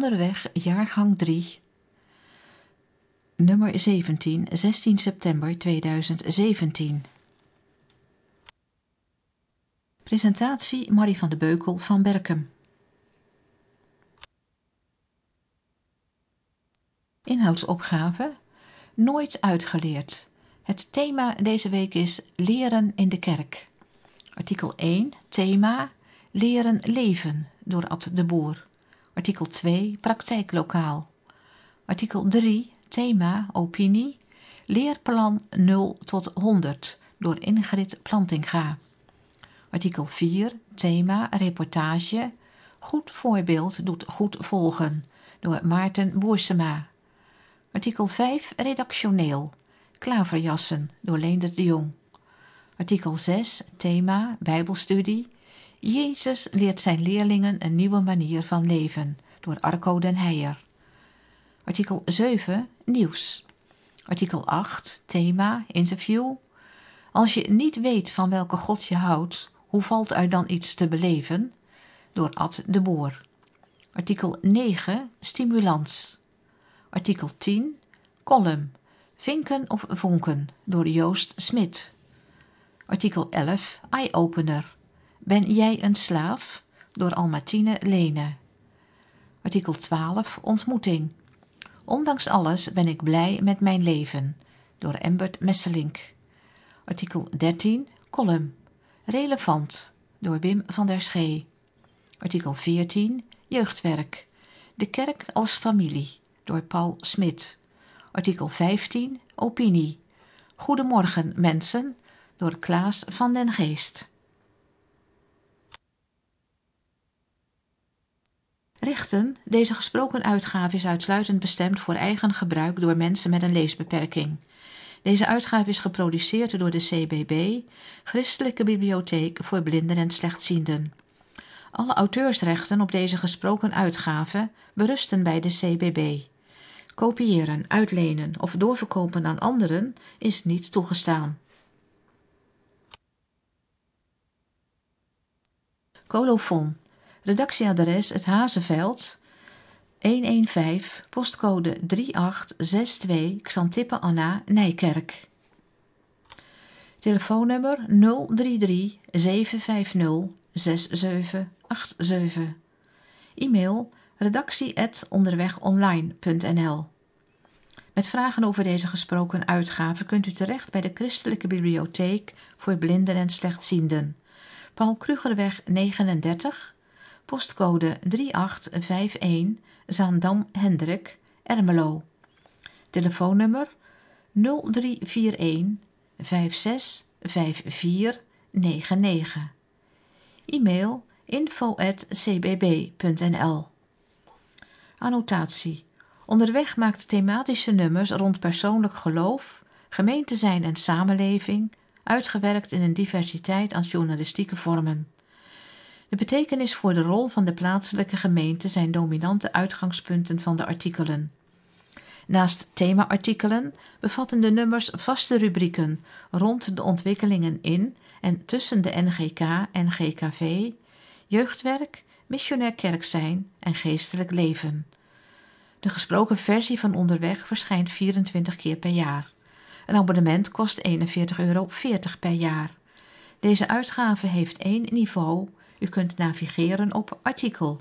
Onderweg, jaargang 3, nummer 17, 16 september 2017. Presentatie Marie van de Beukel van Berkem. Inhoudsopgave: Nooit uitgeleerd. Het thema deze week is Leren in de kerk. Artikel 1, thema Leren leven door Ad de Boer. Artikel 2, praktijklokaal. Artikel 3, thema opinie Leerplan 0 tot 100 door Ingrid Plantinga. Artikel 4, thema reportage Goed voorbeeld doet goed volgen door Maarten Boersema. Artikel 5, redactioneel Klaverjassen door Leendert de Jong. Artikel 6, thema Bijbelstudie Jezus leert zijn leerlingen een nieuwe manier van leven door Arco den Heijer. Artikel 7, nieuws. Artikel 8, thema interview Als je niet weet van welke God je houdt, hoe valt er dan iets te beleven? Door Ad de Boer. Artikel 9, stimulans. Artikel 10, column Vinken of vonken door Joost Smit. Artikel 11, eye-opener Ben jij een slaaf? Door Almartine Lene. Artikel 12, ontmoeting Ondanks alles ben ik blij met mijn leven door Embert Messelink. Artikel 13, column relevant door Wim van der Schee. Artikel 14, jeugdwerk De kerk als familie door Paul Smit. Artikel 15, opinie Goedemorgen mensen door Klaas van den Geest. Rechten. Deze gesproken uitgave is uitsluitend bestemd voor eigen gebruik door mensen met een leesbeperking. Deze uitgave is geproduceerd door de CBB, Christelijke Bibliotheek voor Blinden en Slechtzienden. Alle auteursrechten op deze gesproken uitgave berusten bij de CBB. Kopiëren, uitlenen of doorverkopen aan anderen is niet toegestaan. Colofon. Redactieadres Het Hazeveld 115, postcode 3862, Xantippe Anna, Nijkerk. Telefoonnummer 033 750 6787. E-mail redactie@onderwegonline.nl. Met vragen over deze gesproken uitgave kunt u terecht bij de Christelijke Bibliotheek voor Blinden en Slechtzienden. Paul Krugerweg 39, postcode 3851, Zaandam Hendrik, Ermelo. Telefoonnummer 0341 565499. E-mail info@cbb.nl. Annotatie. Onderweg maakt thematische nummers rond persoonlijk geloof, gemeente zijn en samenleving, uitgewerkt in een diversiteit aan journalistieke vormen. De betekenis voor de rol van de plaatselijke gemeente zijn dominante uitgangspunten van de artikelen. Naast thema-artikelen bevatten de nummers vaste rubrieken rond de ontwikkelingen in en tussen de NGK en GKV, jeugdwerk, missionair kerk zijn en geestelijk leven. De gesproken versie van Onderweg verschijnt 24 keer per jaar. Een abonnement kost €41,40 per jaar. Deze uitgave heeft 1 niveau. U kunt navigeren op artikel.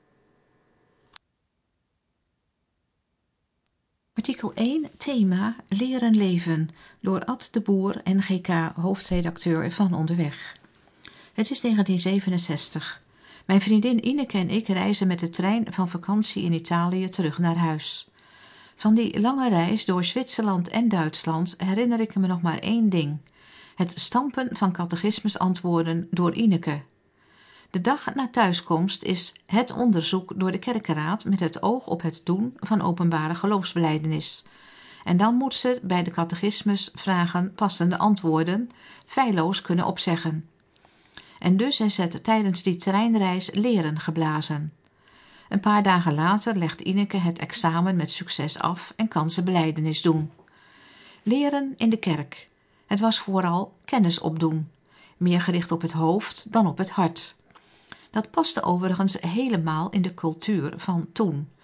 Artikel 1, thema Leren leven door Ad de Boer, NGK, hoofdredacteur van Onderweg. Het is 1967. Mijn vriendin Ineke en ik reizen met de trein van vakantie in Italië terug naar huis. Van die lange reis door Zwitserland en Duitsland herinner ik me nog maar één ding: het stampen van catechismusantwoorden door Ineke. De dag na thuiskomst is het onderzoek door de kerkenraad met het oog op het doen van openbare geloofsbelijdenis. En dan moet ze bij de catechismusvragen passende antwoorden feilloos kunnen opzeggen. En dus is het tijdens die treinreis leren geblazen. Een paar dagen later legt Ineke het examen met succes af en kan ze belijdenis doen. Leren in de kerk. Het was vooral kennis opdoen, meer gericht op het hoofd dan op het hart. Dat paste overigens helemaal in de cultuur van toen,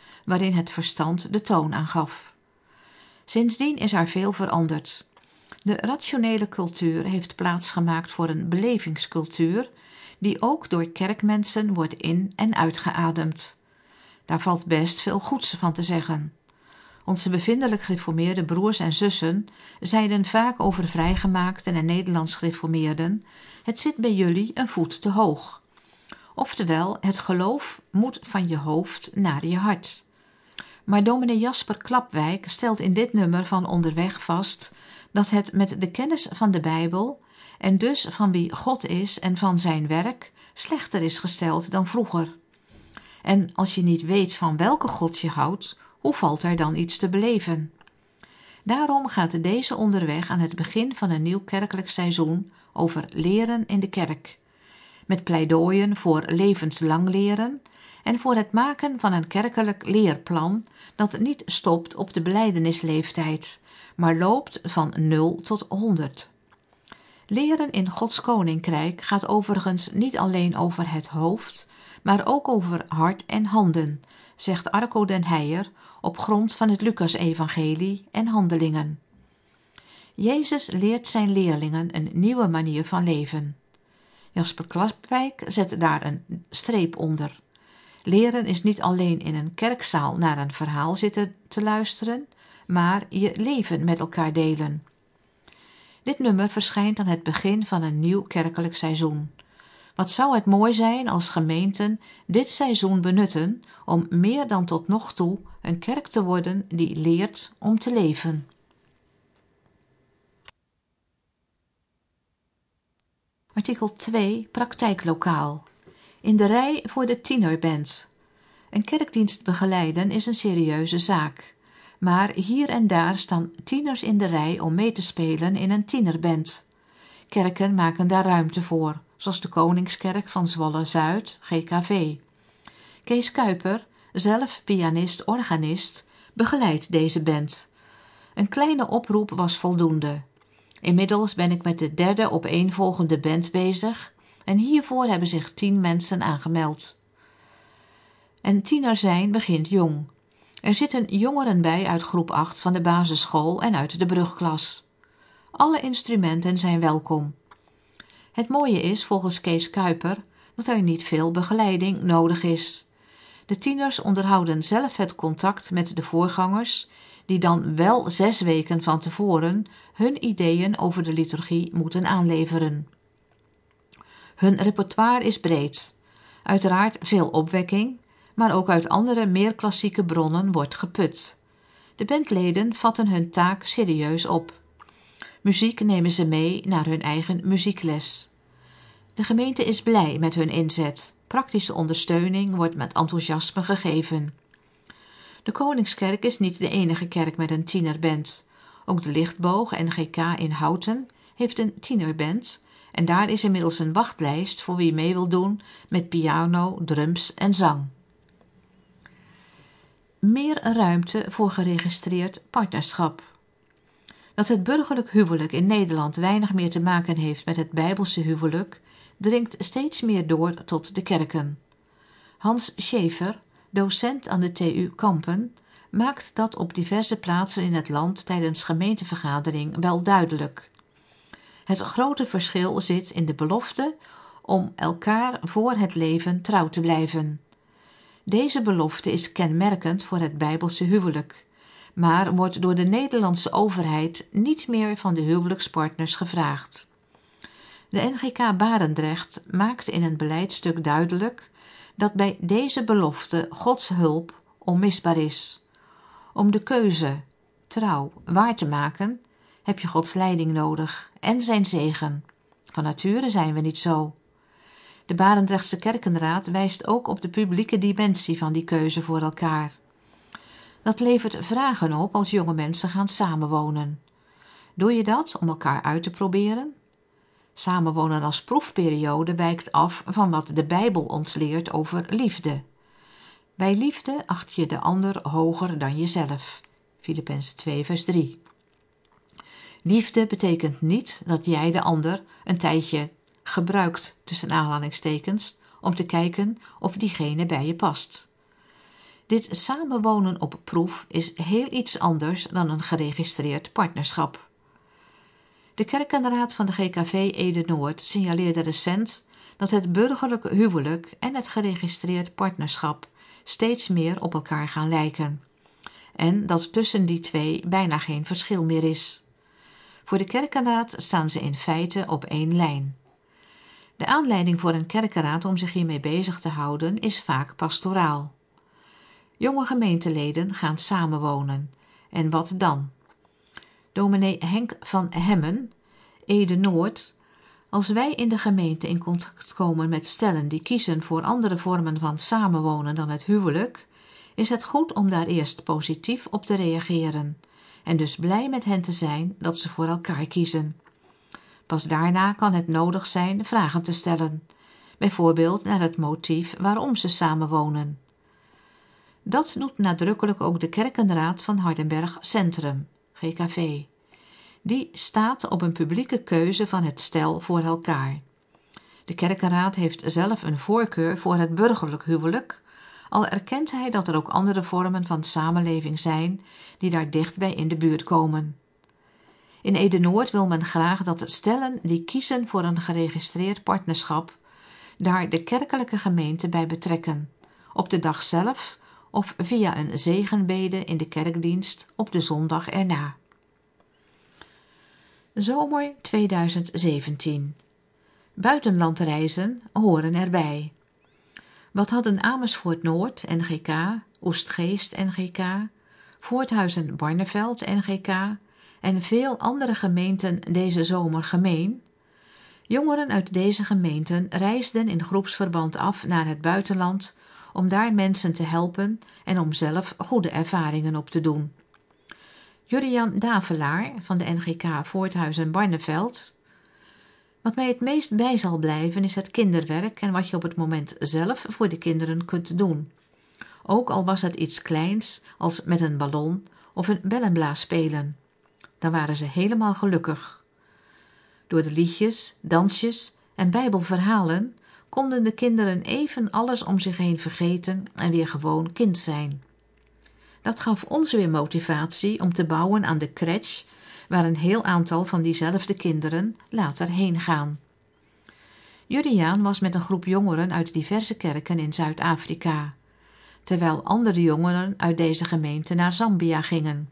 waarin het verstand de toon aangaf. Sindsdien is er veel veranderd. De rationele cultuur heeft plaatsgemaakt voor een belevingscultuur die ook door kerkmensen wordt in- en uitgeademd. Daar valt best veel goeds van te zeggen. Onze bevindelijk gereformeerde broers en zussen zeiden vaak over vrijgemaakten en Nederlands gereformeerden: het zit bij jullie een voet te hoog. Oftewel, het geloof moet van je hoofd naar je hart. Maar dominee Jasper Klapwijk stelt in dit nummer van Onderweg vast dat het met de kennis van de Bijbel en dus van wie God is en van zijn werk slechter is gesteld dan vroeger. En als je niet weet van welke God je houdt, hoe valt er dan iets te beleven? Daarom gaat deze Onderweg aan het begin van een nieuw kerkelijk seizoen over leren in de kerk. Met pleidooien voor levenslang leren en voor het maken van een kerkelijk leerplan dat niet stopt op de belijdenisleeftijd, maar loopt van 0 tot 100. Leren in Gods Koninkrijk gaat overigens niet alleen over het hoofd, maar ook over hart en handen, zegt Arco den Heijer op grond van het Lucas-evangelie en Handelingen. Jezus leert zijn leerlingen een nieuwe manier van leven. Jasper Klapwijk zet daar een streep onder. Leren is niet alleen in een kerkzaal naar een verhaal zitten te luisteren, maar je leven met elkaar delen. Dit nummer verschijnt aan het begin van een nieuw kerkelijk seizoen. Wat zou het mooi zijn als gemeenten dit seizoen benutten om meer dan tot nog toe een kerk te worden die leert om te leven. Artikel 2, praktijklokaal. In de rij voor de tienerband. Een kerkdienst begeleiden is een serieuze zaak. Maar hier en daar staan tieners in de rij om mee te spelen in een tienerband. Kerken maken daar ruimte voor, zoals de Koningskerk van Zwolle-Zuid, GKV. Kees Kuiper, zelf pianist-organist, begeleidt deze band. Een kleine oproep was voldoende. Inmiddels ben ik met de derde opeenvolgende band bezig en hiervoor hebben zich 10 mensen aangemeld. En tiener zijn begint jong. Er zitten jongeren bij uit groep 8 van de basisschool en uit de brugklas. Alle instrumenten zijn welkom. Het mooie is, volgens Kees Kuiper, dat er niet veel begeleiding nodig is. De tieners onderhouden zelf het contact met de voorgangers, die dan wel 6 weken van tevoren hun ideeën over de liturgie moeten aanleveren. Hun repertoire is breed. Uiteraard veel opwekking, maar ook uit andere meer klassieke bronnen wordt geput. De bandleden vatten hun taak serieus op. Muziek nemen ze mee naar hun eigen muziekles. De gemeente is blij met hun inzet. Praktische ondersteuning wordt met enthousiasme gegeven. De Koningskerk is niet de enige kerk met een tienerband. Ook de Lichtboog NGK in Houten heeft een tienerband en daar is inmiddels een wachtlijst voor wie mee wil doen met piano, drums en zang. Meer ruimte voor geregistreerd partnerschap. Dat het burgerlijk huwelijk in Nederland weinig meer te maken heeft met het Bijbelse huwelijk, dringt steeds meer door tot de kerken. Hans Schäfer, docent aan de TU Kampen, maakt dat op diverse plaatsen in het land tijdens gemeentevergadering wel duidelijk. Het grote verschil zit in de belofte om elkaar voor het leven trouw te blijven. Deze belofte is kenmerkend voor het Bijbelse huwelijk, maar wordt door de Nederlandse overheid niet meer van de huwelijkspartners gevraagd. De NGK Barendrecht maakt in een beleidstuk duidelijk dat bij deze belofte Gods hulp onmisbaar is. Om de keuze, trouw, waar te maken, heb je Gods leiding nodig en zijn zegen. Van nature zijn we niet zo. De Barendrechtse Kerkenraad wijst ook op de publieke dimensie van die keuze voor elkaar. Dat levert vragen op als jonge mensen gaan samenwonen. Doe je dat om elkaar uit te proberen? Samenwonen als proefperiode wijkt af van wat de Bijbel ons leert over liefde. Bij liefde acht je de ander hoger dan jezelf. Filippenzen 2 vers 3. Liefde betekent niet dat jij de ander een tijdje gebruikt tussen aanhalingstekens om te kijken of diegene bij je past. Dit samenwonen op proef is heel iets anders dan een geregistreerd partnerschap. De kerkenraad van de GKV Ede-Noord signaleerde recent dat het burgerlijk huwelijk en het geregistreerd partnerschap steeds meer op elkaar gaan lijken en dat tussen die twee bijna geen verschil meer is. Voor de kerkenraad staan ze in feite op één lijn. De aanleiding voor een kerkenraad om zich hiermee bezig te houden is vaak pastoraal. Jonge gemeenteleden gaan samenwonen. En wat dan? Dominee Henk van Hemmen, Ede-Noord. Als wij in de gemeente in contact komen met stellen die kiezen voor andere vormen van samenwonen dan het huwelijk, is het goed om daar eerst positief op te reageren en dus blij met hen te zijn dat ze voor elkaar kiezen. Pas daarna kan het nodig zijn vragen te stellen, bijvoorbeeld naar het motief waarom ze samenwonen. Dat doet nadrukkelijk ook de kerkenraad van Hardenberg Centrum, GKV. Die staat op een publieke keuze van het stel voor elkaar. De kerkenraad heeft zelf een voorkeur voor het burgerlijk huwelijk, al erkent hij dat er ook andere vormen van samenleving zijn die daar dichtbij in de buurt komen. In Ede-Noord wil men graag dat de stellen die kiezen voor een geregistreerd partnerschap daar de kerkelijke gemeente bij betrekken, op de dag zelf of via een zegenbede in de kerkdienst op de zondag erna. Zomer 2017. Buitenlandreizen horen erbij. Wat hadden Amersfoort Noord NGK, Oestgeest NGK, Voorthuizen-Barneveld NGK en veel andere gemeenten deze zomer gemeen? Jongeren uit deze gemeenten reisden in groepsverband af naar het buitenland om daar mensen te helpen en om zelf goede ervaringen op te doen. Jurian Davelaar van de NGK Voorthuizen-Barneveld. Wat mij het meest bij zal blijven is het kinderwerk en wat je op het moment zelf voor de kinderen kunt doen. Ook al was het iets kleins als met een ballon of een bellenblaas spelen. Dan waren ze helemaal gelukkig. Door de liedjes, dansjes en bijbelverhalen konden de kinderen even alles om zich heen vergeten en weer gewoon kind zijn. Dat gaf ons weer motivatie om te bouwen aan de crèche, waar een heel aantal van diezelfde kinderen later heen gaan. Juriaan was met een groep jongeren uit diverse kerken in Zuid-Afrika, terwijl andere jongeren uit deze gemeente naar Zambia gingen.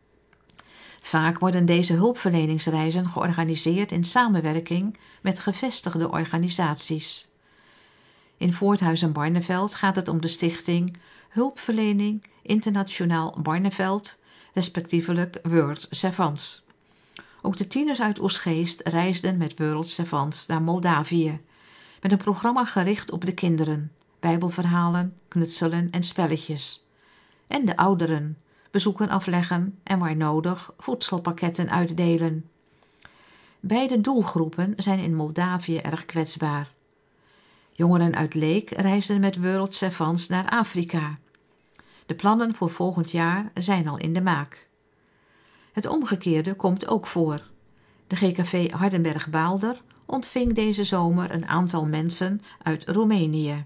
Vaak worden deze hulpverleningsreizen georganiseerd in samenwerking met gevestigde organisaties. In Voorthuizen-Barneveld gaat het om de stichting Hulpverlening Internationaal Barneveld, respectievelijk World Servants. Ook de tieners uit Oesgeest reisden met World Servants naar Moldavië, met een programma gericht op de kinderen, bijbelverhalen, knutselen en spelletjes. En de ouderen, bezoeken afleggen en waar nodig voedselpakketten uitdelen. Beide doelgroepen zijn in Moldavië erg kwetsbaar. Jongeren uit Leek reisden met World Servants naar Afrika. De plannen voor volgend jaar zijn al in de maak. Het omgekeerde komt ook voor. De GKV Hardenberg-Baalder ontving deze zomer een aantal mensen uit Roemenië.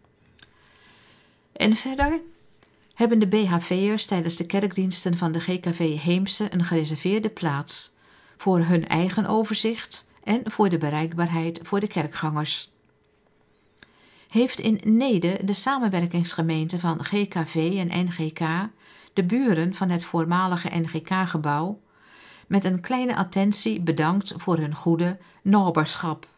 En verder hebben de BHV'ers tijdens de kerkdiensten van de GKV Heemse een gereserveerde plaats voor hun eigen overzicht en voor de bereikbaarheid voor de kerkgangers. Heeft in Neede de samenwerkingsgemeente van GKV en NGK de buren van het voormalige NGK-gebouw met een kleine attentie bedankt voor hun goede naberschap.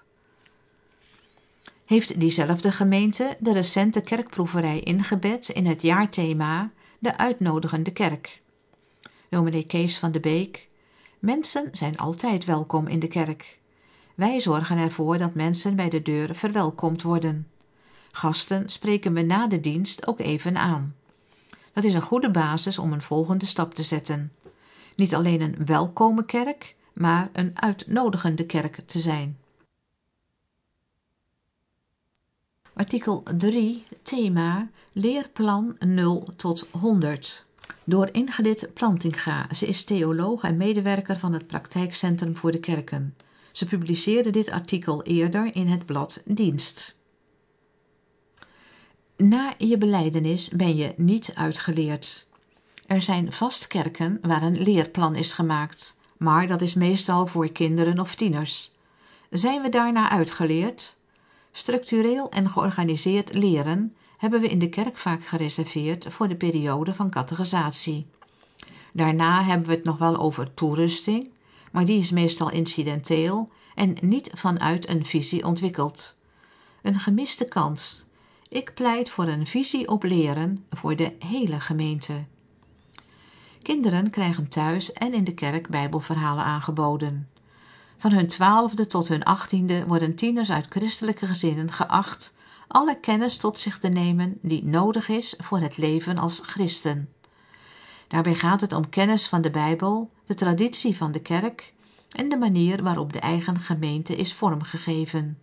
Heeft diezelfde gemeente de recente kerkproeverij ingebed in het jaarthema De Uitnodigende Kerk. Dominee Kees van de Beek: mensen zijn altijd welkom in de kerk. Wij zorgen ervoor dat mensen bij de deur verwelkomd worden. Gasten spreken we na de dienst ook even aan. Dat is een goede basis om een volgende stap te zetten. Niet alleen een welkome kerk, maar een uitnodigende kerk te zijn. Artikel 3, thema Leerplan 0 tot 100. Door Ingrid Plantinga. Ze is theoloog en medewerker van het Praktijkcentrum voor de Kerken. Ze publiceerde dit artikel eerder in het blad Dienst. Na je belijdenis ben je niet uitgeleerd. Er zijn vast kerken waar een leerplan is gemaakt, maar dat is meestal voor kinderen of tieners. Zijn we daarna uitgeleerd? Structureel en georganiseerd leren hebben we in de kerk vaak gereserveerd voor de periode van catechisatie. Daarna hebben we het nog wel over toerusting, maar die is meestal incidenteel en niet vanuit een visie ontwikkeld. Een gemiste kans. Ik pleit voor een visie op leren voor de hele gemeente. Kinderen krijgen thuis en in de kerk Bijbelverhalen aangeboden. Van hun 12e tot hun 18e worden tieners uit christelijke gezinnen geacht alle kennis tot zich te nemen die nodig is voor het leven als christen. Daarbij gaat het om kennis van de Bijbel, de traditie van de kerk en de manier waarop de eigen gemeente is vormgegeven.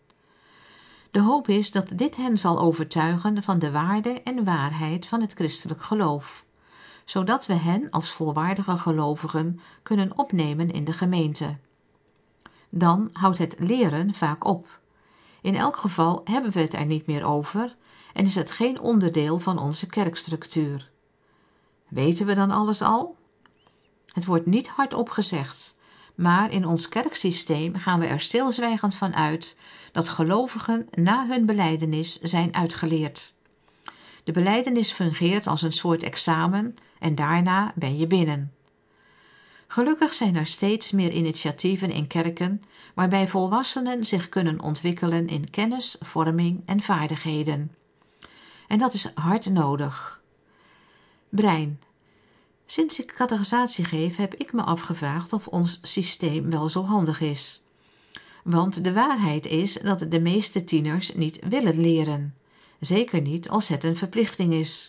De hoop is dat dit hen zal overtuigen van de waarde en waarheid van het christelijk geloof, zodat we hen als volwaardige gelovigen kunnen opnemen in de gemeente. Dan houdt het leren vaak op. In elk geval hebben we het er niet meer over en is het geen onderdeel van onze kerkstructuur. Weten we dan alles al? Het wordt niet hardop gezegd, maar in ons kerksysteem gaan we er stilzwijgend van uit dat gelovigen na hun belijdenis zijn uitgeleerd. De belijdenis fungeert als een soort examen en daarna ben je binnen. Gelukkig zijn er steeds meer initiatieven in kerken waarbij volwassenen zich kunnen ontwikkelen in kennis, vorming en vaardigheden. En dat is hard nodig. Brein. Sinds ik catechisatie geef, heb ik me afgevraagd of ons systeem wel zo handig is. Want de waarheid is dat de meeste tieners niet willen leren. Zeker niet als het een verplichting is.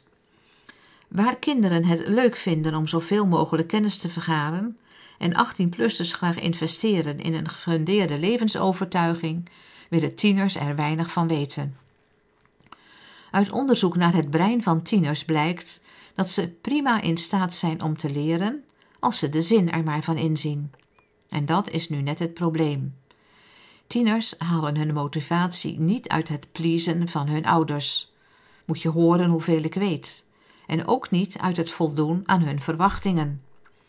Waar kinderen het leuk vinden om zoveel mogelijk kennis te vergaren en 18-plussers graag investeren in een gefundeerde levensovertuiging, willen tieners er weinig van weten. Uit onderzoek naar het brein van tieners blijkt dat ze prima in staat zijn om te leren als ze de zin er maar van inzien. En dat is nu net het probleem. Tieners halen hun motivatie niet uit het pleasen van hun ouders. Moet je horen hoeveel ik weet. En ook niet uit het voldoen aan hun verwachtingen.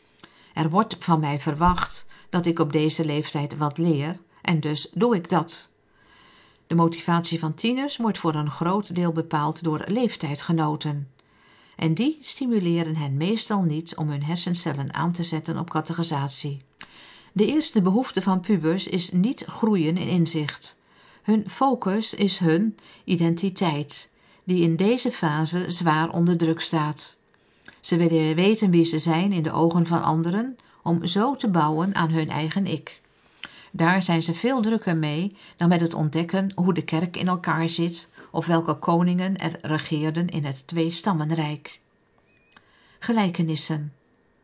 Er wordt van mij verwacht dat ik op deze leeftijd wat leer en dus doe ik dat. De motivatie van tieners wordt voor een groot deel bepaald door leeftijdgenoten. En die stimuleren hen meestal niet om hun hersencellen aan te zetten op catechisatie. De eerste behoefte van pubers is niet groeien in inzicht. Hun focus is hun identiteit, die in deze fase zwaar onder druk staat. Ze willen weten wie ze zijn in de ogen van anderen, om zo te bouwen aan hun eigen ik. Daar zijn ze veel drukker mee dan met het ontdekken hoe de kerk in elkaar zit of welke koningen er regeerden in het Tweestammenrijk. Gelijkenissen.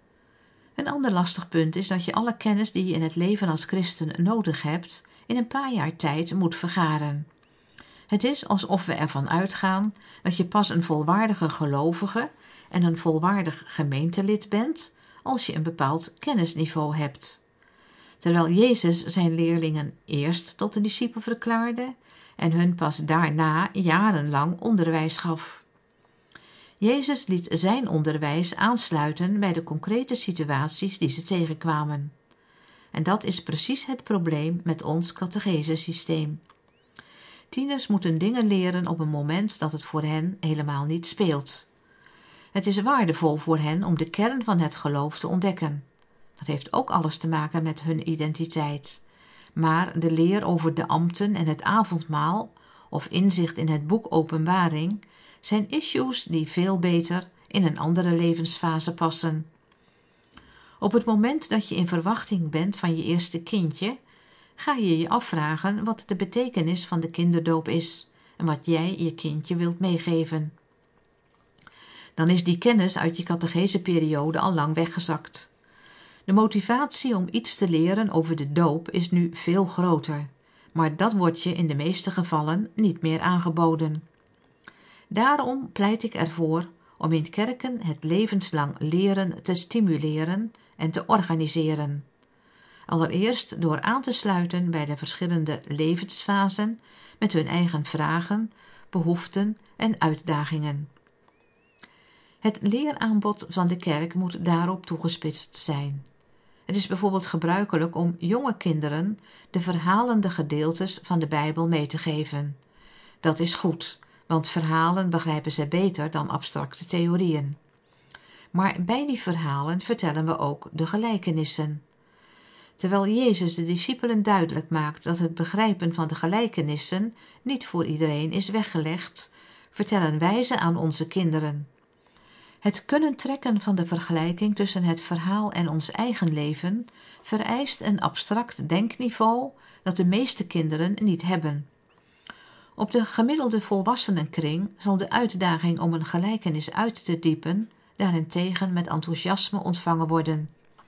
Een ander lastig punt is dat je alle kennis die je in het leven als christen nodig hebt, in een paar jaar tijd moet vergaren. Het is alsof we ervan uitgaan dat je pas een volwaardige gelovige en een volwaardig gemeentelid bent als je een bepaald kennisniveau hebt. Terwijl Jezus zijn leerlingen eerst tot een discipel verklaarde en hun pas daarna jarenlang onderwijs gaf. Jezus liet zijn onderwijs aansluiten bij de concrete situaties die ze tegenkwamen. En dat is precies het probleem met ons catechesesysteem. Tieners moeten dingen leren op een moment dat het voor hen helemaal niet speelt. Het is waardevol voor hen om de kern van het geloof te ontdekken. Dat heeft ook alles te maken met hun identiteit. Maar de leer over de ambten en het avondmaal of inzicht in het boek Openbaring zijn issues die veel beter in een andere levensfase passen. Op het moment dat je in verwachting bent van je eerste kindje, ga je je afvragen wat de betekenis van de kinderdoop is en wat jij je kindje wilt meegeven. Dan is die kennis uit je catecheseperiode al lang weggezakt. De motivatie om iets te leren over de doop is nu veel groter, maar dat wordt je in de meeste gevallen niet meer aangeboden. Daarom pleit ik ervoor om in kerken het levenslang leren te stimuleren en te organiseren. Allereerst door aan te sluiten bij de verschillende levensfasen met hun eigen vragen, behoeften en uitdagingen. Het leeraanbod van de kerk moet daarop toegespitst zijn. Het is bijvoorbeeld gebruikelijk om jonge kinderen de verhalende gedeeltes van de Bijbel mee te geven. Dat is goed, want verhalen begrijpen ze beter dan abstracte theorieën. Maar bij die verhalen vertellen we ook de gelijkenissen. Terwijl Jezus de discipelen duidelijk maakt dat het begrijpen van de gelijkenissen niet voor iedereen is weggelegd, vertellen wij ze aan onze kinderen. Het kunnen trekken van de vergelijking tussen het verhaal en ons eigen leven vereist een abstract denkniveau dat de meeste kinderen niet hebben. Op de gemiddelde volwassenenkring zal de uitdaging om een gelijkenis uit te diepen daarentegen met enthousiasme ontvangen worden.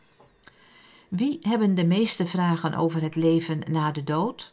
Wie hebben de meeste vragen over het leven na de dood?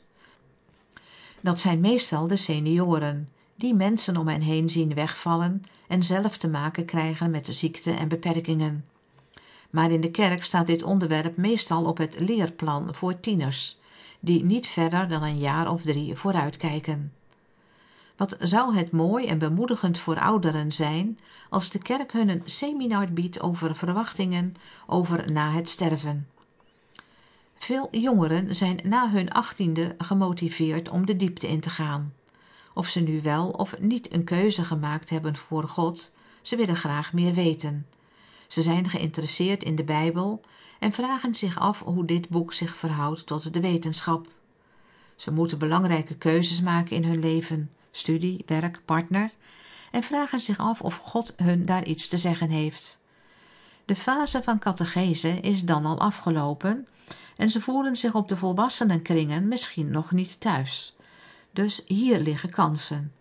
Dat zijn meestal de senioren, die mensen om hen heen zien wegvallen en zelf te maken krijgen met de ziekte en beperkingen. Maar in de kerk staat dit onderwerp meestal op het leerplan voor tieners, die niet verder dan een jaar of 3 vooruitkijken. Wat zou het mooi en bemoedigend voor ouderen zijn als de kerk hun een seminar biedt over verwachtingen over na het sterven. Veel jongeren zijn na hun 18e gemotiveerd om de diepte in te gaan. Of ze nu wel of niet een keuze gemaakt hebben voor God, ze willen graag meer weten. Ze zijn geïnteresseerd in de Bijbel en vragen zich af hoe dit boek zich verhoudt tot de wetenschap. Ze moeten belangrijke keuzes maken in hun leven, studie, werk, partner, en vragen zich af of God hun daar iets te zeggen heeft. De fase van catechese is dan al afgelopen en ze voelen zich op de volwassenenkringen misschien nog niet thuis. Dus hier liggen kansen.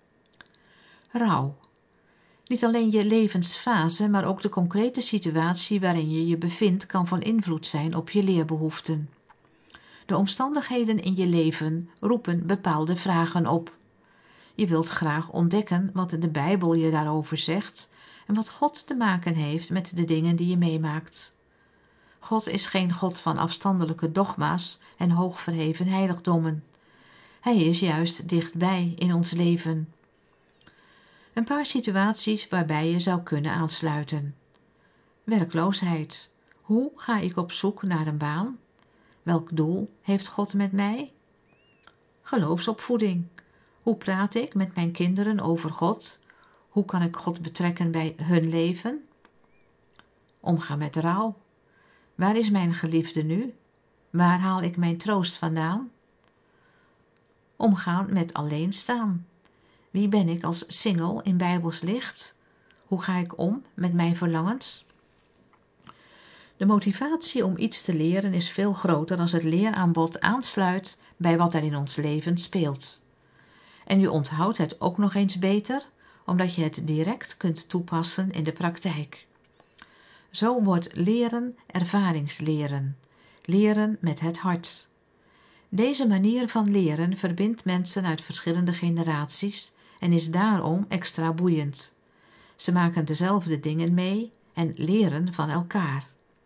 Rouw. Niet alleen je levensfase, maar ook de concrete situatie waarin je je bevindt kan van invloed zijn op je leerbehoeften. De omstandigheden in je leven roepen bepaalde vragen op. Je wilt graag ontdekken wat de Bijbel je daarover zegt en wat God te maken heeft met de dingen die je meemaakt. God is geen God van afstandelijke dogma's en hoogverheven heiligdommen. Hij is juist dichtbij in ons leven. Een paar situaties waarbij je zou kunnen aansluiten. Werkloosheid. Hoe ga ik op zoek naar een baan? Welk doel heeft God met mij? Geloofsopvoeding. Hoe praat ik met mijn kinderen over God? Hoe kan ik God betrekken bij hun leven? Omgaan met rouw. Waar is mijn geliefde nu? Waar haal ik mijn troost vandaan? Omgaan met alleenstaan. Wie ben ik als single in Bijbels licht? Hoe ga ik om met mijn verlangens? De motivatie om iets te leren is veel groter als het leeraanbod aansluit bij wat er in ons leven speelt. En je onthoudt het ook nog eens beter, omdat je het direct kunt toepassen in de praktijk. Zo wordt leren ervaringsleren, leren met het hart. Deze manier van leren verbindt mensen uit verschillende generaties en is daarom extra boeiend. Ze maken dezelfde dingen mee en leren van elkaar.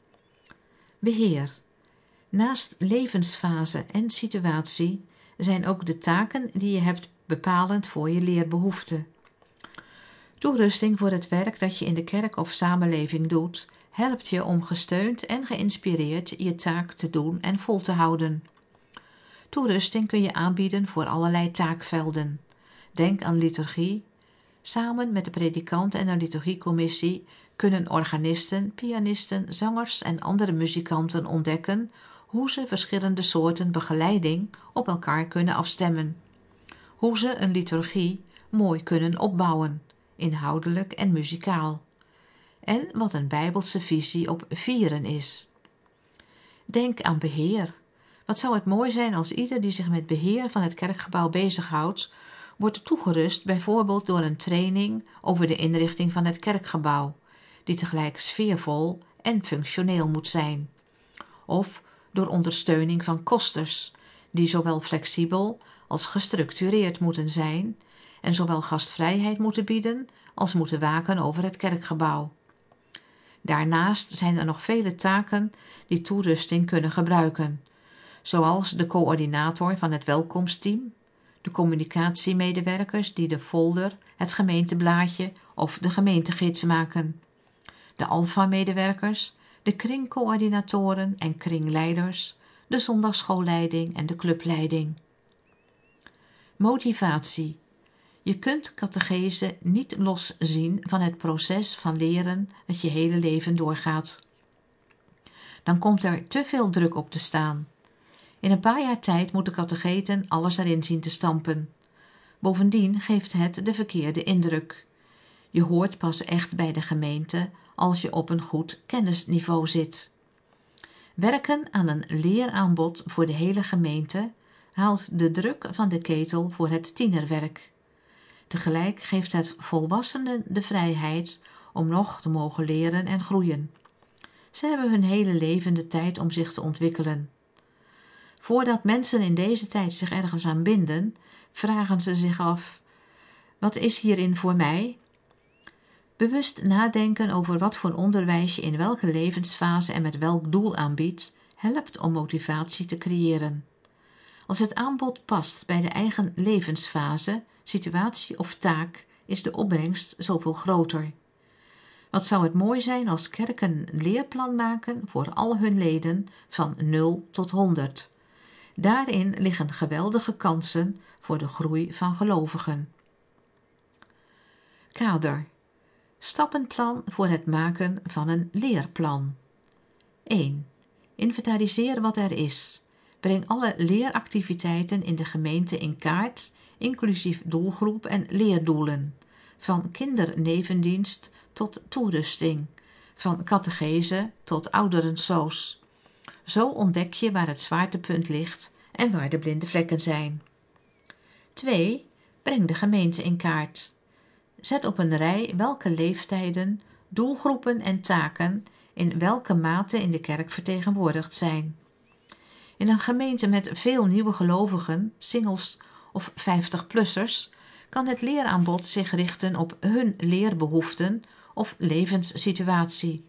Beheer. Naast levensfase en situatie zijn ook de taken die je hebt bepalend voor je leerbehoeften. Toerusting voor het werk dat je in de kerk of samenleving doet, helpt je om gesteund en geïnspireerd je taak te doen en vol te houden. Toerusting kun je aanbieden voor allerlei taakvelden. Denk aan liturgie. Samen met de predikant en een liturgiecommissie kunnen organisten, pianisten, zangers en andere muzikanten ontdekken hoe ze verschillende soorten begeleiding op elkaar kunnen afstemmen. Hoe ze een liturgie mooi kunnen opbouwen, inhoudelijk en muzikaal. En wat een Bijbelse visie op vieren is. Denk aan beheer. Wat zou het mooi zijn als ieder die zich met beheer van het kerkgebouw bezighoudt, wordt toegerust bijvoorbeeld door een training over de inrichting van het kerkgebouw, die tegelijk sfeervol en functioneel moet zijn. Of door ondersteuning van kosters, die zowel flexibel als gestructureerd moeten zijn en zowel gastvrijheid moeten bieden als moeten waken over het kerkgebouw. Daarnaast zijn er nog vele taken die toerusting kunnen gebruiken, zoals de coördinator van het welkomstteam, de communicatiemedewerkers die de folder, het gemeenteblaadje of de gemeentegids maken, de alfa-medewerkers, de kringcoördinatoren en kringleiders, de zondagsschoolleiding en de clubleiding. Motivatie. Je kunt catechese niet loszien van het proces van leren dat je hele leven doorgaat. Dan komt er te veel druk op te staan. In een paar jaar tijd moet de catecheten alles erin zien te stampen. Bovendien geeft het de verkeerde indruk. Je hoort pas echt bij de gemeente als je op een goed kennisniveau zit. Werken aan een leeraanbod voor de hele gemeente haalt de druk van de ketel voor het tienerwerk. Tegelijk geeft het volwassenen de vrijheid om nog te mogen leren en groeien. Ze hebben hun hele leven de tijd om zich te ontwikkelen. Voordat mensen in deze tijd zich ergens aan binden, vragen ze zich af: wat is hierin voor mij? Bewust nadenken over wat voor onderwijs je in welke levensfase en met welk doel aanbiedt, helpt om motivatie te creëren. Als het aanbod past bij de eigen levensfase, situatie of taak, is de opbrengst zoveel groter. Wat zou het mooi zijn als kerken een leerplan maken voor al hun leden van 0 tot 100. Daarin liggen geweldige kansen voor de groei van gelovigen. Kader. Stappenplan voor het maken van een leerplan. 1. Inventariseer wat er is. Breng alle leeractiviteiten in de gemeente in kaart, inclusief doelgroep en leerdoelen. Van kindernevendienst tot toerusting. Van catechese tot ouderensoos. Zo ontdek je waar het zwaartepunt ligt en waar de blinde vlekken zijn. 2. Breng de gemeente in kaart. Zet op een rij welke leeftijden, doelgroepen en taken in welke mate in de kerk vertegenwoordigd zijn. In een gemeente met veel nieuwe gelovigen, singles of 50-plussers, kan het leeraanbod zich richten op hun leerbehoeften of levenssituatie.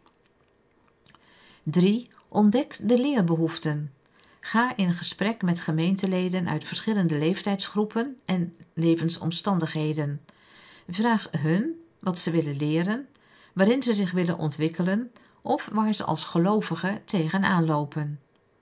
3. Ontdek de leerbehoeften. Ga in gesprek met gemeenteleden uit verschillende leeftijdsgroepen en levensomstandigheden. Vraag hun wat ze willen leren, waarin ze zich willen ontwikkelen of waar ze als gelovigen tegenaan lopen.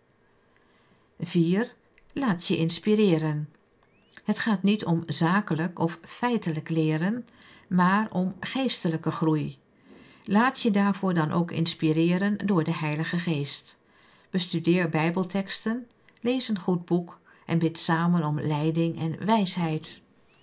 4. Laat je inspireren. Het gaat niet om zakelijk of feitelijk leren, maar om geestelijke groei. Laat je daarvoor dan ook inspireren door de Heilige Geest. Bestudeer Bijbelteksten, lees een goed boek en bid samen om leiding en wijsheid.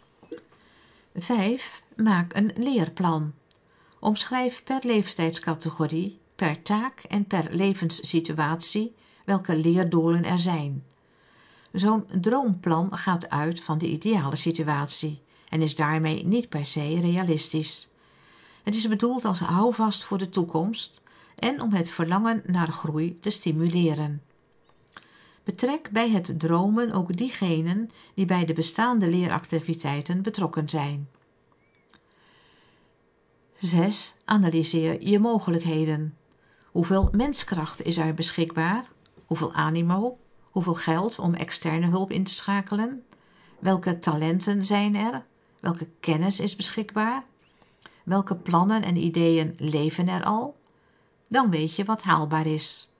5. Maak een leerplan. Omschrijf per leeftijdscategorie, per taak en per levenssituatie welke leerdoelen er zijn. Zo'n droomplan gaat uit van de ideale situatie en is daarmee niet per se realistisch. Het is bedoeld als houvast voor de toekomst en om het verlangen naar groei te stimuleren. Betrek bij het dromen ook diegenen die bij de bestaande leeractiviteiten betrokken zijn. 6. Analyseer je mogelijkheden. Hoeveel menskracht is er beschikbaar? Hoeveel animo? Hoeveel geld om externe hulp in te schakelen? Welke talenten zijn er? Welke kennis is beschikbaar? Welke plannen en ideeën leven er al? Dan weet je wat haalbaar is.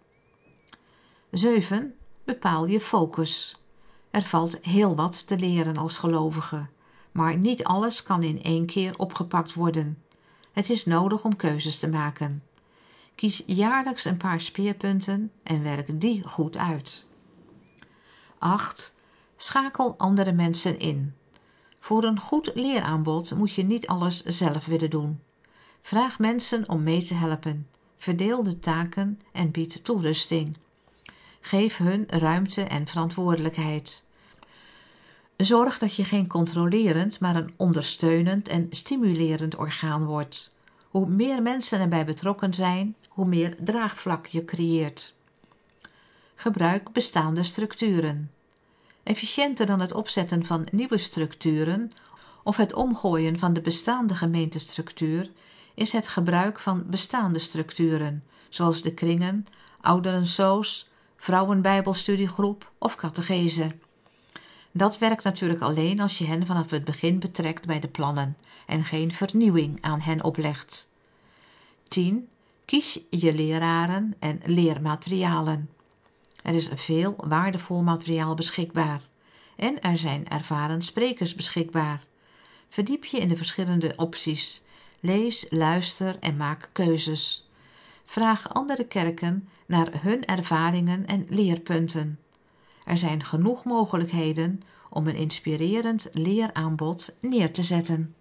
7. Bepaal je focus. Er valt heel wat te leren als gelovige, maar niet alles kan in één keer opgepakt worden. Het is nodig om keuzes te maken. Kies jaarlijks een paar speerpunten en werk die goed uit. 8. Schakel andere mensen in. Voor een goed leeraanbod moet je niet alles zelf willen doen. Vraag mensen om mee te helpen. Verdeel de taken en bied toerusting. Geef hun ruimte en verantwoordelijkheid. Zorg dat je geen controlerend, maar een ondersteunend en stimulerend orgaan wordt. Hoe meer mensen erbij betrokken zijn, hoe meer draagvlak je creëert. Gebruik bestaande structuren. Efficiënter dan het opzetten van nieuwe structuren of het omgooien van de bestaande gemeentestructuur is het gebruik van bestaande structuren, zoals de kringen, ouderensoos, vrouwenbijbelstudiegroep of catechese. Dat werkt natuurlijk alleen als je hen vanaf het begin betrekt bij de plannen en geen vernieuwing aan hen oplegt. 10. Kies je leraren en leermaterialen. Er is veel waardevol materiaal beschikbaar en er zijn ervaren sprekers beschikbaar. Verdiep je in de verschillende opties. Lees, luister en maak keuzes. Vraag andere kerken naar hun ervaringen en leerpunten. Er zijn genoeg mogelijkheden om een inspirerend leeraanbod neer te zetten.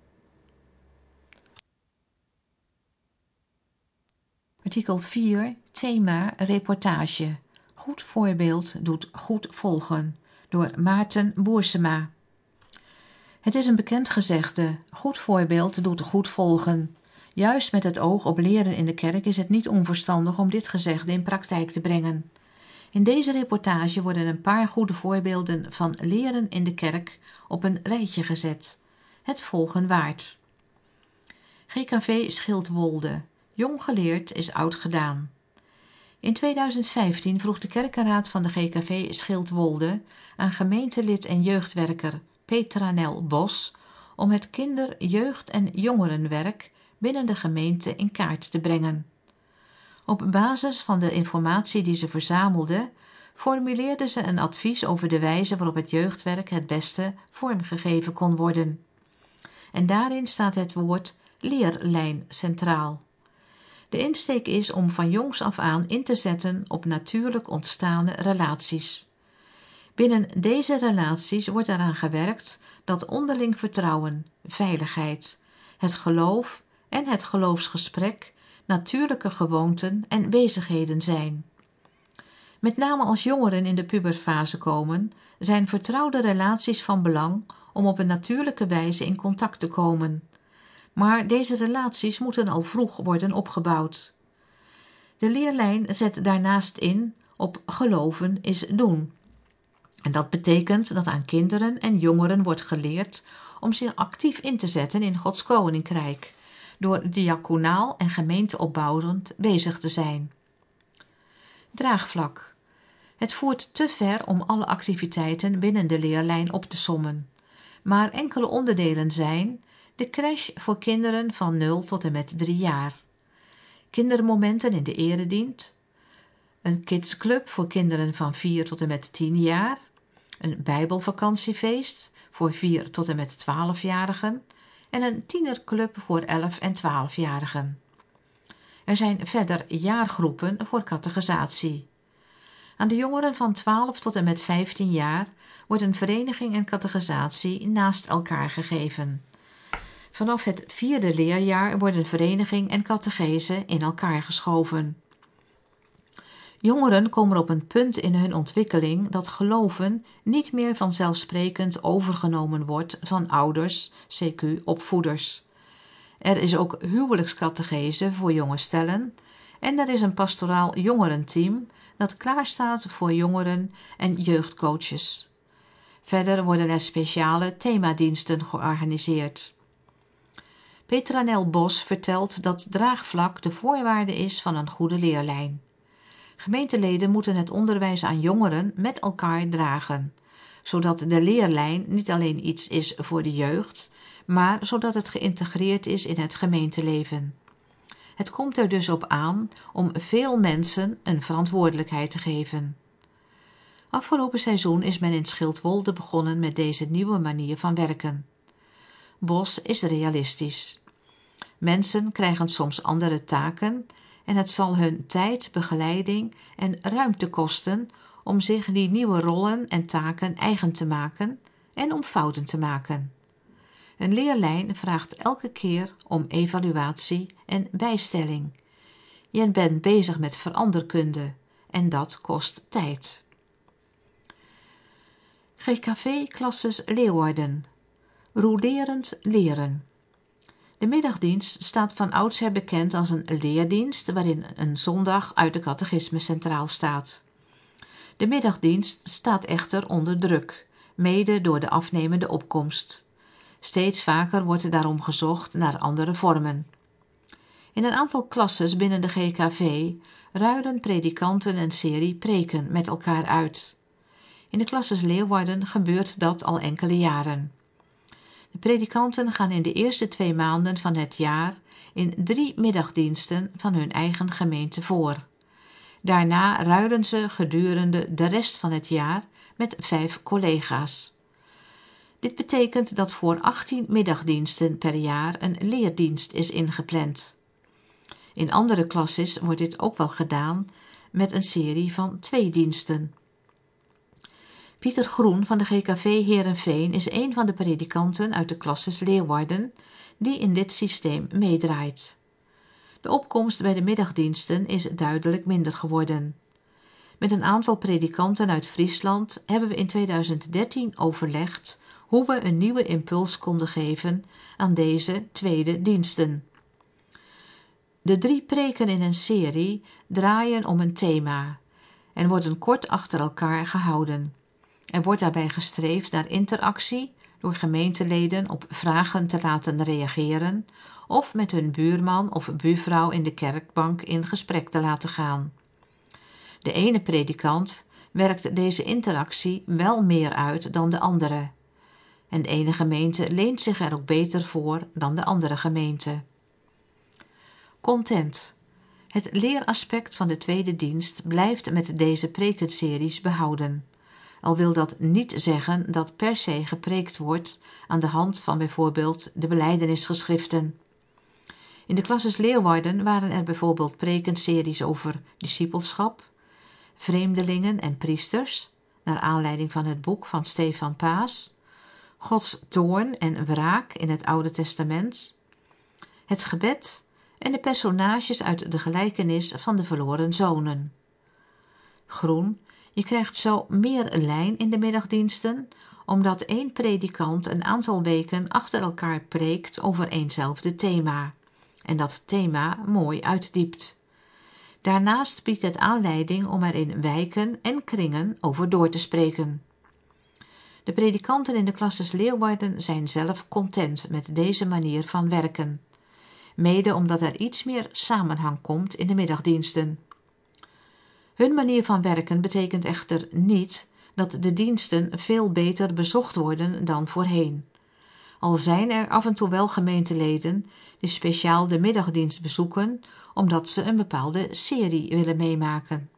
Artikel 4, thema reportage. Goed voorbeeld doet goed volgen, door Maarten Boersema. Het is een bekend gezegde, goed voorbeeld doet goed volgen. Juist met het oog op leren in de kerk is het niet onverstandig om dit gezegde in praktijk te brengen. In deze reportage worden een paar goede voorbeelden van leren in de kerk op een rijtje gezet. Het volgen waard. GKV Schildwolde. Jong geleerd is oud gedaan. In 2015 vroeg de kerkenraad van de GKV Schildwolde aan gemeentelid en jeugdwerker Petra Nel Bos om het kinder-, jeugd- en jongerenwerk binnen de gemeente in kaart te brengen. Op basis van de informatie die ze verzamelde, formuleerde ze een advies over de wijze waarop het jeugdwerk het beste vormgegeven kon worden. En daarin staat het woord leerlijn centraal. De insteek is om van jongs af aan in te zetten op natuurlijk ontstane relaties. Binnen deze relaties wordt eraan gewerkt dat onderling vertrouwen, veiligheid, het geloof en het geloofsgesprek natuurlijke gewoonten en bezigheden zijn. Met name als jongeren in de puberfase komen, zijn vertrouwde relaties van belang om op een natuurlijke wijze in contact te komen. Maar deze relaties moeten al vroeg worden opgebouwd. De leerlijn zet daarnaast in op geloven is doen. En dat betekent dat aan kinderen en jongeren wordt geleerd om zich actief in te zetten in Gods koninkrijk, door diaconaal en gemeenteopbouwend bezig te zijn. Draagvlak. Het voert te ver om alle activiteiten binnen de leerlijn op te sommen. Maar enkele onderdelen zijn de crash voor kinderen van 0 tot en met 3 jaar. Kindermomenten in de eredienst. Een kidsclub voor kinderen van 4 tot en met 10 jaar. Een bijbelvakantiefeest voor 4 tot en met 12-jarigen. En een tienerclub voor 11 en 12-jarigen. Er zijn verder jaargroepen voor catechisatie. Aan de jongeren van 12 tot en met 15 jaar wordt een vereniging en catechisatie naast elkaar gegeven. Vanaf het 4e leerjaar worden vereniging en catechese in elkaar geschoven. Jongeren komen op een punt in hun ontwikkeling dat geloven niet meer vanzelfsprekend overgenomen wordt van ouders, CQ opvoeders. Er is ook huwelijkscatechese voor jonge stellen en er is een pastoraal jongerenteam dat klaarstaat voor jongeren en jeugdcoaches. Verder worden er speciale themadiensten georganiseerd. Petra Nel Bos vertelt dat draagvlak de voorwaarde is van een goede leerlijn. Gemeenteleden moeten het onderwijs aan jongeren met elkaar dragen, zodat de leerlijn niet alleen iets is voor de jeugd, maar zodat het geïntegreerd is in het gemeenteleven. Het komt er dus op aan om veel mensen een verantwoordelijkheid te geven. Afgelopen seizoen is men in Schildwolde begonnen met deze nieuwe manier van werken. Bos is realistisch. Mensen krijgen soms andere taken en het zal hun tijd, begeleiding en ruimte kosten om zich die nieuwe rollen en taken eigen te maken en om fouten te maken. Een leerlijn vraagt elke keer om evaluatie en bijstelling. Je bent bezig met veranderkunde en dat kost tijd. GKV-klasses Leeuwarden. Rolerend leren. De middagdienst staat van oudsher bekend als een leerdienst waarin een zondag uit de catechisme centraal staat. De middagdienst staat echter onder druk, mede door de afnemende opkomst. Steeds vaker wordt er daarom gezocht naar andere vormen. In een aantal klasses binnen de GKV ruilen predikanten een serie preken met elkaar uit. In de klasses Leeuwarden gebeurt dat al enkele jaren. De predikanten gaan in de eerste 2 maanden van het jaar in 3 middagdiensten van hun eigen gemeente voor. Daarna ruilen ze gedurende de rest van het jaar met 5 collega's. Dit betekent dat voor 18 middagdiensten per jaar een leerdienst is ingepland. In andere klasses wordt dit ook wel gedaan met een serie van 2 diensten. Pieter Groen van de GKV Heerenveen is een van de predikanten uit de klasses Leeuwarden die in dit systeem meedraait. De opkomst bij de middagdiensten is duidelijk minder geworden. Met een aantal predikanten uit Friesland hebben we in 2013 overlegd hoe we een nieuwe impuls konden geven aan deze tweede diensten. De 3 preken in een serie draaien om een thema en worden kort achter elkaar gehouden. Er wordt daarbij gestreefd naar interactie door gemeenteleden op vragen te laten reageren of met hun buurman of buurvrouw in de kerkbank in gesprek te laten gaan. De ene predikant werkt deze interactie wel meer uit dan de andere. En de ene gemeente leent zich er ook beter voor dan de andere gemeente. Content. Het leeraspect van de tweede dienst blijft met deze prekenseries behouden. Al wil dat niet zeggen dat per se gepreekt wordt aan de hand van bijvoorbeeld de belijdenisgeschriften. In de klasses Leeuwarden waren er bijvoorbeeld prekenseries over discipelschap, vreemdelingen en priesters, naar aanleiding van het boek van Stefan Paas, Gods toorn en wraak in het Oude Testament, het gebed en de personages uit de gelijkenis van de verloren zonen. Groen, je krijgt zo meer lijn in de middagdiensten, omdat 1 predikant een aantal weken achter elkaar preekt over eenzelfde thema en dat thema mooi uitdiept. Daarnaast biedt het aanleiding om er in wijken en kringen over door te spreken. De predikanten in de klasses Leeuwarden zijn zelf content met deze manier van werken, mede omdat er iets meer samenhang komt in de middagdiensten. Hun manier van werken betekent echter niet dat de diensten veel beter bezocht worden dan voorheen. Al zijn er af en toe wel gemeenteleden die speciaal de middagdienst bezoeken omdat ze een bepaalde serie willen meemaken.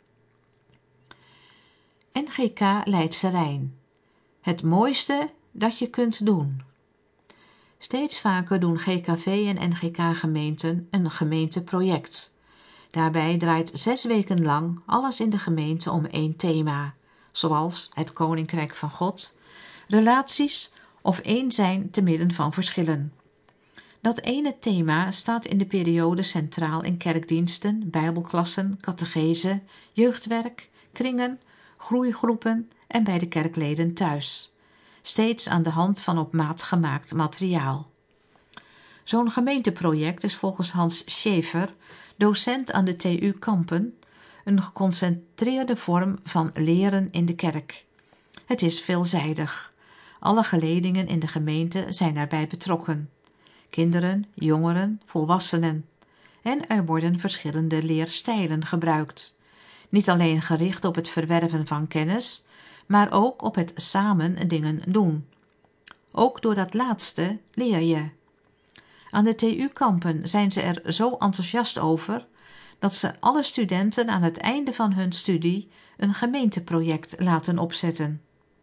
NGK Leidse Rijn. Het mooiste dat je kunt doen. Steeds vaker doen GKV en NGK-gemeenten een gemeenteproject. Daarbij draait 6 weken lang alles in de gemeente om 1 thema, zoals het Koninkrijk van God, relaties of één zijn te midden van verschillen. Dat ene thema staat in de periode centraal in kerkdiensten, bijbelklassen, catechese, jeugdwerk, kringen, groeigroepen en bij de kerkleden thuis. Steeds aan de hand van op maat gemaakt materiaal. Zo'n gemeenteproject is volgens Hans Schäfer, docent aan de TU Kampen, een geconcentreerde vorm van leren in de kerk. Het is veelzijdig. Alle geledingen in de gemeente zijn daarbij betrokken. Kinderen, jongeren, volwassenen. En er worden verschillende leerstijlen gebruikt. Niet alleen gericht op het verwerven van kennis, maar ook op het samen dingen doen. Ook door dat laatste leer je. Aan de TU Kampen zijn ze er zo enthousiast over dat ze alle studenten aan het einde van hun studie een gemeenteproject laten opzetten.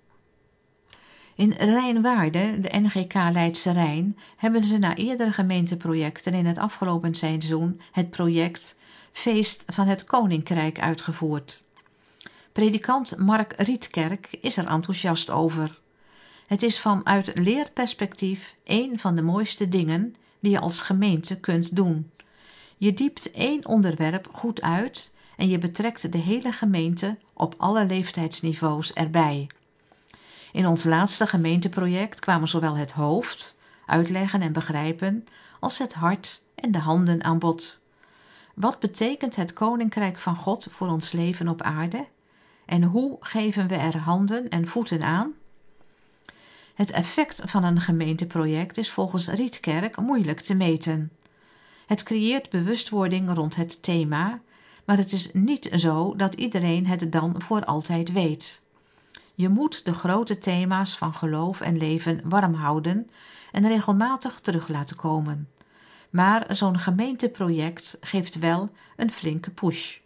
In Rijnwaarden, de NGK Leidse Rijn, hebben ze na eerdere gemeenteprojecten in het afgelopen seizoen het project Feest van het Koninkrijk uitgevoerd. Predikant Mark Rietkerk is er enthousiast over. Het is vanuit leerperspectief een van de mooiste dingen die je als gemeente kunt doen. Je diept 1 onderwerp goed uit en je betrekt de hele gemeente op alle leeftijdsniveaus erbij. In ons laatste gemeenteproject kwamen zowel het hoofd, uitleggen en begrijpen, als het hart en de handen aan bod. Wat betekent het Koninkrijk van God voor ons leven op aarde? En hoe geven we er handen en voeten aan? Het effect van een gemeenteproject is volgens Rietkerk moeilijk te meten. Het creëert bewustwording rond het thema, maar het is niet zo dat iedereen het dan voor altijd weet. Je moet de grote thema's van geloof en leven warm houden en regelmatig terug laten komen. Maar zo'n gemeenteproject geeft wel een flinke push.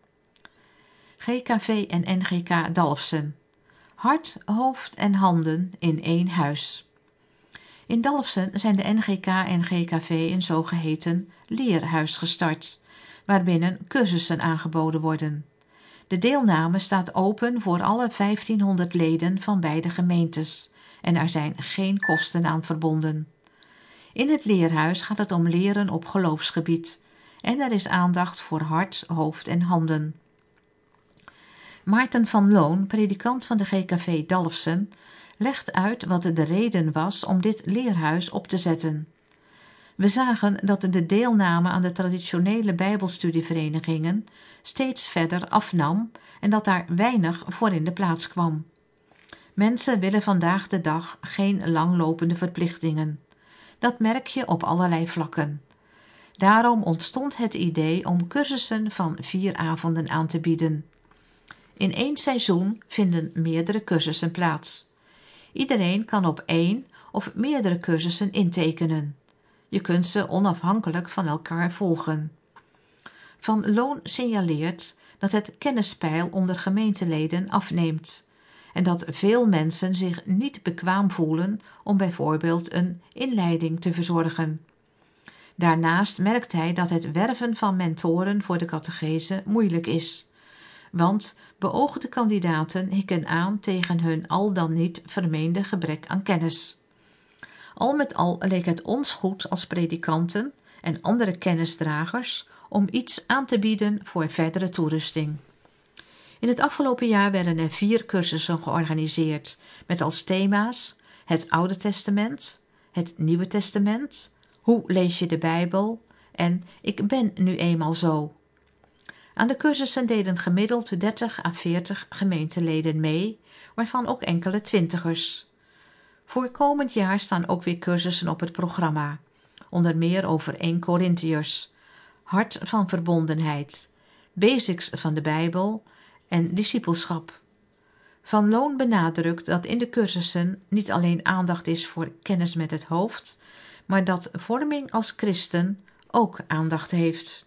GKV en NGK Dalfsen. Hart, hoofd en handen in één huis. In Dalfsen zijn de NGK en GKV een zogeheten leerhuis gestart, waarbinnen cursussen aangeboden worden. De deelname staat open voor alle 1500 leden van beide gemeentes en er zijn geen kosten aan verbonden. In het leerhuis gaat het om leren op geloofsgebied en er is aandacht voor hart, hoofd en handen. Maarten van Loon, predikant van de GKV Dalfsen, legt uit wat de reden was om dit leerhuis op te zetten. We zagen dat de deelname aan de traditionele bijbelstudieverenigingen steeds verder afnam en dat daar weinig voor in de plaats kwam. Mensen willen vandaag de dag geen langlopende verplichtingen. Dat merk je op allerlei vlakken. Daarom ontstond het idee om cursussen van 4 avonden aan te bieden. In 1 seizoen vinden meerdere cursussen plaats. Iedereen kan op 1 of meerdere cursussen intekenen. Je kunt ze onafhankelijk van elkaar volgen. Van Loon signaleert dat het kennispeil onder gemeenteleden afneemt en dat veel mensen zich niet bekwaam voelen om bijvoorbeeld een inleiding te verzorgen. Daarnaast merkt hij dat het werven van mentoren voor de catechese moeilijk is, want beoogde kandidaten hikken aan tegen hun al dan niet vermeende gebrek aan kennis. Al met al leek het ons goed als predikanten en andere kennisdragers om iets aan te bieden voor verdere toerusting. In het afgelopen jaar werden er 4 cursussen georganiseerd met als thema's het Oude Testament, het Nieuwe Testament, hoe lees je de Bijbel en ik ben nu eenmaal zo. Aan de cursussen deden gemiddeld 30 à 40 gemeenteleden mee, waarvan ook enkele twintigers. Voor komend jaar staan ook weer cursussen op het programma, onder meer over 1 Korintiërs, hart van verbondenheid, basics van de Bijbel en discipelschap. Van Loon benadrukt dat in de cursussen niet alleen aandacht is voor kennis met het hoofd, maar dat vorming als christen ook aandacht heeft.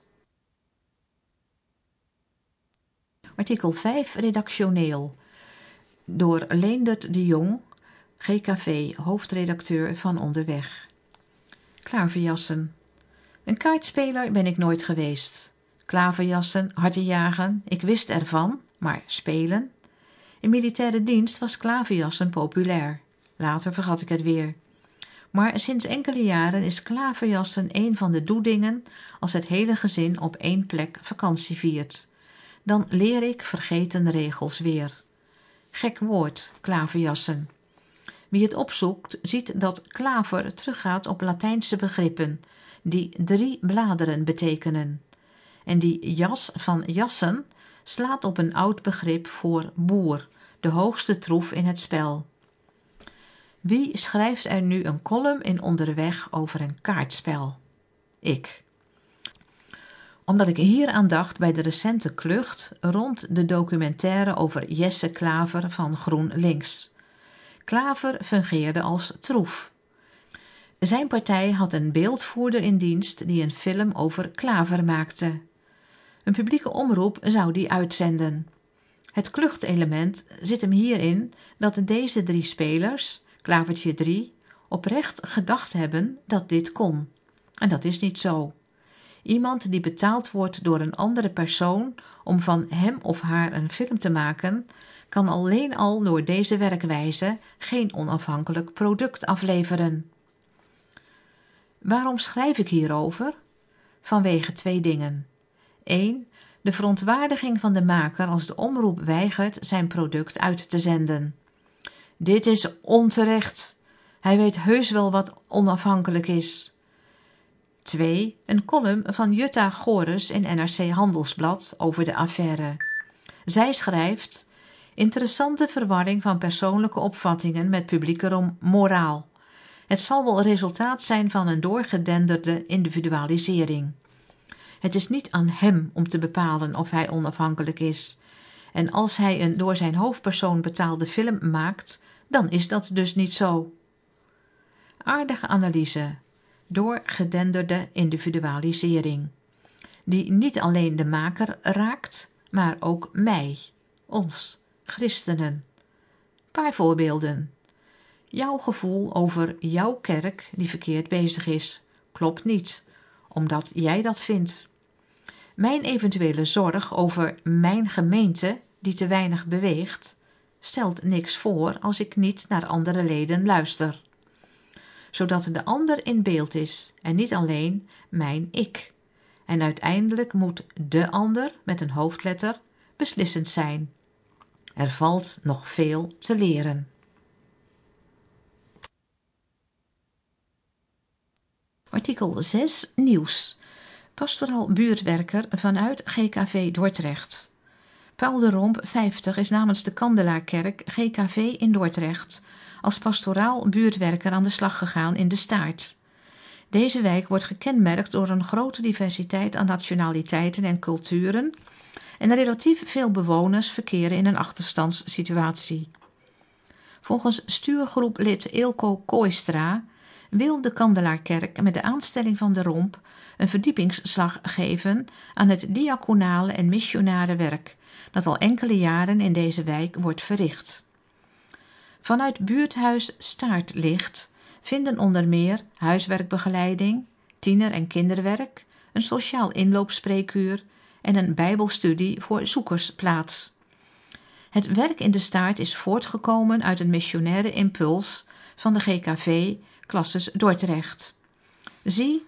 Artikel 5 redactioneel door Leendert de Jong, GKV, hoofdredacteur van Onderweg. Klaverjassen. Een kaartspeler ben ik nooit geweest. Klaverjassen, hartenjagen, ik wist ervan, maar spelen? In militaire dienst was klaverjassen populair. Later vergat ik het weer. Maar sinds enkele jaren is klaverjassen een van de doedingen als het hele gezin op 1 plek vakantie viert. Dan leer ik vergeten regels weer. Gek woord, klaverjassen. Wie het opzoekt, ziet dat klaver teruggaat op Latijnse begrippen, die 3 bladeren betekenen. En die jas van jassen slaat op een oud begrip voor boer, de hoogste troef in het spel. Wie schrijft er nu een column in Onderweg over een kaartspel? Ik. Omdat ik hier aan dacht bij de recente klucht rond de documentaire over Jesse Klaver van GroenLinks. Klaver fungeerde als troef. Zijn partij had een beeldvoerder in dienst die een film over Klaver maakte. Een publieke omroep zou die uitzenden. Het kluchtelement zit hem hierin dat deze 3 spelers, Klavertje 3, oprecht gedacht hebben dat dit kon. En dat is niet zo. Iemand die betaald wordt door een andere persoon om van hem of haar een film te maken, kan alleen al door deze werkwijze geen onafhankelijk product afleveren. Waarom schrijf ik hierover? Vanwege 2 dingen. 1. De verontwaardiging van de maker als de omroep weigert zijn product uit te zenden. Dit is onterecht. Hij weet heus wel wat onafhankelijk is. 2. Een column van Jutta Gores in NRC Handelsblad over de affaire. Zij schrijft: interessante verwarring van persoonlijke opvattingen met publieke moraal. Het zal wel resultaat zijn van een doorgedenderde individualisering. Het is niet aan hem om te bepalen of hij onafhankelijk is. En als hij een door zijn hoofdpersoon betaalde film maakt, dan is dat dus niet zo. Aardige analyse, doorgedenderde individualisering, die niet alleen de maker raakt, maar ook mij, ons, christenen. Paar voorbeelden. Jouw gevoel over jouw kerk die verkeerd bezig is, klopt niet, omdat jij dat vindt. Mijn eventuele zorg over mijn gemeente die te weinig beweegt, stelt niks voor als ik niet naar andere leden luister. Zodat de ander in beeld is en niet alleen mijn ik. En uiteindelijk moet de ander met een hoofdletter beslissend zijn. Er valt nog veel te leren. Artikel 6 Nieuws. Pastoraal buurtwerker vanuit GKV Dordrecht. Paul de Romp, 50, is namens de Kandelaarkerk GKV in Dordrecht als pastoraal buurtwerker aan de slag gegaan in de Staart. Deze wijk wordt gekenmerkt door een grote diversiteit aan nationaliteiten en culturen en relatief veel bewoners verkeren in een achterstandssituatie. Volgens stuurgroeplid Eelco Kooistra wil de Kandelaarkerk met de aanstelling van de Romp een verdiepingsslag geven aan het diaconale en missionare werk dat al enkele jaren in deze wijk wordt verricht. Vanuit buurthuis Staartlicht vinden onder meer huiswerkbegeleiding, tiener- en kinderwerk, een sociaal inloopspreekuur en een bijbelstudie voor zoekers plaats. Het werk in de Staart is voortgekomen uit een missionaire impuls van de GKV Klasses Dordrecht. Zie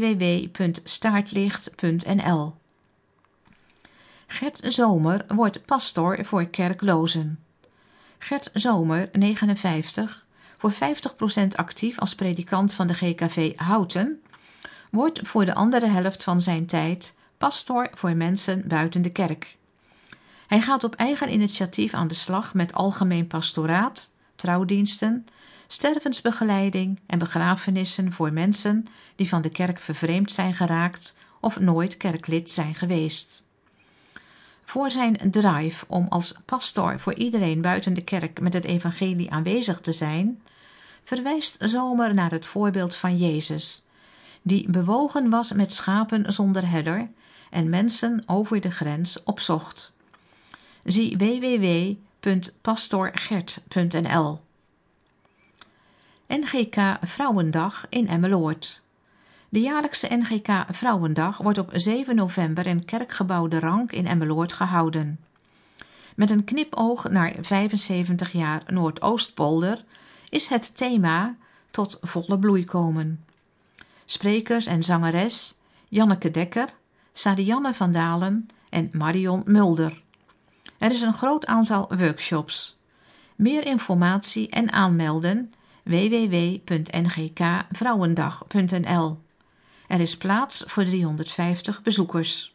www.staartlicht.nl. Gert Zomer wordt pastor voor kerklozen. Gert Zomer, 59, voor 50% actief als predikant van de GKV Houten, wordt voor de andere helft van zijn tijd pastor voor mensen buiten de kerk. Hij gaat op eigen initiatief aan de slag met algemeen pastoraat, trouwdiensten, stervensbegeleiding en begrafenissen voor mensen die van de kerk vervreemd zijn geraakt of nooit kerklid zijn geweest. Voor zijn drive om als pastor voor iedereen buiten de kerk met het evangelie aanwezig te zijn, verwijst Zomer naar het voorbeeld van Jezus, die bewogen was met schapen zonder herder en mensen over de grens opzocht. Zie www.pastorgert.nl. NGK Vrouwendag in Emmeloord. De jaarlijkse NGK Vrouwendag wordt op 7 november in Kerkgebouw de Rank in Emmeloord gehouden. Met een knipoog naar 75 jaar Noordoostpolder is het thema tot volle bloei komen. Sprekers en zangeres Janneke Dekker, Sarianne van Dalen en Marion Mulder. Er is een groot aantal workshops. Meer informatie en aanmelden www.ngkvrouwendag.nl. Er is plaats voor 350 bezoekers.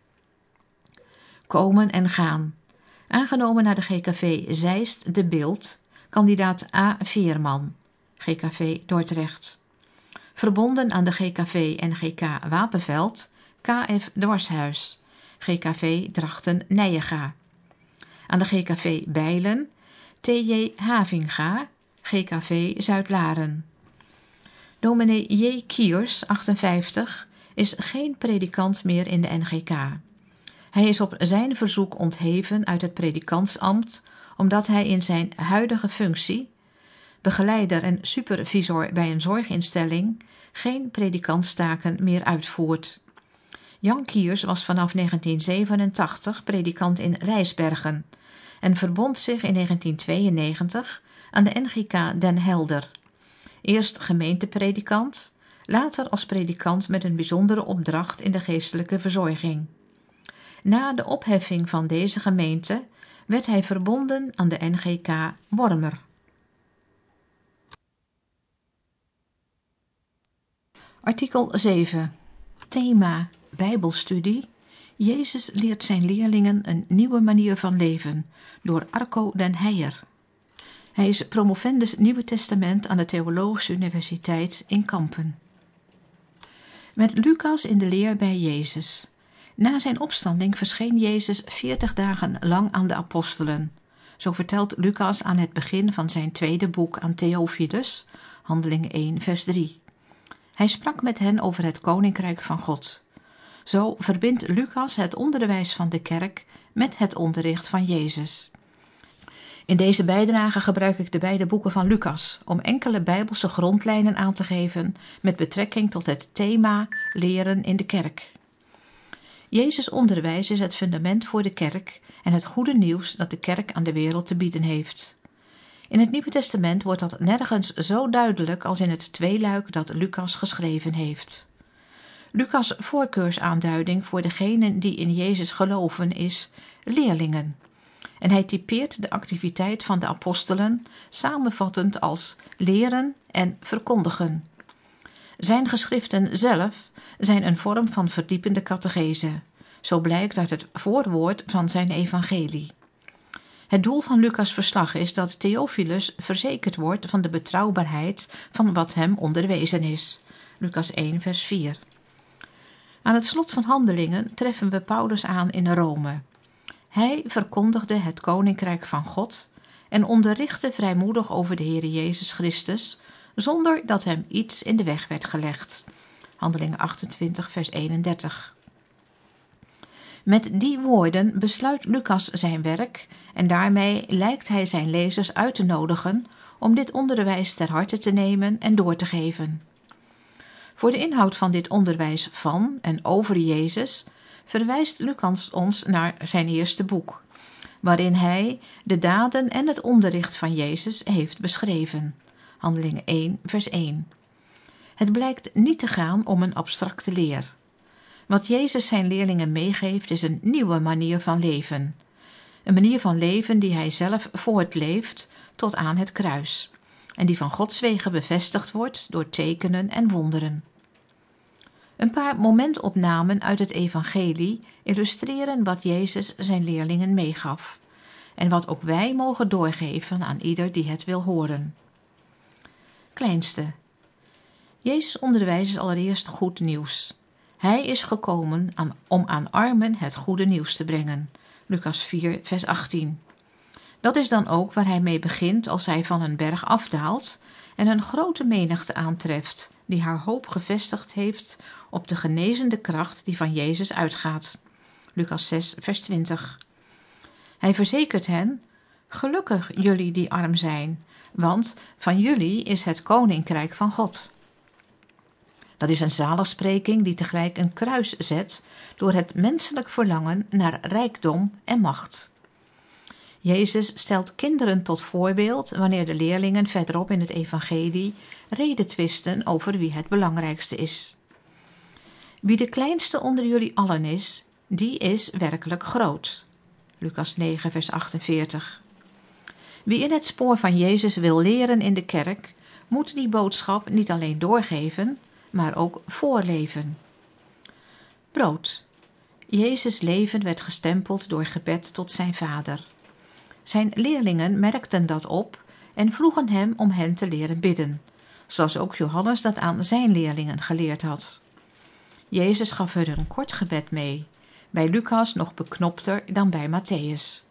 Komen en gaan. Aangenomen naar de GKV Zeist de Beeld, kandidaat A. Veerman, GKV Dordrecht. Verbonden aan de GKV NGK Wapenveld, KF Dwarshuis, GKV Drachten-Nijega. Aan de GKV Bijlen, TJ Havinga, GKV Zuidlaren. Dominee J. Kiers, 58, is geen predikant meer in de NGK. Hij is op zijn verzoek ontheven uit het predikantsambt omdat hij in zijn huidige functie, begeleider en supervisor bij een zorginstelling, geen predikantstaken meer uitvoert. Jan Kiers was vanaf 1987 predikant in Rijsbergen en verbond zich in 1992 aan de NGK Den Helder. Eerst gemeentepredikant, later als predikant met een bijzondere opdracht in de geestelijke verzorging. Na de opheffing van deze gemeente werd hij verbonden aan de NGK Wormer. Artikel 7. Thema Bijbelstudie. Jezus leert zijn leerlingen een nieuwe manier van leven door Arco den Heijer. Hij is promovendus Nieuwe Testament aan de Theologische Universiteit in Kampen. Met Lucas in de leer bij Jezus. Na zijn opstanding verscheen Jezus 40 dagen lang aan de apostelen. Zo vertelt Lucas aan het begin van zijn tweede boek aan Theophilus, Handelingen 1 vers 3. Hij sprak met hen over het koninkrijk van God. Zo verbindt Lucas het onderwijs van de kerk met het onderricht van Jezus. In deze bijdrage gebruik ik de beide boeken van Lucas om enkele bijbelse grondlijnen aan te geven met betrekking tot het thema leren in de kerk. Jezus' onderwijs is het fundament voor de kerk en het goede nieuws dat de kerk aan de wereld te bieden heeft. In het Nieuwe Testament wordt dat nergens zo duidelijk als in het tweeluik dat Lucas geschreven heeft. Lucas' voorkeursaanduiding voor degenen die in Jezus geloven is leerlingen. En hij typeert de activiteit van de apostelen samenvattend als leren en verkondigen. Zijn geschriften zelf zijn een vorm van verdiepende catechese. Zo blijkt uit het voorwoord van zijn evangelie. Het doel van Lucas' verslag is dat Theophilus verzekerd wordt van de betrouwbaarheid van wat hem onderwezen is. Lucas 1 vers 4. Aan het slot van Handelingen treffen we Paulus aan in Rome. Hij verkondigde het koninkrijk van God en onderrichtte vrijmoedig over de Heer Jezus Christus, zonder dat hem iets in de weg werd gelegd. Handelingen 28 vers 31. Met die woorden besluit Lucas zijn werk en daarmee lijkt hij zijn lezers uit te nodigen om dit onderwijs ter harte te nemen en door te geven. Voor de inhoud van dit onderwijs van en over Jezus verwijst Lucas ons naar zijn eerste boek, waarin hij de daden en het onderricht van Jezus heeft beschreven. Handelingen 1 vers 1. Het blijkt niet te gaan om een abstracte leer. Wat Jezus zijn leerlingen meegeeft is een nieuwe manier van leven. Een manier van leven die hij zelf voortleeft tot aan het kruis. En die van Gods wegen bevestigd wordt door tekenen en wonderen. Een paar momentopnamen uit het evangelie illustreren wat Jezus zijn leerlingen meegaf. En wat ook wij mogen doorgeven aan ieder die het wil horen. Kleinste. Jezus' onderwijs is allereerst goed nieuws. Hij is gekomen om aan armen het goede nieuws te brengen. Lucas 4 vers 18. Dat is dan ook waar hij mee begint als hij van een berg afdaalt en een grote menigte aantreft die haar hoop gevestigd heeft op de genezende kracht die van Jezus uitgaat. Lucas 6 vers 20. Hij verzekert hen: gelukkig jullie die arm zijn, want van jullie is het koninkrijk van God. Dat is een zaligspreking die tegelijk een kruis zet door het menselijk verlangen naar rijkdom en macht. Jezus stelt kinderen tot voorbeeld wanneer de leerlingen verderop in het evangelie redetwisten over wie het belangrijkste is. Wie de kleinste onder jullie allen is, die is werkelijk groot. Lucas 9 vers 48. Wie in het spoor van Jezus wil leren in de kerk, moet die boodschap niet alleen doorgeven, maar ook voorleven. Brood. Jezus' leven werd gestempeld door gebed tot zijn Vader. Zijn leerlingen merkten dat op en vroegen hem om hen te leren bidden, zoals ook Johannes dat aan zijn leerlingen geleerd had. Jezus gaf hun een kort gebed mee, bij Lucas nog beknopter dan bij Matthäus.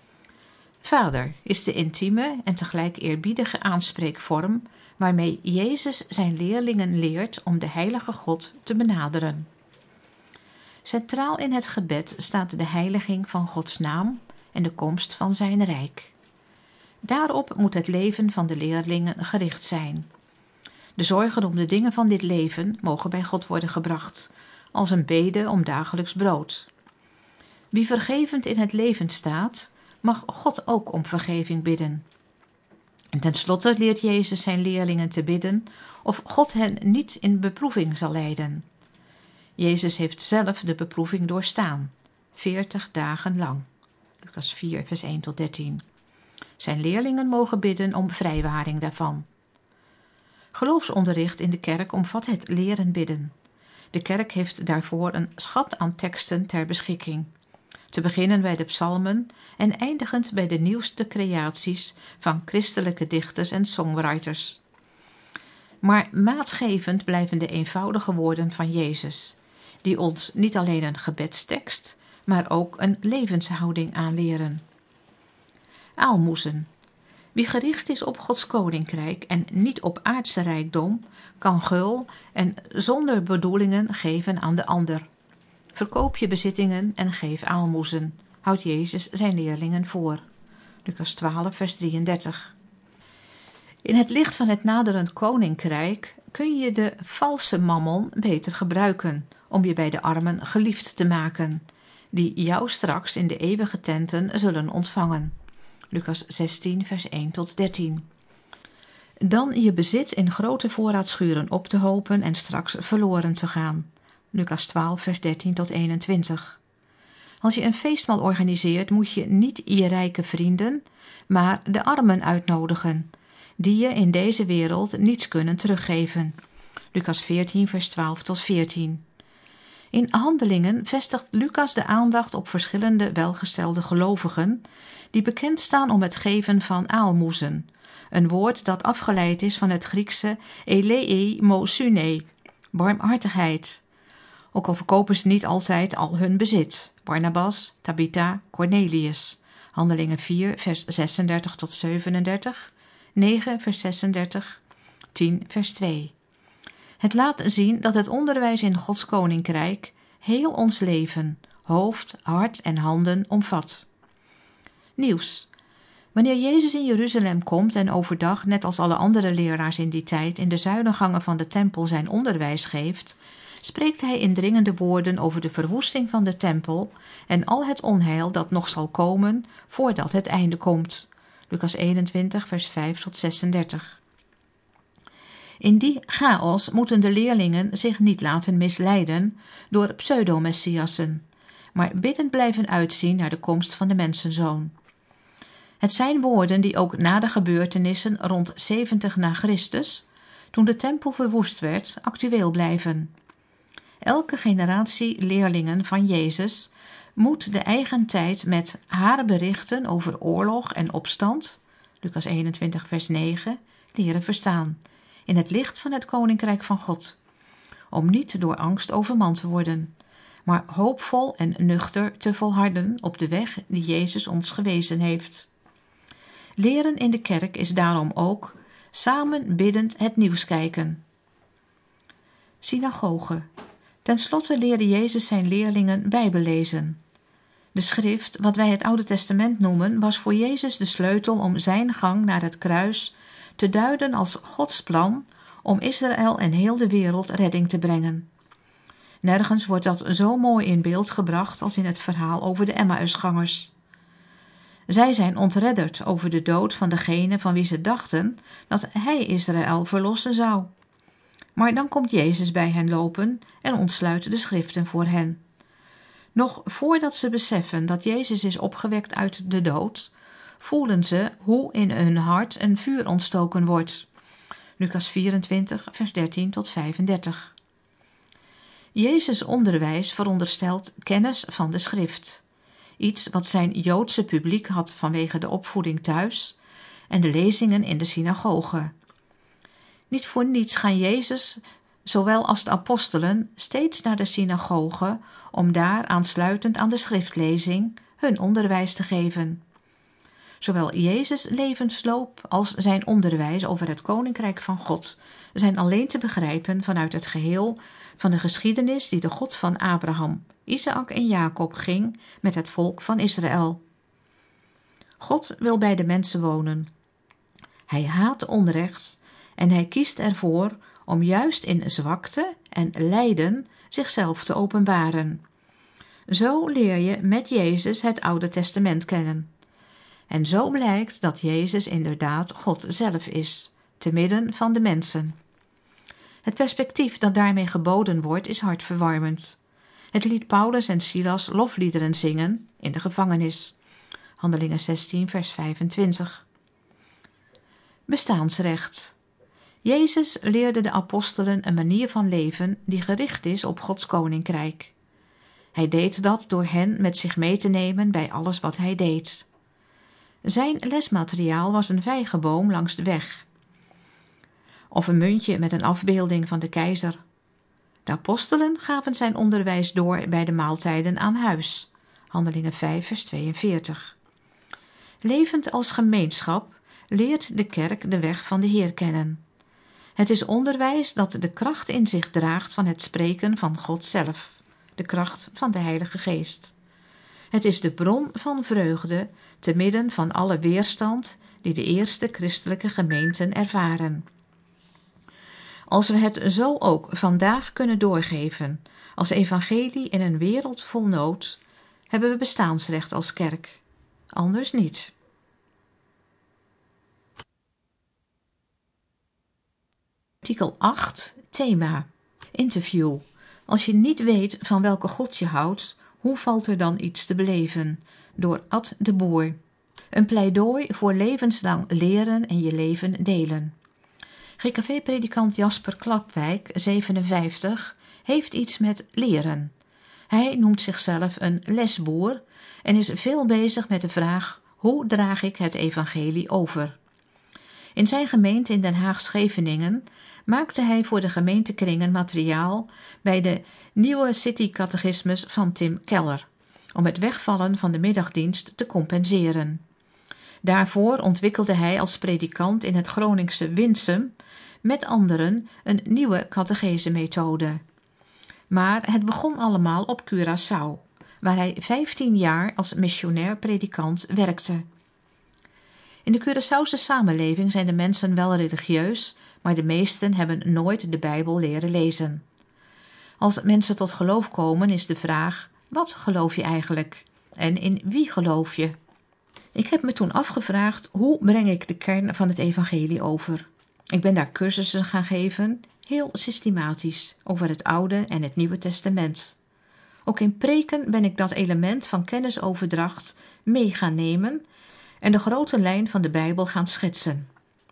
Vader is de intieme en tegelijk eerbiedige aanspreekvorm waarmee Jezus zijn leerlingen leert om de heilige God te benaderen. Centraal in het gebed staat de heiliging van Gods naam en de komst van zijn rijk. Daarop moet het leven van de leerlingen gericht zijn. De zorgen om de dingen van dit leven mogen bij God worden gebracht, als een bede om dagelijks brood. Wie vergevend in het leven staat, mag God ook om vergeving bidden. En tenslotte leert Jezus zijn leerlingen te bidden of God hen niet in beproeving zal leiden. Jezus heeft zelf de beproeving doorstaan, 40 dagen lang. Lucas 4 vers 1 tot 13. Zijn leerlingen mogen bidden om vrijwaring daarvan. Geloofsonderricht in de kerk omvat het leren bidden. De kerk heeft daarvoor een schat aan teksten ter beschikking. Te beginnen bij de psalmen en eindigend bij de nieuwste creaties van christelijke dichters en songwriters. Maar maatgevend blijven de eenvoudige woorden van Jezus, die ons niet alleen een gebedstekst, maar ook een levenshouding aanleren. Aalmoezen. Wie gericht is op Gods koninkrijk en niet op aardse rijkdom, kan gul en zonder bedoelingen geven aan de ander. Verkoop je bezittingen en geef aalmoezen, houdt Jezus zijn leerlingen voor. Lucas 12, vers 33. In het licht van het naderend koninkrijk kun je de valse mammon beter gebruiken om je bij de armen geliefd te maken, die jou straks in de eeuwige tenten zullen ontvangen. Lucas 16, vers 1 tot 13. Dan je bezit in grote voorraadschuren op te hopen en straks verloren te gaan. Lucas 12, vers 13 tot 21. Als je een feestmaal organiseert, moet je niet je rijke vrienden, maar de armen uitnodigen, die je in deze wereld niets kunnen teruggeven. Lucas 14, vers 12 tot 14. In Handelingen vestigt Lucas de aandacht op verschillende welgestelde gelovigen, die bekend staan om het geven van aalmoezen, een woord dat afgeleid is van het Griekse eleemosune, barmhartigheid. Ook al verkopen ze niet altijd al hun bezit. Barnabas, Tabitha, Cornelius. Handelingen 4, vers 36 tot 37, 9, vers 36, 10, vers 2. Het laat zien dat het onderwijs in Gods koninkrijk heel ons leven, hoofd, hart en handen omvat. Nieuws. Wanneer Jezus in Jeruzalem komt en overdag, net als alle andere leraars in die tijd, in de zuilengangen van de tempel zijn onderwijs geeft, spreekt hij in dringende woorden over de verwoesting van de tempel en al het onheil dat nog zal komen voordat het einde komt. Lucas 21, vers 5 tot 36. In die chaos moeten de leerlingen zich niet laten misleiden door pseudo-messiassen, maar biddend blijven uitzien naar de komst van de mensenzoon. Het zijn woorden die ook na de gebeurtenissen rond 70 na Christus, toen de tempel verwoest werd, actueel blijven. Elke generatie leerlingen van Jezus moet de eigen tijd met haar berichten over oorlog en opstand, Lucas 21 vers 9, leren verstaan, in het licht van het koninkrijk van God, om niet door angst overmand te worden, maar hoopvol en nuchter te volharden op de weg die Jezus ons gewezen heeft. Leren in de kerk is daarom ook samen biddend het nieuws kijken. Synagoge. Ten slotte leerde Jezus zijn leerlingen Bijbel lezen. De schrift, wat wij het Oude Testament noemen, was voor Jezus de sleutel om zijn gang naar het kruis te duiden als Gods plan om Israël en heel de wereld redding te brengen. Nergens wordt dat zo mooi in beeld gebracht als in het verhaal over de Emmausgangers. Zij zijn ontredderd over de dood van degene van wie ze dachten dat hij Israël verlossen zou. Maar dan komt Jezus bij hen lopen en ontsluit de schriften voor hen. Nog voordat ze beseffen dat Jezus is opgewekt uit de dood, voelen ze hoe in hun hart een vuur ontstoken wordt. Lucas 24, vers 13 tot 35. Jezus' onderwijs veronderstelt kennis van de schrift. Iets wat zijn Joodse publiek had vanwege de opvoeding thuis en de lezingen in de synagoge. Niet voor niets gaan Jezus, zowel als de apostelen, steeds naar de synagoge om daar aansluitend aan de schriftlezing hun onderwijs te geven. Zowel Jezus' levensloop als zijn onderwijs over het koninkrijk van God zijn alleen te begrijpen vanuit het geheel van de geschiedenis die de God van Abraham, Isaac en Jacob ging met het volk van Israël. God wil bij de mensen wonen. Hij haat onrecht en hij kiest ervoor om juist in zwakte en lijden zichzelf te openbaren. Zo leer je met Jezus het Oude Testament kennen. En zo blijkt dat Jezus inderdaad God zelf is, te midden van de mensen. Het perspectief dat daarmee geboden wordt is hartverwarmend. Het liet Paulus en Silas lofliederen zingen in de gevangenis. Handelingen 16, vers 25. Bestaansrecht. Jezus leerde de apostelen een manier van leven die gericht is op Gods koninkrijk. Hij deed dat door hen met zich mee te nemen bij alles wat hij deed. Zijn lesmateriaal was een vijgenboom langs de weg, of een muntje met een afbeelding van de keizer. De apostelen gaven zijn onderwijs door bij de maaltijden aan huis. Handelingen 5 vers 42. Levend als gemeenschap leert de kerk de weg van de Heer kennen. Het is onderwijs dat de kracht in zich draagt van het spreken van God zelf, de kracht van de Heilige Geest. Het is de bron van vreugde te midden van alle weerstand die de eerste christelijke gemeenten ervaren. Als we het zo ook vandaag kunnen doorgeven als evangelie in een wereld vol nood, hebben we bestaansrecht als kerk. Anders niet. Artikel 8, thema. Interview. Als je niet weet van welke God je houdt, hoe valt er dan iets te beleven? Door Ad de Boer. Een pleidooi voor levenslang leren en je leven delen. GKV-predikant Jasper Klapwijk, 57, heeft iets met leren. Hij noemt zichzelf een lesboer en is veel bezig met de vraag: hoe draag ik het evangelie over? In zijn gemeente in Den Haag-Scheveningen maakte hij voor de gemeentekringen materiaal bij de nieuwe City-catechismus van Tim Keller, om het wegvallen van de middagdienst te compenseren. Daarvoor ontwikkelde hij als predikant in het Groningse Winsum met anderen een nieuwe catechese-methode. Maar het begon allemaal op Curaçao, waar hij 15 jaar als missionair predikant werkte. In de Curaçaose samenleving zijn de mensen wel religieus, maar de meesten hebben nooit de Bijbel leren lezen. Als mensen tot geloof komen is de vraag: wat geloof je eigenlijk? En in wie geloof je? Ik heb me toen afgevraagd: hoe breng ik de kern van het evangelie over? Ik ben daar cursussen gaan geven, heel systematisch, over het Oude en het Nieuwe Testament. Ook in preken ben ik dat element van kennisoverdracht mee gaan nemen en de grote lijn van de Bijbel gaan schetsen.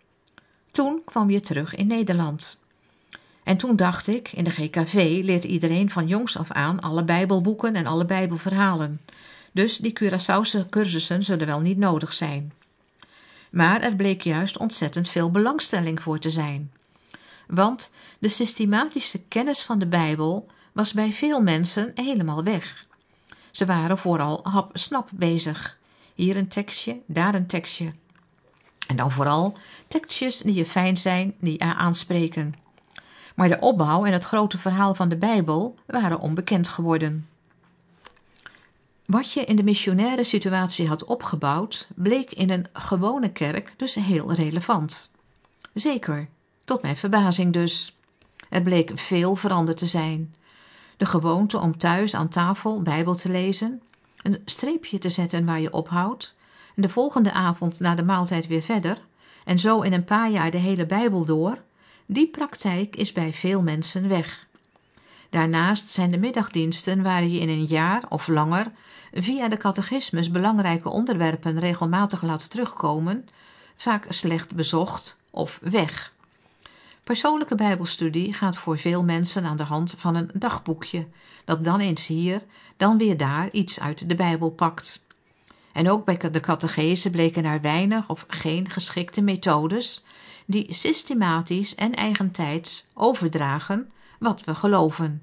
Toen kwam je terug in Nederland. En toen dacht ik, in de GKV leert iedereen van jongs af aan alle Bijbelboeken en alle Bijbelverhalen. Dus die Curaçaose cursussen zullen wel niet nodig zijn. Maar er bleek juist ontzettend veel belangstelling voor te zijn. Want de systematische kennis van de Bijbel was bij veel mensen helemaal weg. Ze waren vooral hap-snap bezig. Hier een tekstje, daar een tekstje. En dan vooral tekstjes die je fijn zijn, die je aanspreken. Maar de opbouw en het grote verhaal van de Bijbel waren onbekend geworden. Wat je in de missionaire situatie had opgebouwd, bleek in een gewone kerk dus heel relevant. Zeker, tot mijn verbazing dus. Er bleek veel veranderd te zijn. De gewoonte om thuis aan tafel Bijbel te lezen, een streepje te zetten waar je ophoudt, en de volgende avond na de maaltijd weer verder, en zo in een paar jaar de hele Bijbel door, die praktijk is bij veel mensen weg. Daarnaast zijn de middagdiensten waar je in een jaar of langer via de catechismus belangrijke onderwerpen regelmatig laat terugkomen, vaak slecht bezocht of weg. Persoonlijke Bijbelstudie gaat voor veel mensen aan de hand van een dagboekje, dat dan eens hier, dan weer daar iets uit de Bijbel pakt. En ook bij de catechese bleken er weinig of geen geschikte methodes die systematisch en eigentijds overdragen wat we geloven.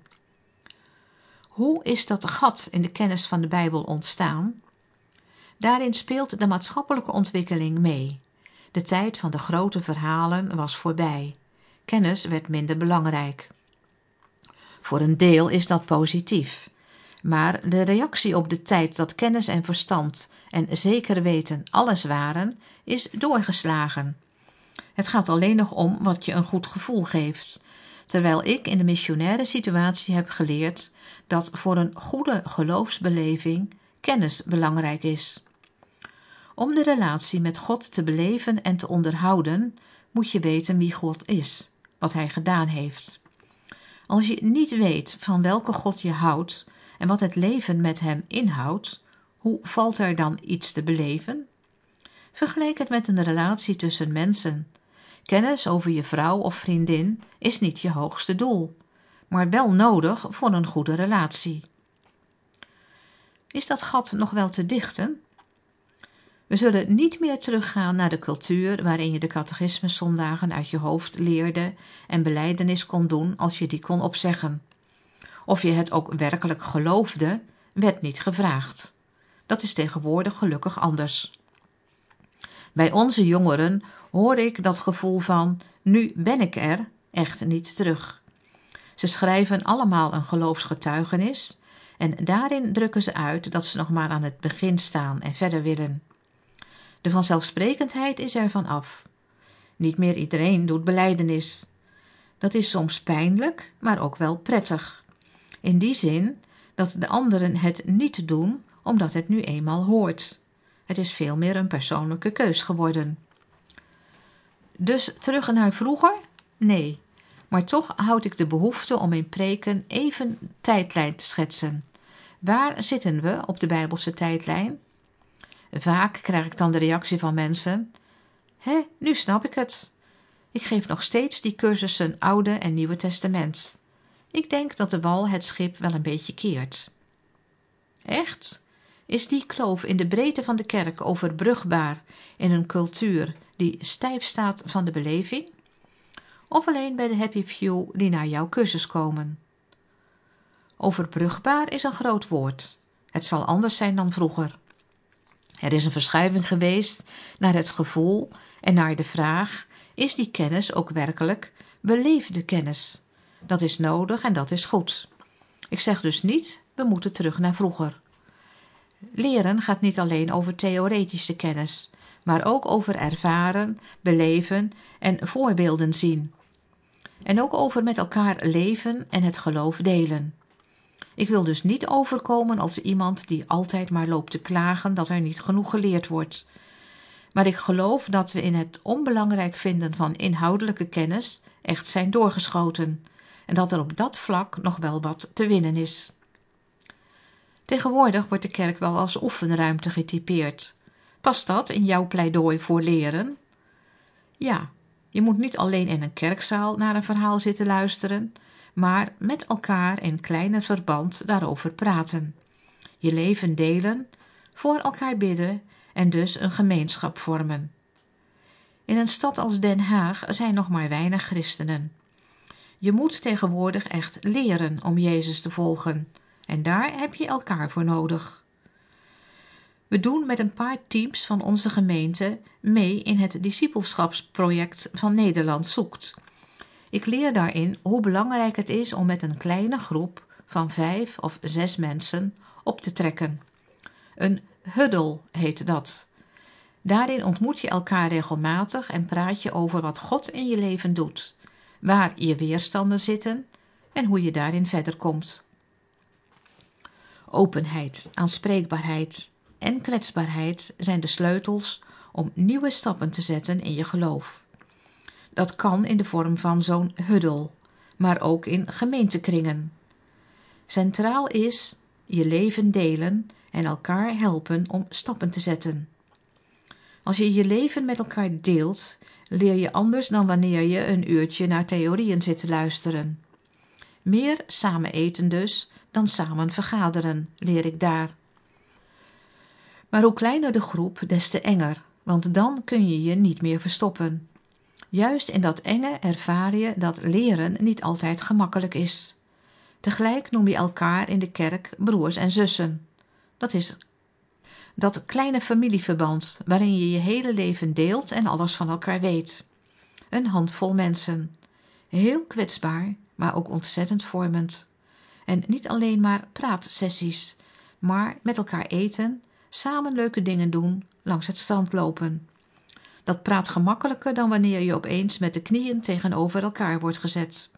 Hoe is dat gat in de kennis van de Bijbel ontstaan? Daarin speelt de maatschappelijke ontwikkeling mee. De tijd van de grote verhalen was voorbij. Kennis werd minder belangrijk. Voor een deel is dat positief. Maar de reactie op de tijd dat kennis en verstand en zeker weten alles waren, is doorgeslagen. Het gaat alleen nog om wat je een goed gevoel geeft. Terwijl ik in de missionaire situatie heb geleerd dat voor een goede geloofsbeleving kennis belangrijk is. Om de relatie met God te beleven en te onderhouden, moet je weten wie God is, wat Hij gedaan heeft. Als je niet weet van welke God je houdt en wat het leven met Hem inhoudt, hoe valt er dan iets te beleven? Vergelijk het met een relatie tussen mensen. Kennis over je vrouw of vriendin is niet je hoogste doel, maar wel nodig voor een goede relatie. Is dat gat nog wel te dichten? We zullen niet meer teruggaan naar de cultuur waarin je de catechismuszondagen uit je hoofd leerde en belijdenis kon doen als je die kon opzeggen. Of je het ook werkelijk geloofde, werd niet gevraagd. Dat is tegenwoordig gelukkig anders. Bij onze jongeren hoor ik dat gevoel van nu ben ik er echt niet terug. Ze schrijven allemaal een geloofsgetuigenis en daarin drukken ze uit dat ze nog maar aan het begin staan en verder willen. De vanzelfsprekendheid is er van af. Niet meer iedereen doet belijdenis. Dat is soms pijnlijk, maar ook wel prettig. In die zin dat de anderen het niet doen omdat het nu eenmaal hoort. Het is veel meer een persoonlijke keus geworden. Dus terug naar vroeger? Nee, maar toch houd ik de behoefte om in preken even tijdlijn te schetsen. Waar zitten we op de Bijbelse tijdlijn? Vaak krijg ik dan de reactie van mensen: nu snap ik het. Ik geef nog steeds die cursussen Oude en Nieuwe Testament. Ik denk dat de wal het schip wel een beetje keert. Echt? Is die kloof in de breedte van de kerk overbrugbaar in een cultuur die stijf staat van de beleving? Of alleen bij de happy few die naar jouw cursus komen? Overbrugbaar is een groot woord. Het zal anders zijn dan vroeger. Er is een verschuiving geweest naar het gevoel en naar de vraag: is die kennis ook werkelijk beleefde kennis? Dat is nodig en dat is goed. Ik zeg dus niet, we moeten terug naar vroeger. Leren gaat niet alleen over theoretische kennis, maar ook over ervaren, beleven en voorbeelden zien. En ook over met elkaar leven en het geloof delen. Ik wil dus niet overkomen als iemand die altijd maar loopt te klagen dat er niet genoeg geleerd wordt. Maar ik geloof dat we in het onbelangrijk vinden van inhoudelijke kennis echt zijn doorgeschoten en dat er op dat vlak nog wel wat te winnen is. Tegenwoordig wordt de kerk wel als oefenruimte getypeerd. Past dat in jouw pleidooi voor leren? Ja, je moet niet alleen in een kerkzaal naar een verhaal zitten luisteren, maar met elkaar in kleiner verband daarover praten. Je leven delen, voor elkaar bidden en dus een gemeenschap vormen. In een stad als Den Haag zijn nog maar weinig christenen. Je moet tegenwoordig echt leren om Jezus te volgen. En daar heb je elkaar voor nodig. We doen met een paar teams van onze gemeente mee in het discipelschapsproject van Nederland Zoekt. Ik leer daarin hoe belangrijk het is om met een kleine groep van 5 of 6 mensen op te trekken. Een huddle heet dat. Daarin ontmoet je elkaar regelmatig en praat je over wat God in je leven doet, waar je weerstanden zitten en hoe je daarin verder komt. Openheid, aanspreekbaarheid en kwetsbaarheid zijn de sleutels om nieuwe stappen te zetten in je geloof. Dat kan in de vorm van zo'n huddle, maar ook in gemeentekringen. Centraal is je leven delen en elkaar helpen om stappen te zetten. Als je je leven met elkaar deelt, leer je anders dan wanneer je een uurtje naar theorieën zit te luisteren. Meer samen eten dus dan samen vergaderen, leer ik daar. Maar hoe kleiner de groep, des te enger, want dan kun je je niet meer verstoppen. Juist in dat enge ervaar je dat leren niet altijd gemakkelijk is. Tegelijk noem je elkaar in de kerk broers en zussen. Dat is dat kleine familieverband waarin je je hele leven deelt en alles van elkaar weet. Een handvol mensen. Heel kwetsbaar, maar ook ontzettend vormend. En niet alleen maar praatsessies, maar met elkaar eten, samen leuke dingen doen, langs het strand lopen. Dat praat gemakkelijker dan wanneer je opeens met de knieën tegenover elkaar wordt gezet.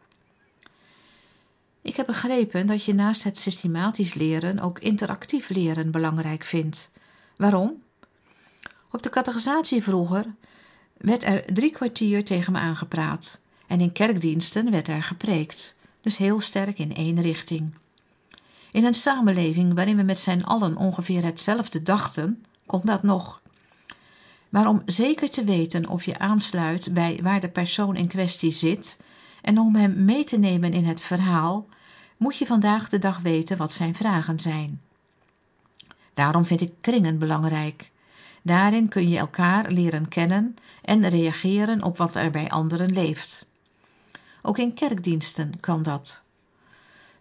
Ik heb begrepen dat je naast het systematisch leren ook interactief leren belangrijk vindt. Waarom? Op de catechisatie vroeger werd er 3 kwartier tegen me aangepraat en in kerkdiensten werd er gepreekt, dus heel sterk in één richting. In een samenleving waarin we met z'n allen ongeveer hetzelfde dachten, kon dat nog. Maar om zeker te weten of je aansluit bij waar de persoon in kwestie zit en om hem mee te nemen in het verhaal, moet je vandaag de dag weten wat zijn vragen zijn. Daarom vind ik kringen belangrijk. Daarin kun je elkaar leren kennen en reageren op wat er bij anderen leeft. Ook in kerkdiensten kan dat.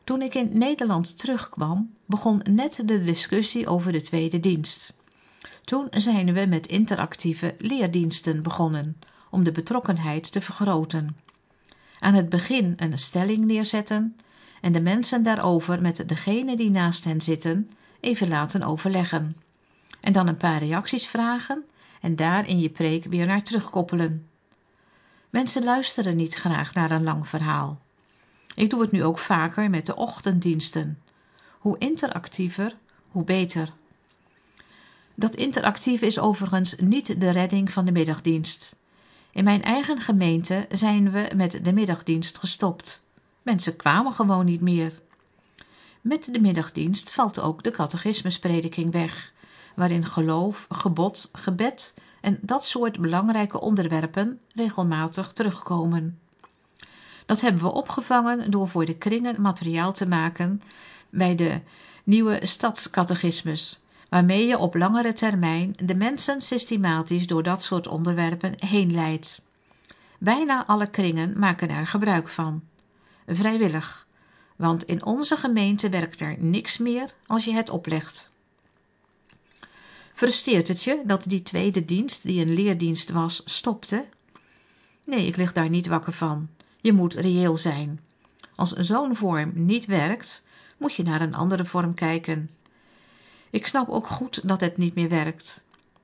Toen ik in Nederland terugkwam, begon net de discussie over de tweede dienst. Toen zijn we met interactieve leerdiensten begonnen, om de betrokkenheid te vergroten. Aan het begin een stelling neerzetten en de mensen daarover met degene die naast hen zitten even laten overleggen. En dan een paar reacties vragen en daar in je preek weer naar terugkoppelen. Mensen luisteren niet graag naar een lang verhaal. Ik doe het nu ook vaker met de ochtenddiensten. Hoe interactiever, hoe beter. Dat interactieve is overigens niet de redding van de middagdienst. In mijn eigen gemeente zijn we met de middagdienst gestopt. Mensen kwamen gewoon niet meer. Met de middagdienst valt ook de catechismusprediking weg, waarin geloof, gebod, gebed en dat soort belangrijke onderwerpen regelmatig terugkomen. Dat hebben we opgevangen door voor de kringen materiaal te maken bij de nieuwe stadscatechismus, waarmee je op langere termijn de mensen systematisch door dat soort onderwerpen heen leidt. Bijna alle kringen maken er gebruik van. Vrijwillig, want in onze gemeente werkt er niks meer als je het oplegt. Frustreert het je dat die tweede dienst, die een leerdienst was, stopte? Nee, ik lig daar niet wakker van. Je moet reëel zijn. Als zo'n vorm niet werkt, moet je naar een andere vorm kijken. Ik snap ook goed dat het niet meer werkt.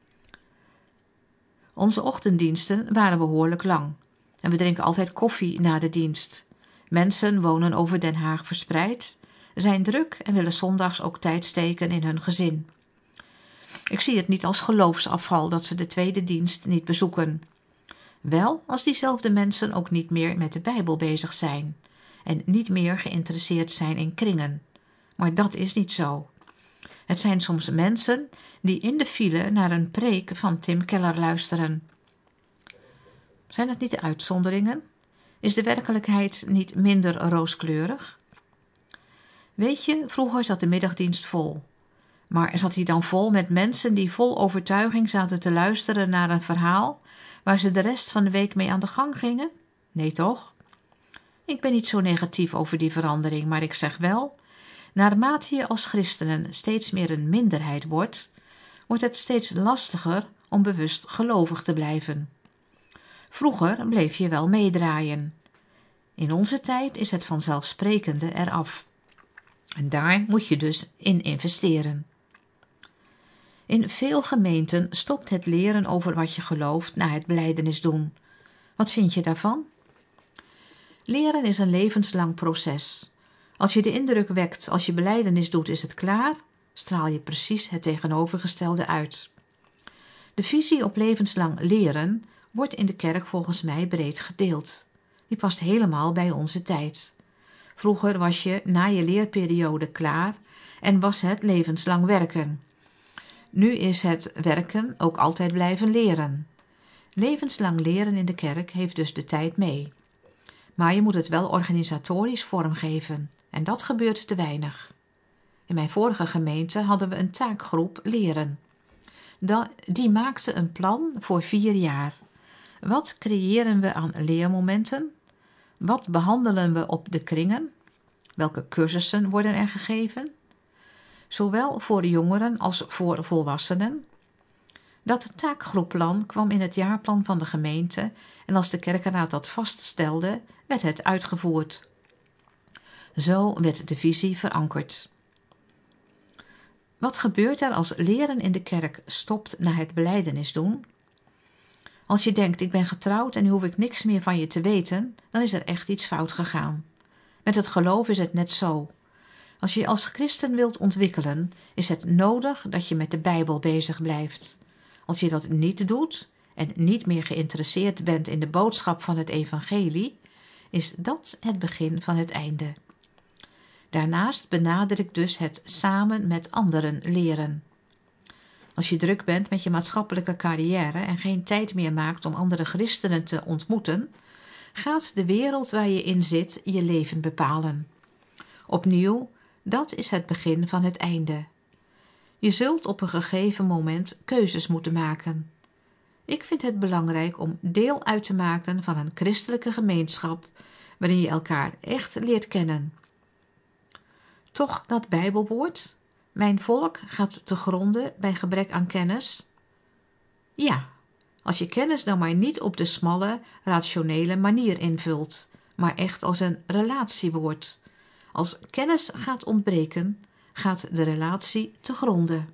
Onze ochtenddiensten waren behoorlijk lang. En we drinken altijd koffie na de dienst. Mensen wonen over Den Haag verspreid, zijn druk en willen zondags ook tijd steken in hun gezin. Ik zie het niet als geloofsafval dat ze de tweede dienst niet bezoeken. Wel als diezelfde mensen ook niet meer met de Bijbel bezig zijn en niet meer geïnteresseerd zijn in kringen. Maar dat is niet zo. Het zijn soms mensen die in de file naar een preek van Tim Keller luisteren. Zijn het niet de uitzonderingen? Is de werkelijkheid niet minder rooskleurig? Weet je, vroeger zat de middagdienst vol. Maar zat hij dan vol met mensen die vol overtuiging zaten te luisteren naar een verhaal waar ze de rest van de week mee aan de gang gingen? Nee toch? Ik ben niet zo negatief over die verandering, maar ik zeg wel, naarmate je als christenen steeds meer een minderheid wordt, wordt het steeds lastiger om bewust gelovig te blijven. Vroeger bleef je wel meedraaien. In onze tijd is het vanzelfsprekende eraf. En daar moet je dus in investeren. In veel gemeenten stopt het leren over wat je gelooft na het belijdenis doen. Wat vind je daarvan? Leren is een levenslang proces. Als je de indruk wekt als je belijdenis doet is het klaar, straal je precies het tegenovergestelde uit. De visie op levenslang leren wordt in de kerk volgens mij breed gedeeld. Die past helemaal bij onze tijd. Vroeger was je na je leerperiode klaar en was het levenslang werken. Nu is het werken ook altijd blijven leren. Levenslang leren in de kerk heeft dus de tijd mee. Maar je moet het wel organisatorisch vormgeven en dat gebeurt te weinig. In mijn vorige gemeente hadden we een taakgroep leren. Die maakte een plan voor 4 jaar. Wat creëren we aan leermomenten? Wat behandelen we op de kringen? Welke cursussen worden er gegeven? Zowel voor de jongeren als voor volwassenen. Dat taakgroepplan kwam in het jaarplan van de gemeente en als de kerkenraad dat vaststelde, werd het uitgevoerd. Zo werd de visie verankerd. Wat gebeurt er als leren in de kerk stopt na het belijdenis doen? Als je denkt, ik ben getrouwd en nu hoef ik niks meer van je te weten, dan is er echt iets fout gegaan. Met het geloof is het net zo. Als je je als christen wilt ontwikkelen, is het nodig dat je met de Bijbel bezig blijft. Als je dat niet doet en niet meer geïnteresseerd bent in de boodschap van het evangelie, is dat het begin van het einde. Daarnaast benader ik dus het samen met anderen leren. Als je druk bent met je maatschappelijke carrière en geen tijd meer maakt om andere christenen te ontmoeten, gaat de wereld waar je in zit je leven bepalen. Opnieuw, dat is het begin van het einde. Je zult op een gegeven moment keuzes moeten maken. Ik vind het belangrijk om deel uit te maken van een christelijke gemeenschap waarin je elkaar echt leert kennen. Toch dat Bijbelwoord? Mijn volk gaat te gronde bij gebrek aan kennis? Ja, als je kennis dan maar niet op de smalle, rationele manier invult, maar echt als een relatiewoord. Als kennis gaat ontbreken, gaat de relatie te gronde.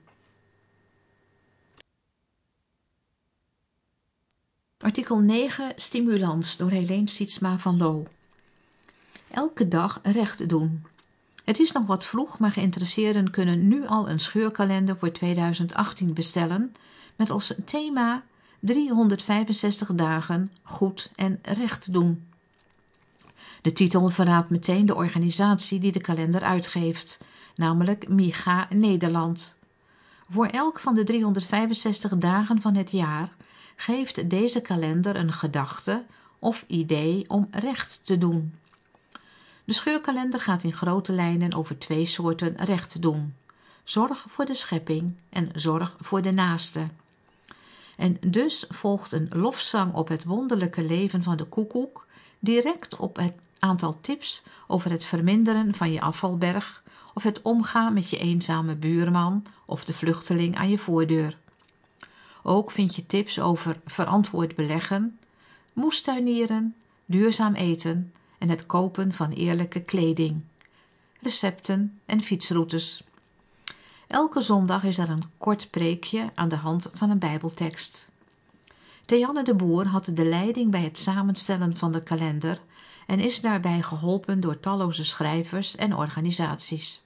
Artikel 9, Stimulans, door Helene Sietsma van Loo. Elke dag recht doen. Het is nog wat vroeg, maar geïnteresseerden kunnen nu al een scheurkalender voor 2018 bestellen met als thema 365 dagen goed en recht doen. De titel verraadt meteen de organisatie die de kalender uitgeeft, namelijk MIGA Nederland. Voor elk van de 365 dagen van het jaar geeft deze kalender een gedachte of idee om recht te doen. De scheurkalender gaat in grote lijnen over 2 soorten recht doen: zorg voor de schepping en zorg voor de naaste. En dus volgt een lofzang op het wonderlijke leven van de koekoek, direct op het aantal tips over het verminderen van je afvalberg of het omgaan met je eenzame buurman of de vluchteling aan je voordeur. Ook vind je tips over verantwoord beleggen, moestuinieren, duurzaam eten en het kopen van eerlijke kleding, recepten en fietsroutes. Elke zondag is er een kort preekje aan de hand van een Bijbeltekst. Theanne de Boer had de leiding bij het samenstellen van de kalender en is daarbij geholpen door talloze schrijvers en organisaties.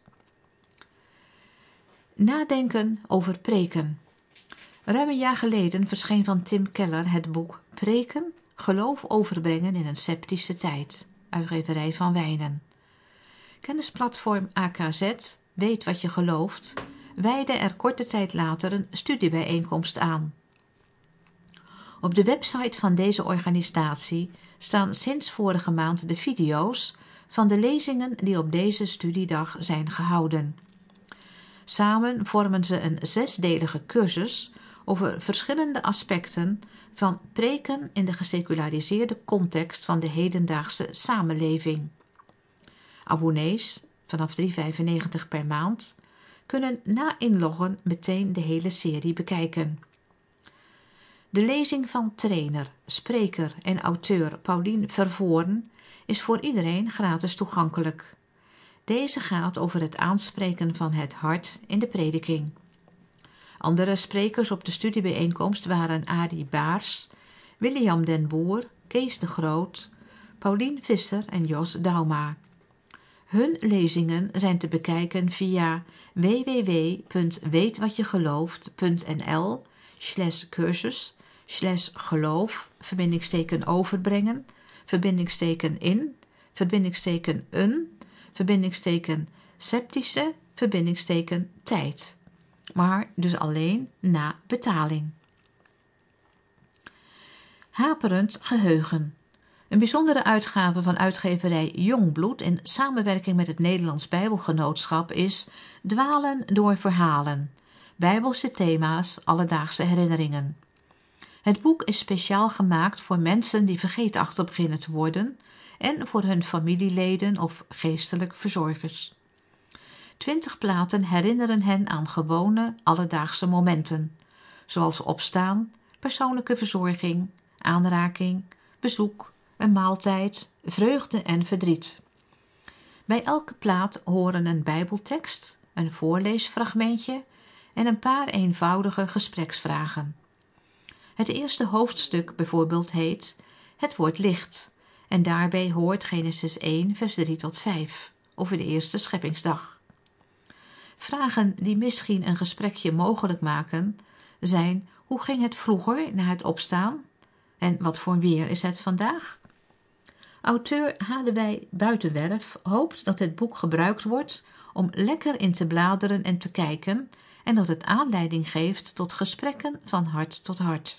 Nadenken over preken. Ruim een jaar geleden verscheen van Tim Keller het boek Preken, geloof overbrengen in een sceptische tijd, uitgeverij Van Wijnen. Kennisplatform AKZ, Weet wat je gelooft, wijde er korte tijd later een studiebijeenkomst aan. Op de website van deze organisatie staan sinds vorige maand de video's van de lezingen die op deze studiedag zijn gehouden. Samen vormen ze een 6-delige cursus over verschillende aspecten van preken in de geseculariseerde context van de hedendaagse samenleving. Abonnees, vanaf €3,95 per maand, kunnen na inloggen meteen de hele serie bekijken. De lezing van trainer, spreker en auteur Paulien Vervoorn is voor iedereen gratis toegankelijk. Deze gaat over het aanspreken van het hart in de prediking. Andere sprekers op de studiebijeenkomst waren Arie Baars, William den Boer, Kees de Groot, Paulien Visser en Jos Dauma. Hun lezingen zijn te bekijken via www.weetwatjegelooft.nl/cursus/geloof, overbrengen, sceptische, tijd. Maar dus alleen na betaling. Haperend geheugen. Een bijzondere uitgave van uitgeverij Jongbloed in samenwerking met het Nederlands Bijbelgenootschap is Dwalen door verhalen. Bijbelse thema's, alledaagse herinneringen. Het boek is speciaal gemaakt voor mensen die vergeetachtig beginnen te worden en voor hun familieleden of geestelijk verzorgers. 20 platen herinneren hen aan gewone, alledaagse momenten, zoals opstaan, persoonlijke verzorging, aanraking, bezoek, een maaltijd, vreugde en verdriet. Bij elke plaat horen een Bijbeltekst, een voorleesfragmentje en een paar eenvoudige gespreksvragen. Het eerste hoofdstuk bijvoorbeeld heet Het wordt licht en daarbij hoort Genesis 1 vers 3 tot 5 over de eerste scheppingsdag. Vragen die misschien een gesprekje mogelijk maken zijn: hoe ging het vroeger na het opstaan? En wat voor weer is het vandaag? Auteur Hadewij Buitenwerf hoopt dat het boek gebruikt wordt om lekker in te bladeren en te kijken en dat het aanleiding geeft tot gesprekken van hart tot hart.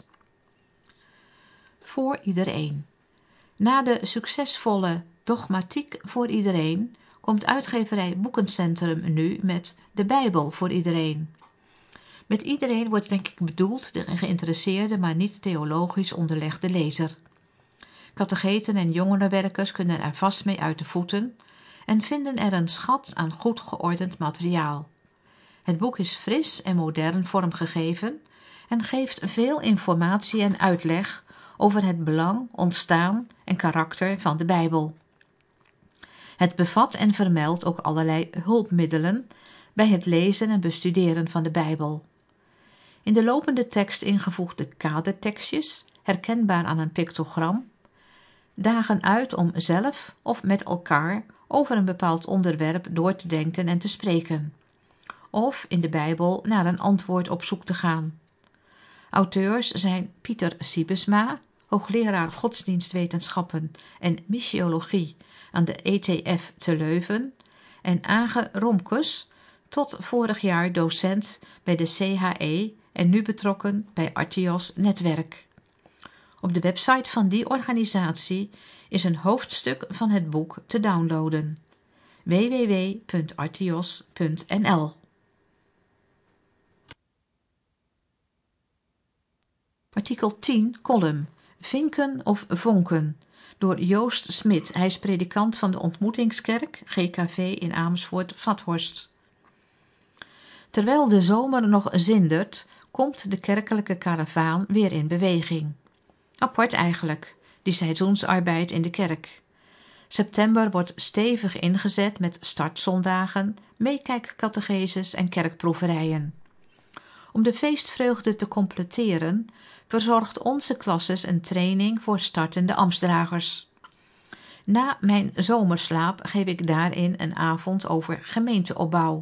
Voor iedereen. Na de succesvolle Dogmatiek voor iedereen komt uitgeverij Boekencentrum nu met De Bijbel voor iedereen. Met iedereen wordt denk ik bedoeld de geïnteresseerde, maar niet theologisch onderlegde lezer. Catecheten en jongerenwerkers kunnen er vast mee uit de voeten en vinden er een schat aan goed geordend materiaal. Het boek is fris en modern vormgegeven en geeft veel informatie en uitleg over het belang, ontstaan en karakter van de Bijbel. Het bevat en vermeldt ook allerlei hulpmiddelen bij het lezen en bestuderen van de Bijbel. In de lopende tekst ingevoegde kadertekstjes, herkenbaar aan een pictogram, dagen uit om zelf of met elkaar over een bepaald onderwerp door te denken en te spreken, of in de Bijbel naar een antwoord op zoek te gaan. Auteurs zijn Pieter Siebesma, hoogleraar godsdienstwetenschappen en missiologie aan de ETF te Leuven, en Age Romkes, tot vorig jaar docent bij de CHE en nu betrokken bij Artios Netwerk. Op de website van die organisatie is een hoofdstuk van het boek te downloaden: www.artios.nl. Artikel 10, column Vinken of vonken, door Joost Smit. Hij is predikant van de Ontmoetingskerk, GKV in Amersfoort-Vathorst. Terwijl de zomer nog zindert, komt de kerkelijke karavaan weer in beweging. Apart eigenlijk, die seizoensarbeid in de kerk. September wordt stevig ingezet met startzondagen, meekijkcatecheses en kerkproeverijen. Om de feestvreugde te completeren, verzorgt onze klasses een training voor startende ambtsdragers. Na mijn zomerslaap geef ik daarin een avond over gemeenteopbouw.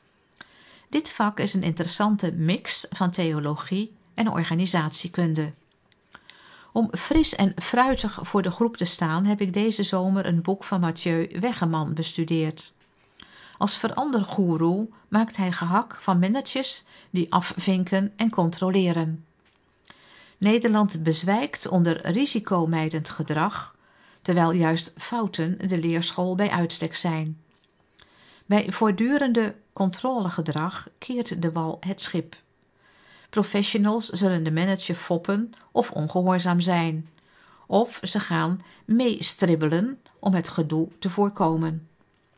Dit vak is een interessante mix van theologie en organisatiekunde. Om fris en fruitig voor de groep te staan, heb ik deze zomer een boek van Mathieu Weggeman bestudeerd. Als verandergoeroe maakt hij gehak van mannetjes die afvinken en controleren. Nederland bezwijkt onder risicomijdend gedrag, terwijl juist fouten de leerschool bij uitstek zijn. Bij voortdurende controlegedrag keert de wal het schip. Professionals zullen de manager foppen of ongehoorzaam zijn. Of ze gaan meestribbelen om het gedoe te voorkomen.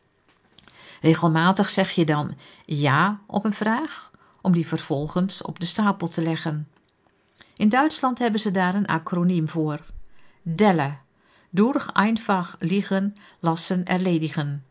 Regelmatig zeg je dan ja op een vraag, om die vervolgens op de stapel te leggen. In Duitsland hebben ze daar een acroniem voor: DELLE, durch einfach liegen lassen erledigen.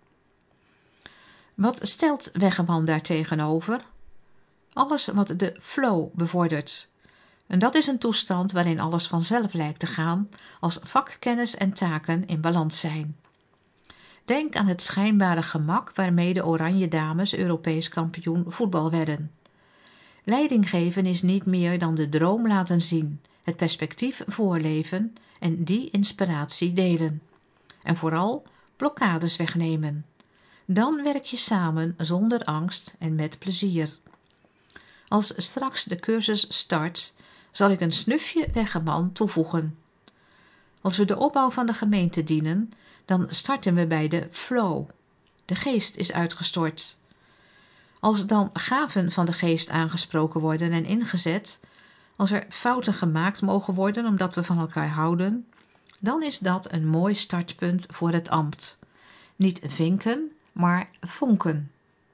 Wat stelt Weggeman daar tegenover? Alles wat de flow bevordert. En dat is een toestand waarin alles vanzelf lijkt te gaan als vakkennis en taken in balans zijn. Denk aan het schijnbare gemak waarmee de Oranje Dames Europees kampioen voetbal werden. Leiding geven is niet meer dan de droom laten zien, het perspectief voorleven en die inspiratie delen. En vooral blokkades wegnemen. Dan werk je samen zonder angst en met plezier. Als straks de cursus start, zal ik een snufje Weggeman toevoegen. Als we de opbouw van de gemeente dienen, dan starten we bij de flow. De geest is uitgestort. Als dan gaven van de geest aangesproken worden en ingezet, als er fouten gemaakt mogen worden omdat we van elkaar houden, dan is dat een mooi startpunt voor het ambt. Niet vinken, maar vonken.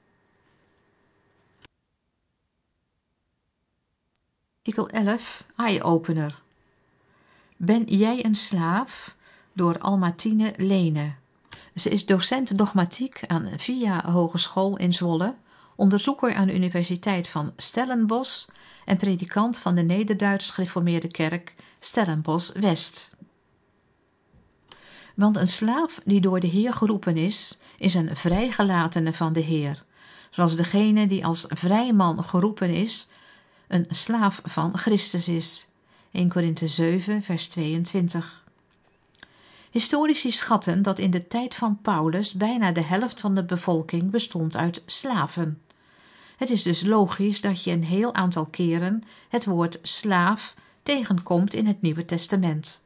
Artikel 11, Eye-opener. Ben jij een slaaf? Door Almatine Lene. Ze is docent dogmatiek aan VIA Hogeschool in Zwolle, onderzoeker aan de Universiteit van Stellenbosch en predikant van de Nederduits Gereformeerde Kerk Stellenbosch-West. Want een slaaf die door de Heer geroepen is een vrijgelatene van de Heer, zoals degene die als vrijman geroepen is, een slaaf van Christus is. 1 Korinthe 7, vers 22. Historici schatten dat in de tijd van Paulus bijna de helft van de bevolking bestond uit slaven. Het is dus logisch dat je een heel aantal keren het woord slaaf tegenkomt in het Nieuwe Testament.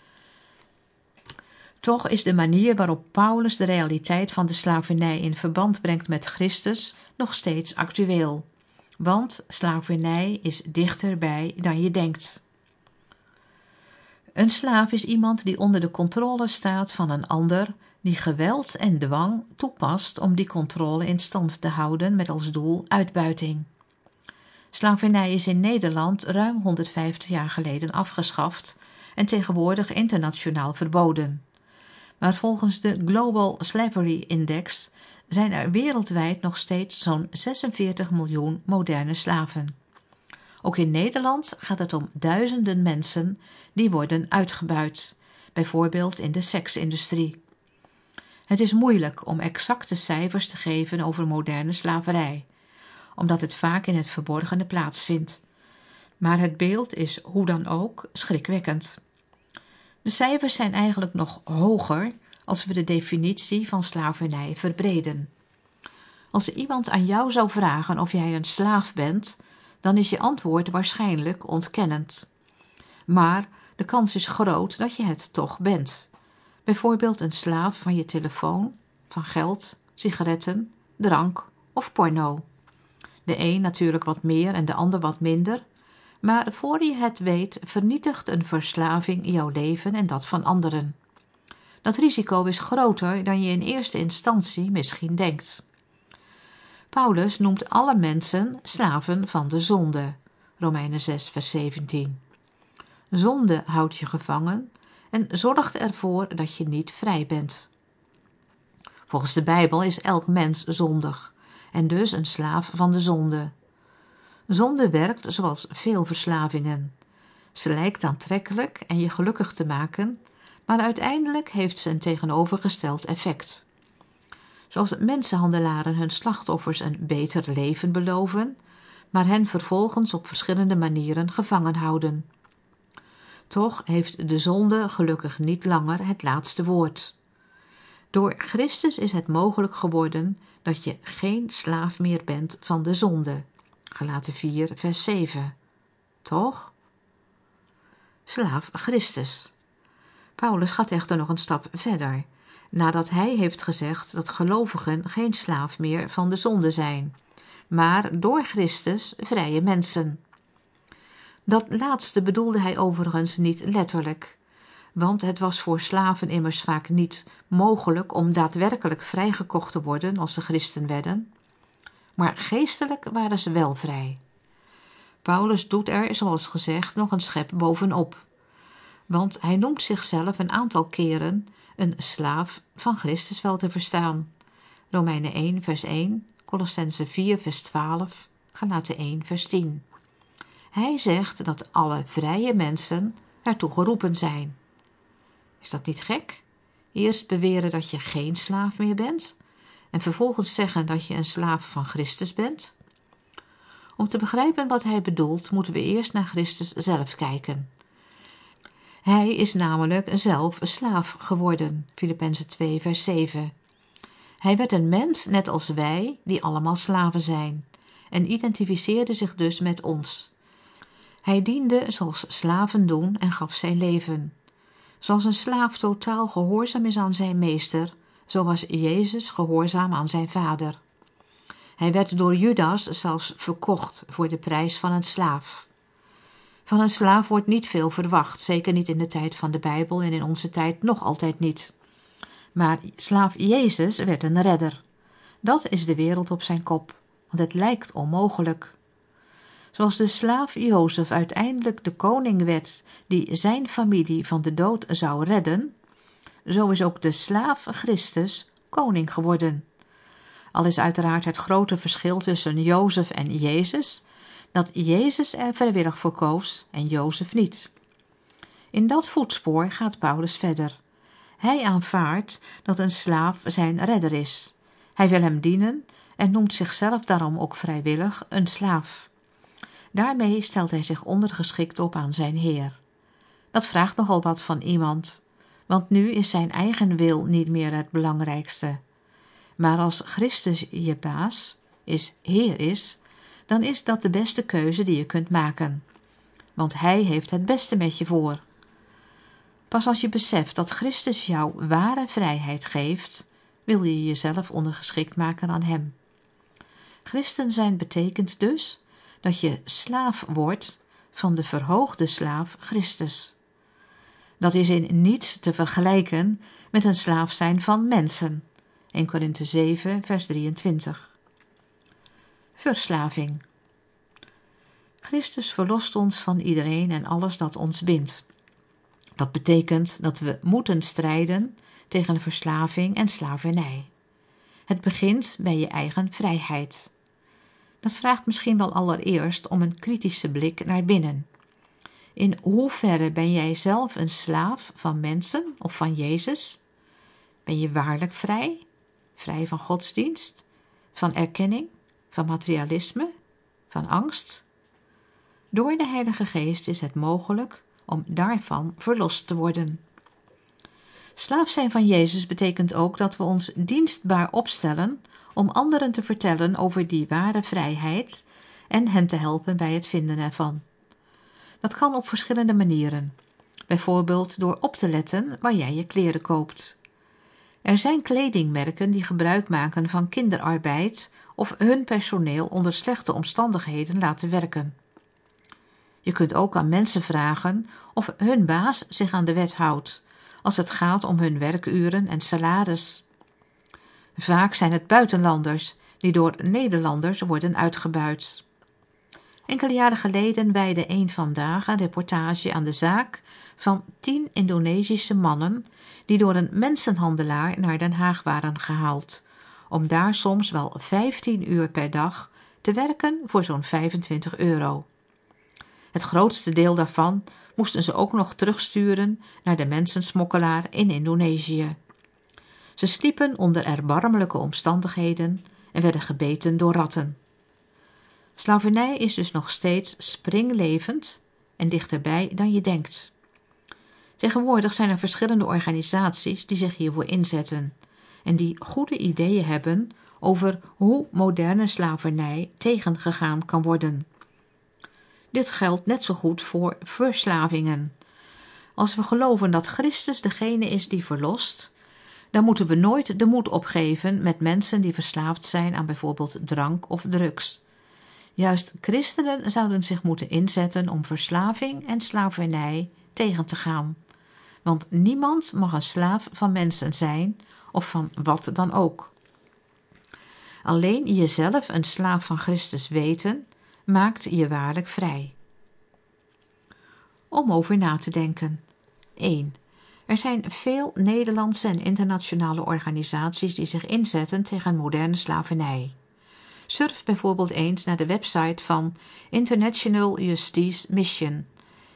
Toch is de manier waarop Paulus de realiteit van de slavernij in verband brengt met Christus nog steeds actueel. Want slavernij is dichterbij dan je denkt. Een slaaf is iemand die onder de controle staat van een ander die geweld en dwang toepast om die controle in stand te houden met als doel uitbuiting. Slavernij is in Nederland ruim 150 jaar geleden afgeschaft en tegenwoordig internationaal verboden. Maar volgens de Global Slavery Index zijn er wereldwijd nog steeds zo'n 46 miljoen moderne slaven. Ook in Nederland gaat het om duizenden mensen die worden uitgebuit, bijvoorbeeld in de seksindustrie. Het is moeilijk om exacte cijfers te geven over moderne slaverij, omdat het vaak in het verborgene plaatsvindt. Maar het beeld is hoe dan ook schrikwekkend. De cijfers zijn eigenlijk nog hoger als we de definitie van slavernij verbreden. Als iemand aan jou zou vragen of jij een slaaf bent, dan is je antwoord waarschijnlijk ontkennend. Maar de kans is groot dat je het toch bent. Bijvoorbeeld een slaaf van je telefoon, van geld, sigaretten, drank of porno. De een natuurlijk wat meer en de ander wat minder, maar voor je het weet vernietigt een verslaving jouw leven en dat van anderen. Dat risico is groter dan je in eerste instantie misschien denkt. Paulus noemt alle mensen slaven van de zonde, Romeinen 6 vers 17. Zonde houdt je gevangen en zorgt ervoor dat je niet vrij bent. Volgens de Bijbel is elk mens zondig en dus een slaaf van de zonde. Zonde werkt zoals veel verslavingen. Ze lijkt aantrekkelijk en je gelukkig te maken, maar uiteindelijk heeft ze een tegenovergesteld effect. Zoals mensenhandelaren hun slachtoffers een beter leven beloven, maar hen vervolgens op verschillende manieren gevangen houden. Toch heeft de zonde gelukkig niet langer het laatste woord. Door Christus is het mogelijk geworden dat je geen slaaf meer bent van de zonde. Galaten 4 vers 7. Toch? Slaaf Christus. Paulus gaat echter nog een stap verder, nadat hij heeft gezegd dat gelovigen geen slaaf meer van de zonde zijn, maar door Christus vrije mensen. Dat laatste bedoelde hij overigens niet letterlijk, want het was voor slaven immers vaak niet mogelijk om daadwerkelijk vrijgekocht te worden als ze christen werden, maar geestelijk waren ze wel vrij. Paulus doet er, zoals gezegd, nog een schep bovenop, want hij noemt zichzelf een aantal keren een slaaf van Christus wel te verstaan. Romeinen 1 vers 1, Kolossenzen 4 vers 12, Galaten 1 vers 10. Hij zegt dat alle vrije mensen ertoe geroepen zijn. Is dat niet gek? Eerst beweren dat je geen slaaf meer bent en vervolgens zeggen dat je een slaaf van Christus bent? Om te begrijpen wat hij bedoelt, moeten we eerst naar Christus zelf kijken. Hij is namelijk zelf een slaaf geworden, Filippenzen 2 vers 7. Hij werd een mens net als wij, die allemaal slaven zijn, en identificeerde zich dus met ons. Hij diende zoals slaven doen en gaf zijn leven. Zoals een slaaf totaal gehoorzaam is aan zijn meester, zo was Jezus gehoorzaam aan zijn vader. Hij werd door Judas zelfs verkocht voor de prijs van een slaaf. Van een slaaf wordt niet veel verwacht, zeker niet in de tijd van de Bijbel en in onze tijd nog altijd niet. Maar slaaf Jezus werd een redder. Dat is de wereld op zijn kop, want het lijkt onmogelijk. Zoals de slaaf Jozef uiteindelijk de koning werd die zijn familie van de dood zou redden, zo is ook de slaaf Christus koning geworden. Al is uiteraard het grote verschil tussen Jozef en Jezus dat Jezus er vrijwillig voor koos en Jozef niet. In dat voetspoor gaat Paulus verder. Hij aanvaardt dat een slaaf zijn redder is. Hij wil hem dienen en noemt zichzelf daarom ook vrijwillig een slaaf. Daarmee stelt hij zich ondergeschikt op aan zijn Heer. Dat vraagt nogal wat van iemand, want nu is zijn eigen wil niet meer het belangrijkste. Maar als Christus je baas Heer is, dan is dat de beste keuze die je kunt maken. Want Hij heeft het beste met je voor. Pas als je beseft dat Christus jou ware vrijheid geeft, wil je jezelf ondergeschikt maken aan Hem. Christen zijn betekent dus dat je slaaf wordt van de verhoogde slaaf Christus. Dat is in niets te vergelijken met een slaaf zijn van mensen. 1 Korinthe 7 vers 23. Verslaving. Christus verlost ons van iedereen en alles dat ons bindt. Dat betekent dat we moeten strijden tegen verslaving en slavernij. Het begint bij je eigen vrijheid. Dat vraagt misschien wel allereerst om een kritische blik naar binnen. In hoeverre ben jij zelf een slaaf van mensen of van Jezus? Ben je waarlijk vrij? Vrij van godsdienst, van erkenning, van materialisme, van angst? Door de Heilige Geest is het mogelijk om daarvan verlost te worden. Slaaf zijn van Jezus betekent ook dat we ons dienstbaar opstellen om anderen te vertellen over die ware vrijheid en hen te helpen bij het vinden ervan. Dat kan op verschillende manieren, bijvoorbeeld door op te letten waar jij je kleren koopt. Er zijn kledingmerken die gebruik maken van kinderarbeid of hun personeel onder slechte omstandigheden laten werken. Je kunt ook aan mensen vragen of hun baas zich aan de wet houdt, als het gaat om hun werkuren en salaris. Vaak zijn het buitenlanders die door Nederlanders worden uitgebuit. Enkele jaren geleden wijdde Eén Vandaag een reportage aan de zaak van 10 Indonesische mannen die door een mensenhandelaar naar Den Haag waren gehaald, om daar soms wel 15 uur per dag te werken voor zo'n €25. Het grootste deel daarvan moesten ze ook nog terugsturen naar de mensensmokkelaar in Indonesië. Ze sliepen onder erbarmelijke omstandigheden en werden gebeten door ratten. Slavernij is dus nog steeds springlevend en dichterbij dan je denkt. Tegenwoordig zijn er verschillende organisaties die zich hiervoor inzetten en die goede ideeën hebben over hoe moderne slavernij tegengegaan kan worden. Dit geldt net zo goed voor verslavingen. Als we geloven dat Christus degene is die verlost, dan moeten we nooit de moed opgeven met mensen die verslaafd zijn aan bijvoorbeeld drank of drugs. Juist christenen zouden zich moeten inzetten om verslaving en slavernij tegen te gaan. Want niemand mag een slaaf van mensen zijn of van wat dan ook. Alleen jezelf een slaaf van Christus weten maakt je waarlijk vrij. Om over na te denken. 1. Er zijn veel Nederlandse en internationale organisaties die zich inzetten tegen moderne slavernij. Surf bijvoorbeeld eens naar de website van International Justice Mission,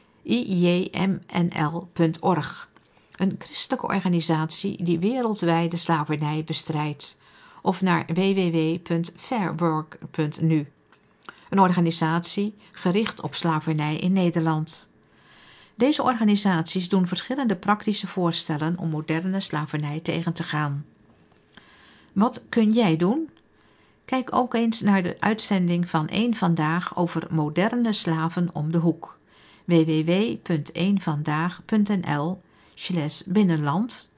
IJMNL.org, een christelijke organisatie die wereldwijd de slavernij bestrijdt, of naar www.fairwork.nu, een organisatie gericht op slavernij in Nederland. Deze organisaties doen verschillende praktische voorstellen om moderne slavernij tegen te gaan. Wat kun jij doen? Kijk ook eens naar de uitzending van Eén Vandaag over moderne slaven om de hoek. www.eenvandaag.nl/binnenland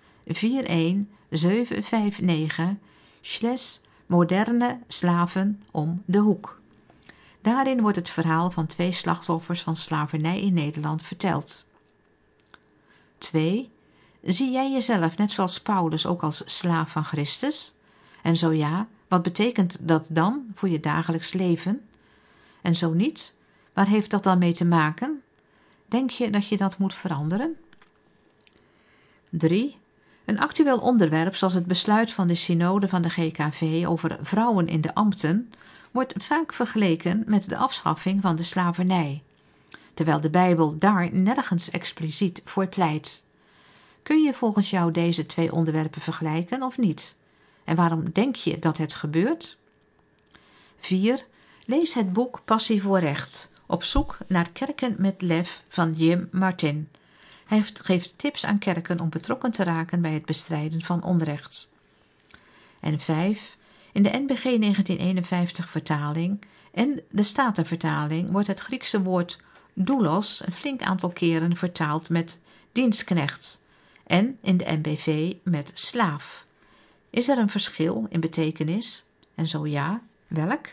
41759/moderne slaven om de hoek. Daarin wordt het verhaal van 2 slachtoffers van slavernij in Nederland verteld. 2. Zie jij jezelf net zoals Paulus ook als slaaf van Christus? En zo ja, wat betekent dat dan voor je dagelijks leven? En zo niet, waar heeft dat dan mee te maken? Denk je dat je dat moet veranderen? 3. Een actueel onderwerp zoals het besluit van de synode van de GKV over vrouwen in de ambten wordt vaak vergeleken met de afschaffing van de slavernij, terwijl de Bijbel daar nergens expliciet voor pleit. Kun je volgens jou deze 2 onderwerpen vergelijken of niet? En waarom denk je dat het gebeurt? 4. Lees het boek Passie voor Recht, op zoek naar kerken met lef van Jim Martin. Hij geeft tips aan kerken om betrokken te raken bij het bestrijden van onrecht. En 5. In de NBG 1951 vertaling en de Statenvertaling wordt het Griekse woord doulos een flink aantal keren vertaald met dienstknecht en in de NBV met slaaf. Is er een verschil in betekenis? En zo ja, welk?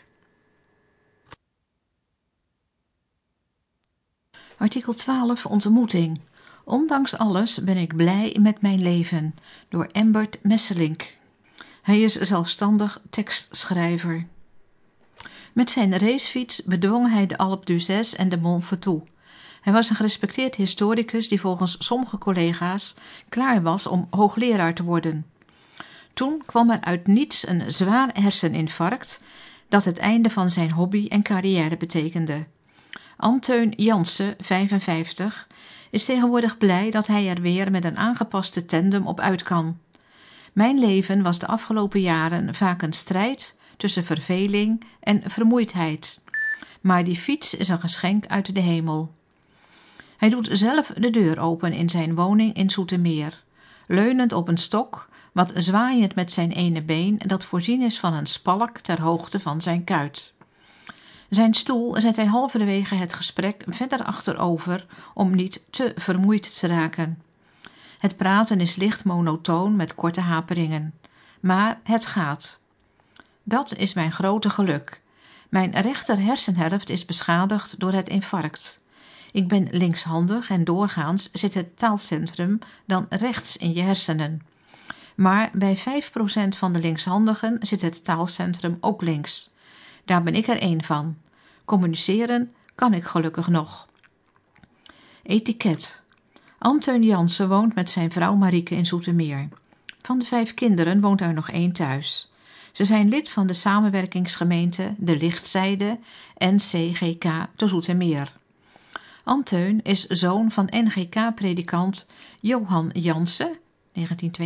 Artikel 12 ontmoeting. Ondanks alles ben ik blij met mijn leven, door Embert Messelink. Hij is zelfstandig tekstschrijver. Met zijn racefiets bedwong hij de Alpe d'Huez en de Mont Ventoux. Hij was een gerespecteerd historicus die volgens sommige collega's klaar was om hoogleraar te worden. Toen kwam er uit niets een zwaar herseninfarct dat het einde van zijn hobby en carrière betekende. Anteun Jansen, 55, is tegenwoordig blij dat hij er weer met een aangepaste tandem op uit kan. Mijn leven was de afgelopen jaren vaak een strijd tussen verveling en vermoeidheid. Maar die fiets is een geschenk uit de hemel. Hij doet zelf de deur open in zijn woning in Zoetermeer, leunend op een stok, wat zwaaiend met zijn ene been dat voorzien is van een spalk ter hoogte van zijn kuit. Zijn stoel zet hij halverwege het gesprek verder achterover om niet te vermoeid te raken. Het praten is licht monotoon met korte haperingen, maar het gaat. Dat is mijn grote geluk. Mijn rechter hersenhelft is beschadigd door het infarct. Ik ben linkshandig en doorgaans zit het taalcentrum dan rechts in je hersenen. Maar bij 5% van de linkshandigen zit het taalcentrum ook links. Daar ben ik er één van. Communiceren kan ik gelukkig nog. Etiket. Anteun Jansen woont met zijn vrouw Marieke in Zoetermeer. Van de 5 kinderen woont er nog 1 thuis. Ze zijn lid van de samenwerkingsgemeente De Lichtzijde NCGK te Zoetermeer. Anteun is zoon van NGK-predikant Johan Jansen, 1932-2005,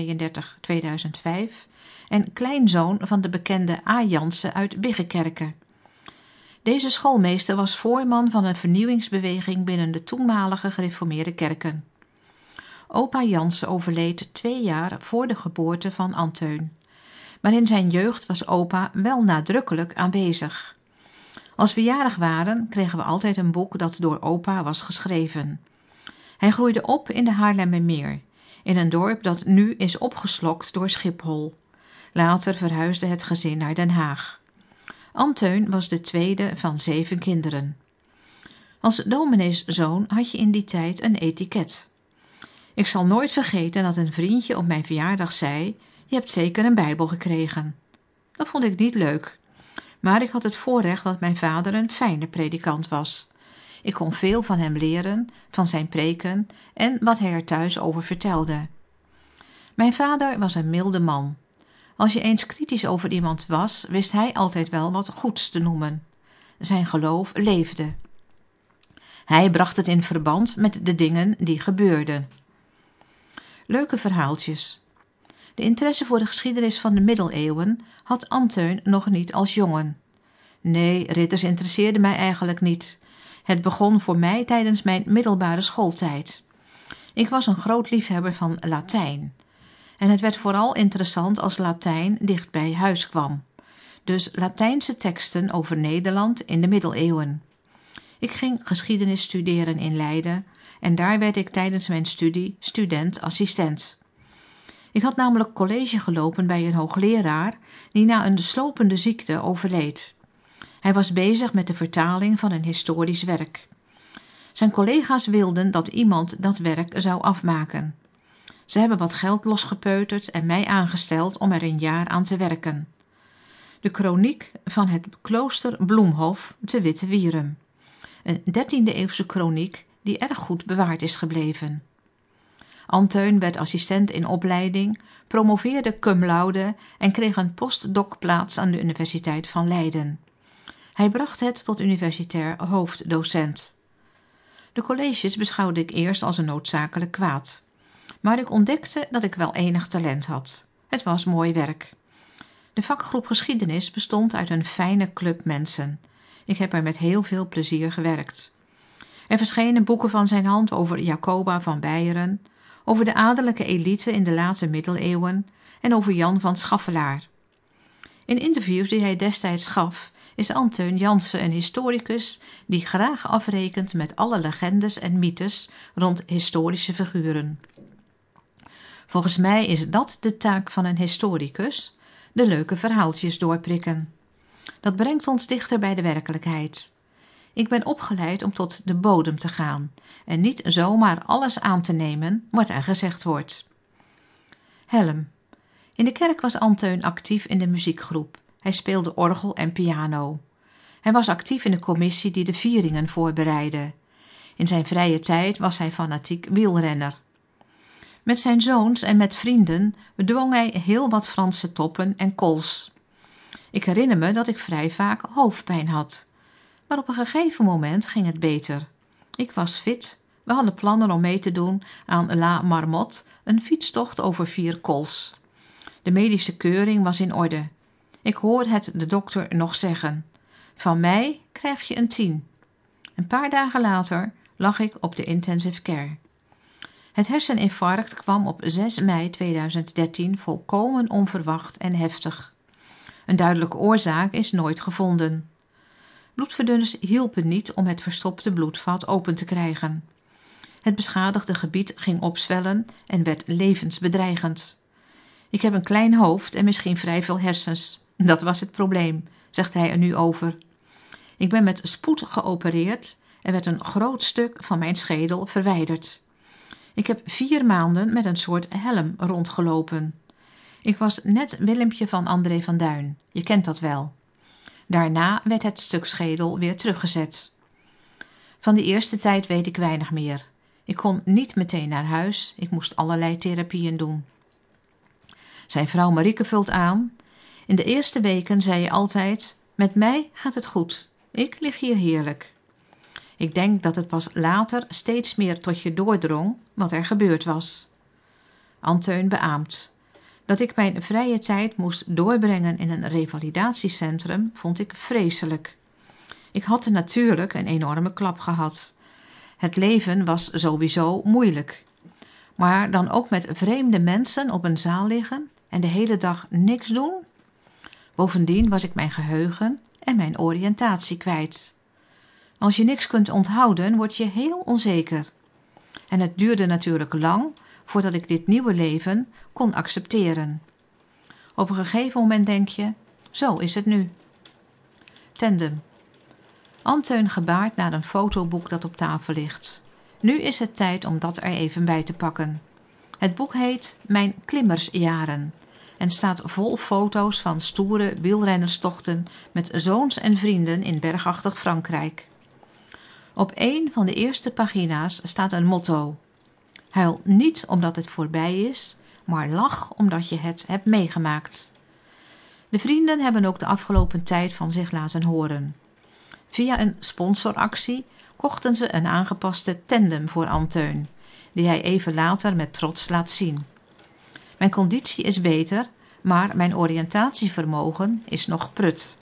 en kleinzoon van de bekende A. Jansen uit Biggekerke. Deze schoolmeester was voorman van een vernieuwingsbeweging binnen de toenmalige gereformeerde kerken. Opa Jansen overleed 2 jaar voor de geboorte van Anteun. Maar in zijn jeugd was opa wel nadrukkelijk aanwezig. Als we jarig waren, kregen we altijd een boek dat door opa was geschreven. Hij groeide op in de Haarlemmermeer, in een dorp dat nu is opgeslokt door Schiphol. Later verhuisde het gezin naar Den Haag. Anteun was de tweede van 7 kinderen. Als domineeszoon had je in die tijd een etiket. Ik zal nooit vergeten dat een vriendje op mijn verjaardag zei: "Je hebt zeker een Bijbel gekregen." Dat vond ik niet leuk. Maar ik had het voorrecht dat mijn vader een fijne predikant was. Ik kon veel van hem leren, van zijn preken en wat hij er thuis over vertelde. Mijn vader was een milde man. Als je eens kritisch over iemand was, wist hij altijd wel wat goeds te noemen. Zijn geloof leefde. Hij bracht het in verband met de dingen die gebeurden. Leuke verhaaltjes. De interesse voor de geschiedenis van de middeleeuwen had Anteun nog niet als jongen. Nee, ridders interesseerden mij eigenlijk niet. Het begon voor mij tijdens mijn middelbare schooltijd. Ik was een groot liefhebber van Latijn. En het werd vooral interessant als Latijn dicht bij huis kwam. Dus Latijnse teksten over Nederland in de middeleeuwen. Ik ging geschiedenis studeren in Leiden en daar werd ik tijdens mijn studie student-assistent. Ik had namelijk college gelopen bij een hoogleraar die na een slopende ziekte overleed. Hij was bezig met de vertaling van een historisch werk. Zijn collega's wilden dat iemand dat werk zou afmaken. Ze hebben wat geld losgepeuterd en mij aangesteld om er een jaar aan te werken. De kroniek van het klooster Bloemhof te Wittewierum. Een 13e-eeuwse kroniek die erg goed bewaard is gebleven. Anteun werd assistent in opleiding, promoveerde cum laude en kreeg een postdocplaats aan de Universiteit van Leiden. Hij bracht het tot universitair hoofddocent. De colleges beschouwde ik eerst als een noodzakelijk kwaad. Maar ik ontdekte dat ik wel enig talent had. Het was mooi werk. De vakgroep geschiedenis bestond uit een fijne club mensen. Ik heb er met heel veel plezier gewerkt. Er verschenen boeken van zijn hand over Jacoba van Beieren, over de adellijke elite in de late middeleeuwen en over Jan van Schaffelaar. In interviews die hij destijds gaf, is Anteun Jansen een historicus die graag afrekent met alle legendes en mythes rond historische figuren. Volgens mij is dat de taak van een historicus, de leuke verhaaltjes doorprikken. Dat brengt ons dichter bij de werkelijkheid. Ik ben opgeleid om tot de bodem te gaan en niet zomaar alles aan te nemen wat er gezegd wordt. Helm. In de kerk was Anteun actief in de muziekgroep. Hij speelde orgel en piano. Hij was actief in de commissie die de vieringen voorbereidde. In zijn vrije tijd was hij fanatiek wielrenner. Met zijn zoons en met vrienden bedwong hij heel wat Franse toppen en cols. Ik herinner me dat ik vrij vaak hoofdpijn had. Maar op een gegeven moment ging het beter. Ik was fit. We hadden plannen om mee te doen aan La Marmotte, een fietstocht over 4 cols. De medische keuring was in orde. Ik hoor het de dokter nog zeggen. Van mij krijg je een 10. Een paar dagen later lag ik op de intensive care. Het herseninfarct kwam op 6 mei 2013 volkomen onverwacht en heftig. Een duidelijke oorzaak is nooit gevonden. Bloedverdunners hielpen niet om het verstopte bloedvat open te krijgen. Het beschadigde gebied ging opzwellen en werd levensbedreigend. Ik heb een klein hoofd en misschien vrij veel hersens. Dat was het probleem, zegt hij er nu over. Ik ben met spoed geopereerd en werd een groot stuk van mijn schedel verwijderd. Ik heb 4 maanden met een soort helm rondgelopen. Ik was net Willempje van André van Duin. Je kent dat wel. Daarna werd het stuk schedel weer teruggezet. Van de eerste tijd weet ik weinig meer. Ik kon niet meteen naar huis. Ik moest allerlei therapieën doen. Zijn vrouw Marieke vult aan. In de eerste weken zei je altijd: met mij gaat het goed. Ik lig hier heerlijk. Ik denk dat het pas later steeds meer tot je doordrong wat er gebeurd was. Anteun beaamt. Dat ik mijn vrije tijd moest doorbrengen in een revalidatiecentrum vond ik vreselijk. Ik had natuurlijk een enorme klap gehad. Het leven was sowieso moeilijk. Maar dan ook met vreemde mensen op een zaal liggen en de hele dag niks doen? Bovendien was ik mijn geheugen en mijn oriëntatie kwijt. Als je niks kunt onthouden, word je heel onzeker. En het duurde natuurlijk lang voordat ik dit nieuwe leven kon accepteren. Op een gegeven moment denk je, zo is het nu. Tandem. Anteun gebaart naar een fotoboek dat op tafel ligt. Nu is het tijd om dat er even bij te pakken. Het boek heet Mijn klimmersjaren en staat vol foto's van stoere wielrennerstochten met zoons en vrienden in bergachtig Frankrijk. Op een van de eerste pagina's staat een motto. Huil niet omdat het voorbij is, maar lach omdat je het hebt meegemaakt. De vrienden hebben ook de afgelopen tijd van zich laten horen. Via een sponsoractie kochten ze een aangepaste tandem voor Anteun, die hij even later met trots laat zien. Mijn conditie is beter, maar mijn oriëntatievermogen is nog prut.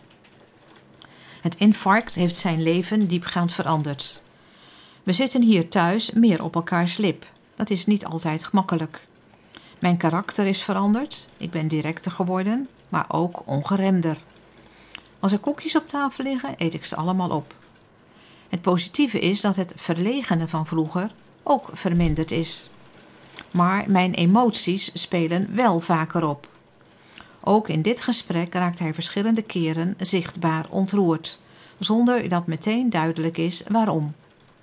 Het infarct heeft zijn leven diepgaand veranderd. We zitten hier thuis meer op elkaars lip. Dat is niet altijd gemakkelijk. Mijn karakter is veranderd. Ik ben directer geworden, maar ook ongeremder. Als er koekjes op tafel liggen, eet ik ze allemaal op. Het positieve is dat het verlegene van vroeger ook verminderd is. Maar mijn emoties spelen wel vaker op. Ook in dit gesprek raakt hij verschillende keren zichtbaar ontroerd, zonder dat meteen duidelijk is waarom.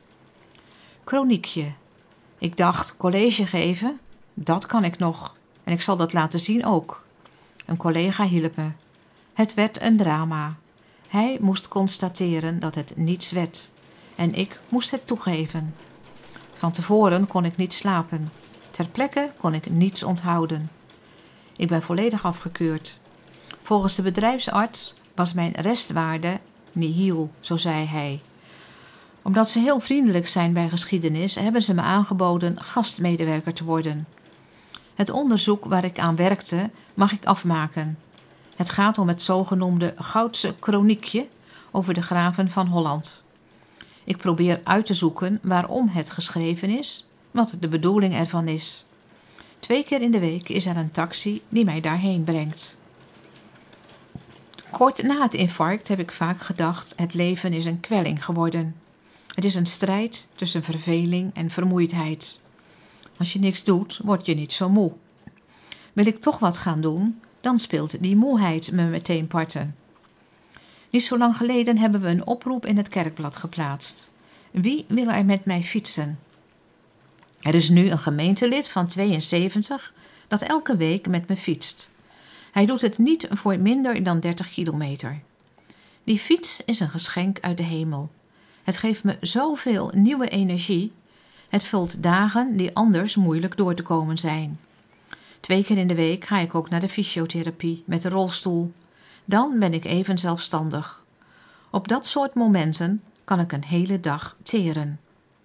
Chroniekje. Ik dacht college geven, dat kan ik nog en ik zal dat laten zien ook. Een collega hielp me. Het werd een drama. Hij moest constateren dat het niets werd en ik moest het toegeven. Van tevoren kon ik niet slapen. Ter plekke kon ik niets onthouden. Ik ben volledig afgekeurd. Volgens de bedrijfsarts was mijn restwaarde nihil, zo zei hij. Omdat ze heel vriendelijk zijn bij geschiedenis, hebben ze me aangeboden gastmedewerker te worden. Het onderzoek waar ik aan werkte mag ik afmaken. Het gaat om het zogenoemde Goudse Chroniekje over de graven van Holland. Ik probeer uit te zoeken waarom het geschreven is, wat de bedoeling ervan is. 2 keer in de week is er een taxi die mij daarheen brengt. Kort na het infarct heb ik vaak gedacht, het leven is een kwelling geworden. Het is een strijd tussen verveling en vermoeidheid. Als je niks doet, word je niet zo moe. Wil ik toch wat gaan doen, dan speelt die moeheid me meteen parten. Niet zo lang geleden hebben we een oproep in het kerkblad geplaatst. Wie wil er met mij fietsen? Er is nu een gemeentelid van 72 dat elke week met me fietst. Hij doet het niet voor minder dan 30 kilometer. Die fiets is een geschenk uit de hemel. Het geeft me zoveel nieuwe energie. Het vult dagen die anders moeilijk door te komen zijn. 2 keer in de week ga ik ook naar de fysiotherapie met de rolstoel. Dan ben ik even zelfstandig. Op dat soort momenten kan ik een hele dag teren.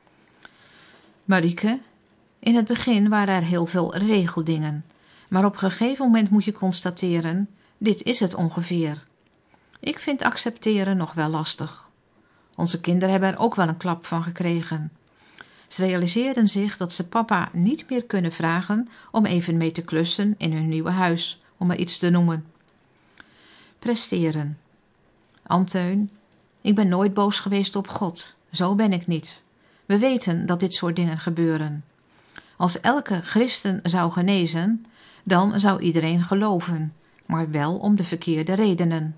Marieke, in het begin waren er heel veel regeldingen. Maar op een gegeven moment moet je constateren, dit is het ongeveer. Ik vind accepteren nog wel lastig. Onze kinderen hebben er ook wel een klap van gekregen. Ze realiseren zich dat ze papa niet meer kunnen vragen om even mee te klussen in hun nieuwe huis, om maar iets te noemen. Presteren. Anteun, ik ben nooit boos geweest op God. Zo ben ik niet. We weten dat dit soort dingen gebeuren. Als elke christen zou genezen, dan zou iedereen geloven, maar wel om de verkeerde redenen.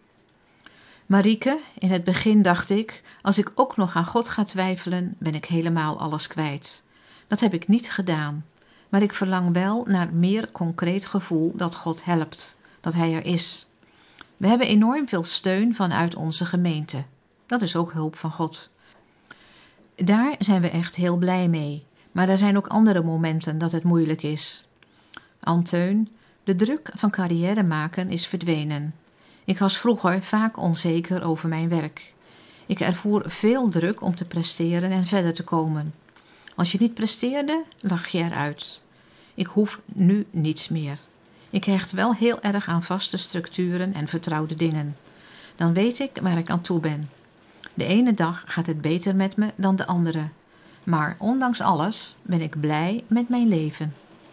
Marieke, in het begin dacht ik, als ik ook nog aan God ga twijfelen, ben ik helemaal alles kwijt. Dat heb ik niet gedaan, maar ik verlang wel naar meer concreet gevoel dat God helpt, dat Hij er is. We hebben enorm veel steun vanuit onze gemeente. Dat is ook hulp van God. Daar zijn we echt heel blij mee, maar er zijn ook andere momenten dat het moeilijk is. Anteun, de druk van carrière maken is verdwenen. Ik was vroeger vaak onzeker over mijn werk. Ik ervoer veel druk om te presteren en verder te komen. Als je niet presteerde, lag je eruit. Ik hoef nu niets meer. Ik hecht wel heel erg aan vaste structuren en vertrouwde dingen. Dan weet ik waar ik aan toe ben. De ene dag gaat het beter met me dan de andere. Maar ondanks alles ben ik blij met mijn leven.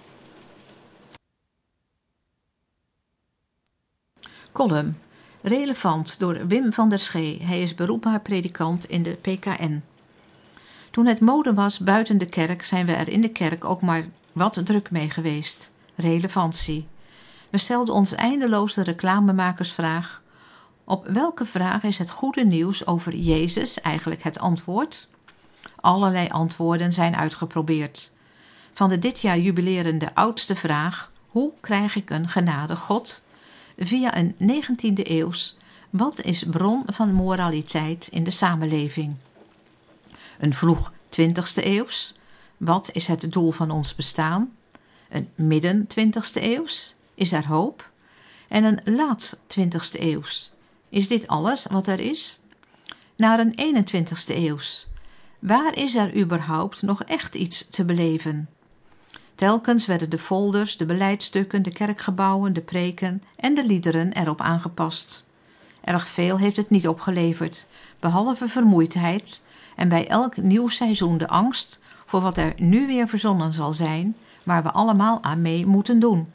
Column. Relevant door Wim van der Schee. Hij is beroepsbaar predikant in de PKN. Toen het mode was buiten de kerk, zijn we er in de kerk ook maar wat druk mee geweest. Relevantie. We stelden ons eindeloos de reclamemakersvraag: op welke vraag is het goede nieuws over Jezus eigenlijk het antwoord? Allerlei antwoorden zijn uitgeprobeerd. Van de dit jaar jubilerende oudste vraag: hoe krijg ik een genadig God? Via een 19e eeuws: wat is bron van moraliteit in de samenleving? Een vroeg 20e eeuws: wat is het doel van ons bestaan? Een midden 20e eeuws: is er hoop? En een laat 20e eeuws: is dit alles wat er is? Naar een 21e eeuws: waar is er überhaupt nog echt iets te beleven? Telkens werden de folders, de beleidstukken, de kerkgebouwen, de preken en de liederen erop aangepast. Erg veel heeft het niet opgeleverd, behalve vermoeidheid en bij elk nieuw seizoen de angst voor wat er nu weer verzonnen zal zijn, waar we allemaal aan mee moeten doen.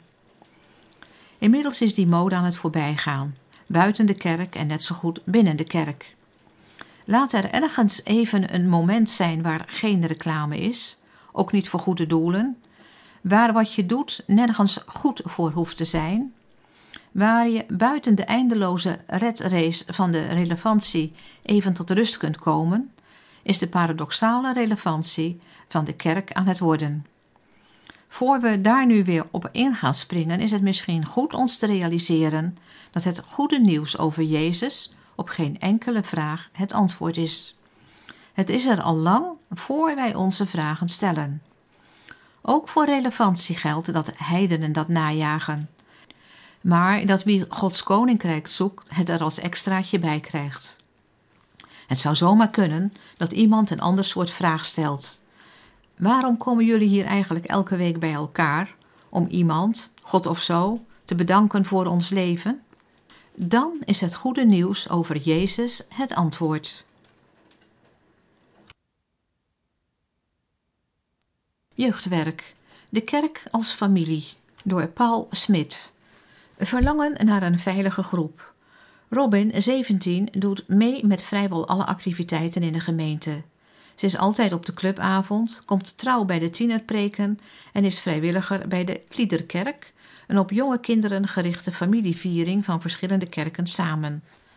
Inmiddels is die mode aan het voorbijgaan, buiten de kerk en net zo goed binnen de kerk. Laat er ergens even een moment zijn waar geen reclame is, ook niet voor goede doelen, waar wat je doet nergens goed voor hoeft te zijn, waar je buiten de eindeloze redrace van de relevantie even tot rust kunt komen, is de paradoxale relevantie van de kerk aan het worden. Voor we daar nu weer op in gaan springen, is het misschien goed ons te realiseren dat het goede nieuws over Jezus op geen enkele vraag het antwoord is. Het is er al lang voor wij onze vragen stellen. Ook voor relevantie geldt dat heidenen dat najagen, maar dat wie Gods koninkrijk zoekt het er als extraatje bij krijgt. Het zou zomaar kunnen dat iemand een ander soort vraag stelt. Waarom komen jullie hier eigenlijk elke week bij elkaar? Om iemand, God of zo, te bedanken voor ons leven? Dan is het goede nieuws over Jezus het antwoord. Jeugdwerk. De kerk als familie. Door Paul Smit. Verlangen naar een veilige groep. Robin, 17, doet mee met vrijwel alle activiteiten in de gemeente. Ze is altijd op de clubavond, komt trouw bij de tienerpreken en is vrijwilliger bij de Kliederkerk, een op jonge kinderen gerichte familieviering van verschillende kerken samen.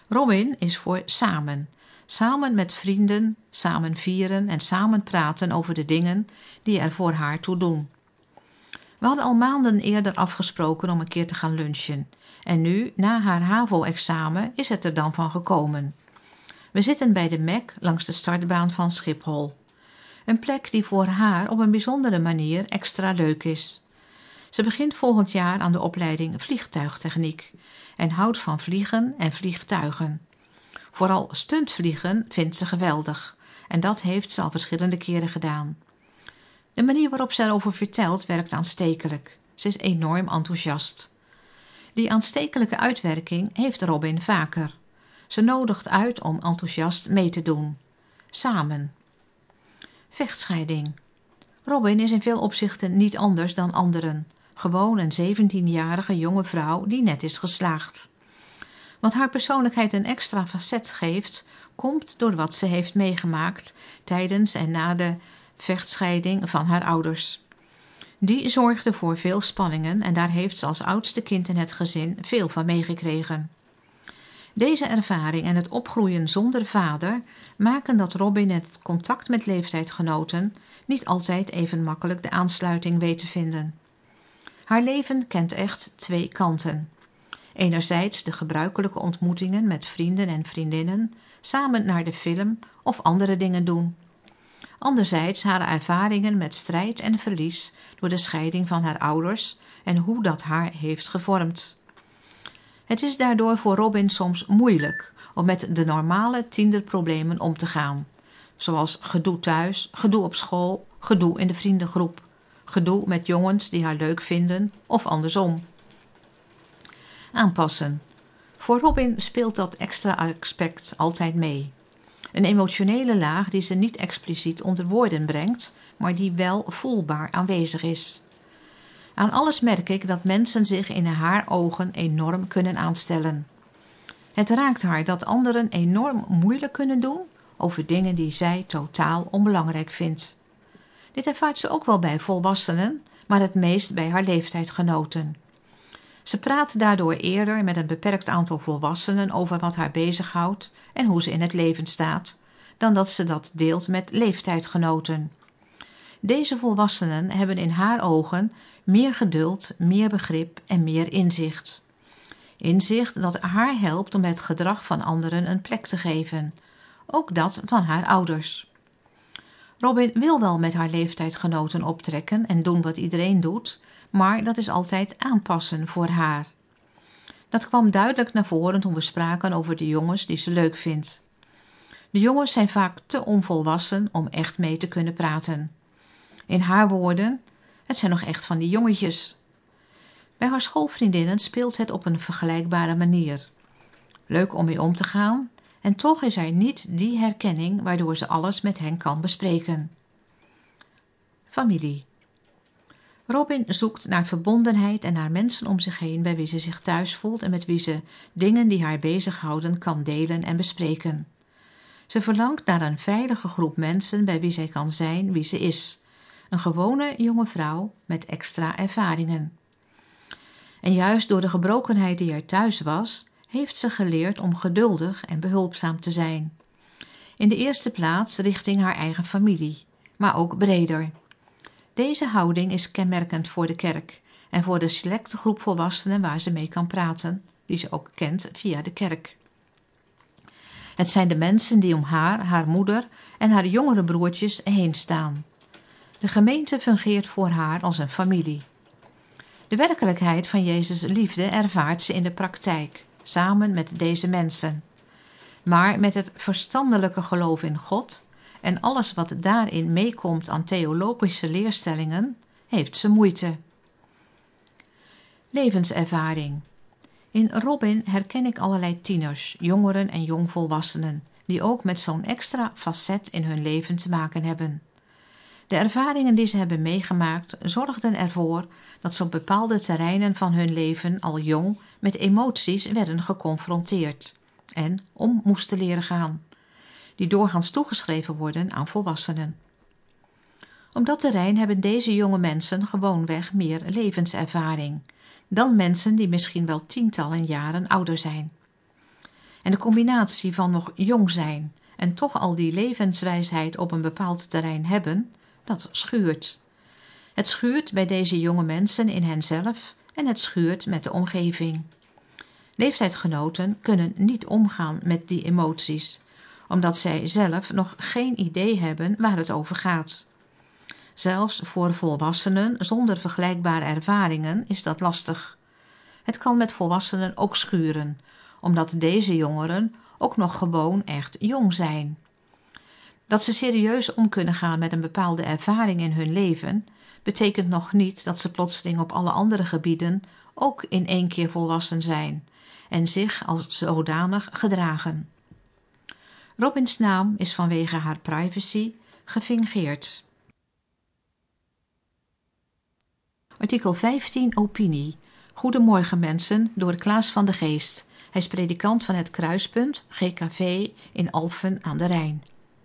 Robin is voor samen. Samen met vrienden, samen vieren en samen praten over de dingen die er voor haar toe doen. We hadden al maanden eerder afgesproken om een keer te gaan lunchen. En nu, na haar HAVO-examen, is het er dan van gekomen. We zitten bij de Mac langs de startbaan van Schiphol. Een plek die voor haar op een bijzondere manier extra leuk is. Ze begint volgend jaar aan de opleiding vliegtuigtechniek en houdt van vliegen en vliegtuigen. Vooral stuntvliegen vindt ze geweldig en dat heeft ze al verschillende keren gedaan. De manier waarop ze erover vertelt werkt aanstekelijk. Ze is enorm enthousiast. Die aanstekelijke uitwerking heeft Robin vaker. Ze nodigt uit om enthousiast mee te doen. Samen. Vechtscheiding. Robin is in veel opzichten niet anders dan anderen. Gewoon een 17-jarige jonge vrouw die net is geslaagd. Wat haar persoonlijkheid een extra facet geeft, komt door wat ze heeft meegemaakt tijdens en na de vechtscheiding van haar ouders. Die zorgde voor veel spanningen en daar heeft ze als oudste kind in het gezin veel van meegekregen. Deze ervaring en het opgroeien zonder vader maken dat Robin in het contact met leeftijdgenoten niet altijd even makkelijk de aansluiting weet te vinden. Haar leven kent echt twee kanten. Enerzijds de gebruikelijke ontmoetingen met vrienden en vriendinnen, samen naar de film of andere dingen doen. Anderzijds haar ervaringen met strijd en verlies door de scheiding van haar ouders en hoe dat haar heeft gevormd. Het is daardoor voor Robin soms moeilijk om met de normale tienerproblemen om te gaan. Zoals gedoe thuis, gedoe op school, gedoe in de vriendengroep, gedoe met jongens die haar leuk vinden of andersom. Aanpassen. Voor Robin speelt dat extra aspect altijd mee. Een emotionele laag die ze niet expliciet onder woorden brengt, maar die wel voelbaar aanwezig is. Aan alles merk ik dat mensen zich in haar ogen enorm kunnen aanstellen. Het raakt haar dat anderen enorm moeilijk kunnen doen over dingen die zij totaal onbelangrijk vindt. Dit ervaart ze ook wel bij volwassenen, maar het meest bij haar leeftijdgenoten. Ze praat daardoor eerder met een beperkt aantal volwassenen over wat haar bezighoudt en hoe ze in het leven staat, dan dat ze dat deelt met leeftijdgenoten. Deze volwassenen hebben in haar ogen meer geduld, meer begrip en meer inzicht. Inzicht dat haar helpt om het gedrag van anderen een plek te geven, ook dat van haar ouders. Robin wil wel met haar leeftijdgenoten optrekken en doen wat iedereen doet, maar dat is altijd aanpassen voor haar. Dat kwam duidelijk naar voren toen we spraken over de jongens die ze leuk vindt. De jongens zijn vaak te onvolwassen om echt mee te kunnen praten. In haar woorden, het zijn nog echt van die jongetjes. Bij haar schoolvriendinnen speelt het op een vergelijkbare manier. Leuk om mee om te gaan en toch is er niet die herkenning waardoor ze alles met hen kan bespreken. Familie. Robin zoekt naar verbondenheid en naar mensen om zich heen bij wie ze zich thuis voelt en met wie ze dingen die haar bezighouden kan delen en bespreken. Ze verlangt naar een veilige groep mensen bij wie zij kan zijn wie ze is. Een gewone jonge vrouw met extra ervaringen. En juist door de gebrokenheid die er thuis was, heeft ze geleerd om geduldig en behulpzaam te zijn. In de eerste plaats richting haar eigen familie, maar ook breder. Deze houding is kenmerkend voor de kerk en voor de selecte groep volwassenen waar ze mee kan praten, die ze ook kent via de kerk. Het zijn de mensen die om haar, haar moeder en haar jongere broertjes heen staan. De gemeente fungeert voor haar als een familie. De werkelijkheid van Jezus' liefde ervaart ze in de praktijk, samen met deze mensen. Maar met het verstandelijke geloof in God en alles wat daarin meekomt aan theologische leerstellingen, heeft ze moeite. Levenservaring. In Robin herken ik allerlei tieners, jongeren en jongvolwassenen, die ook met zo'n extra facet in hun leven te maken hebben. De ervaringen die ze hebben meegemaakt zorgden ervoor dat ze op bepaalde terreinen van hun leven al jong met emoties werden geconfronteerd en om moesten leren gaan, die doorgaans toegeschreven worden aan volwassenen. Op dat terrein hebben deze jonge mensen gewoonweg meer levenservaring dan mensen die misschien wel tientallen jaren ouder zijn. En de combinatie van nog jong zijn en toch al die levenswijsheid op een bepaald terrein hebben, dat schuurt. Het schuurt bij deze jonge mensen in henzelf en het schuurt met de omgeving. Leeftijdgenoten kunnen niet omgaan met die emoties, omdat zij zelf nog geen idee hebben waar het over gaat. Zelfs voor volwassenen zonder vergelijkbare ervaringen is dat lastig. Het kan met volwassenen ook schuren, omdat deze jongeren ook nog gewoon echt jong zijn. Dat ze serieus om kunnen gaan met een bepaalde ervaring in hun leven, betekent nog niet dat ze plotseling op alle andere gebieden ook in één keer volwassen zijn en zich als zodanig gedragen. Robins naam is vanwege haar privacy gefingeerd. Artikel 15 Opinie. Goedemorgen mensen, door Klaas van de Geest. Hij is predikant van het Kruispunt, GKV, in Alphen aan de Rijn.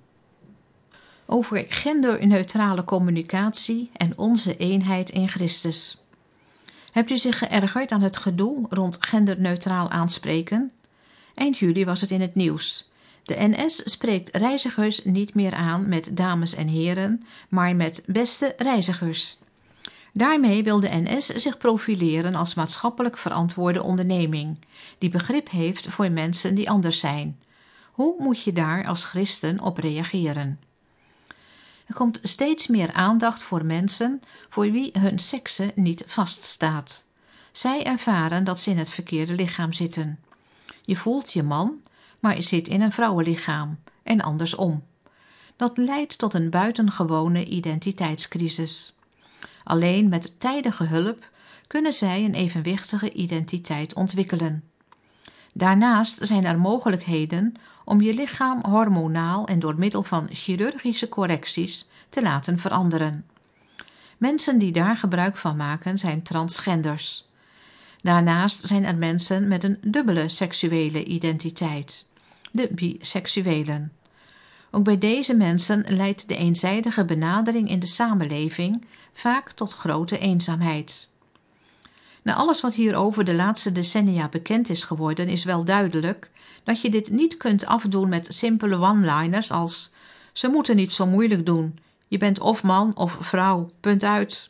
Over genderneutrale communicatie en onze eenheid in Christus. Hebt u zich geërgerd aan het gedoe rond genderneutraal aanspreken? Eind juli was het in het nieuws. De NS spreekt reizigers niet meer aan met dames en heren, maar met beste reizigers. Daarmee wil de NS zich profileren als maatschappelijk verantwoorde onderneming, die begrip heeft voor mensen die anders zijn. Hoe moet je daar als christen op reageren? Er komt steeds meer aandacht voor mensen voor wie hun sekse niet vaststaat. Zij ervaren dat ze in het verkeerde lichaam zitten. Je voelt je man, maar je zit in een vrouwenlichaam en andersom. Dat leidt tot een buitengewone identiteitscrisis. Alleen met tijdige hulp kunnen zij een evenwichtige identiteit ontwikkelen. Daarnaast zijn er mogelijkheden om je lichaam hormonaal en door middel van chirurgische correcties te laten veranderen. Mensen die daar gebruik van maken zijn transgenders. Daarnaast zijn er mensen met een dubbele seksuele identiteit, de biseksuelen. Ook bij deze mensen leidt de eenzijdige benadering in de samenleving vaak tot grote eenzaamheid. Na alles wat hierover de laatste decennia bekend is geworden, is wel duidelijk dat je dit niet kunt afdoen met simpele one-liners als ze moeten niet zo moeilijk doen, je bent of man of vrouw, punt uit.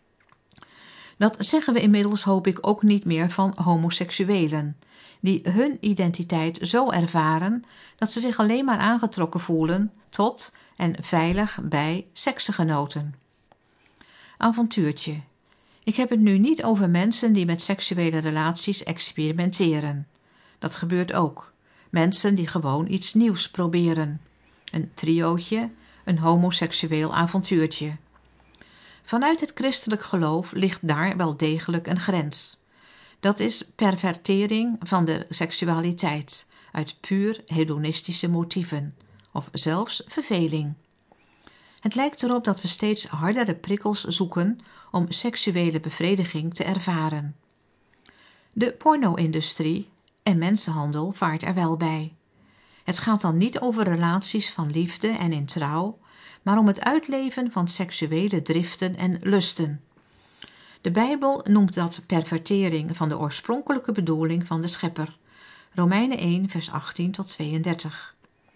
Dat zeggen we inmiddels hoop ik ook niet meer van homoseksuelen, die hun identiteit zo ervaren dat ze zich alleen maar aangetrokken voelen tot en veilig bij seksgenoten. Avontuurtje. Ik heb het nu niet over mensen die met seksuele relaties experimenteren. Dat gebeurt ook. Mensen die gewoon iets nieuws proberen. Een triootje, een homoseksueel avontuurtje. Vanuit het christelijk geloof ligt daar wel degelijk een grens. Dat is pervertering van de seksualiteit uit puur hedonistische motieven of zelfs verveling. Het lijkt erop dat we steeds hardere prikkels zoeken om seksuele bevrediging te ervaren. De porno-industrie en mensenhandel vaart er wel bij. Het gaat dan niet over relaties van liefde en in trouw, maar om het uitleven van seksuele driften en lusten. De Bijbel noemt dat pervertering van de oorspronkelijke bedoeling van de Schepper. Romeinen 1, vers 18 tot 32.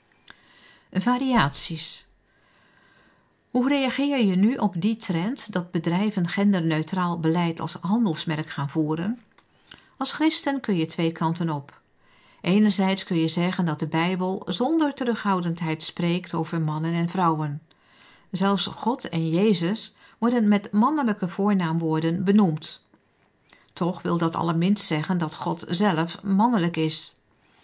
Variaties. Hoe reageer je nu op die trend dat bedrijven genderneutraal beleid als handelsmerk gaan voeren? Als christen kun je twee kanten op. Enerzijds kun je zeggen dat de Bijbel zonder terughoudendheid spreekt over mannen en vrouwen. Zelfs God en Jezus worden met mannelijke voornaamwoorden benoemd. Toch wil dat allerminst zeggen dat God zelf mannelijk is.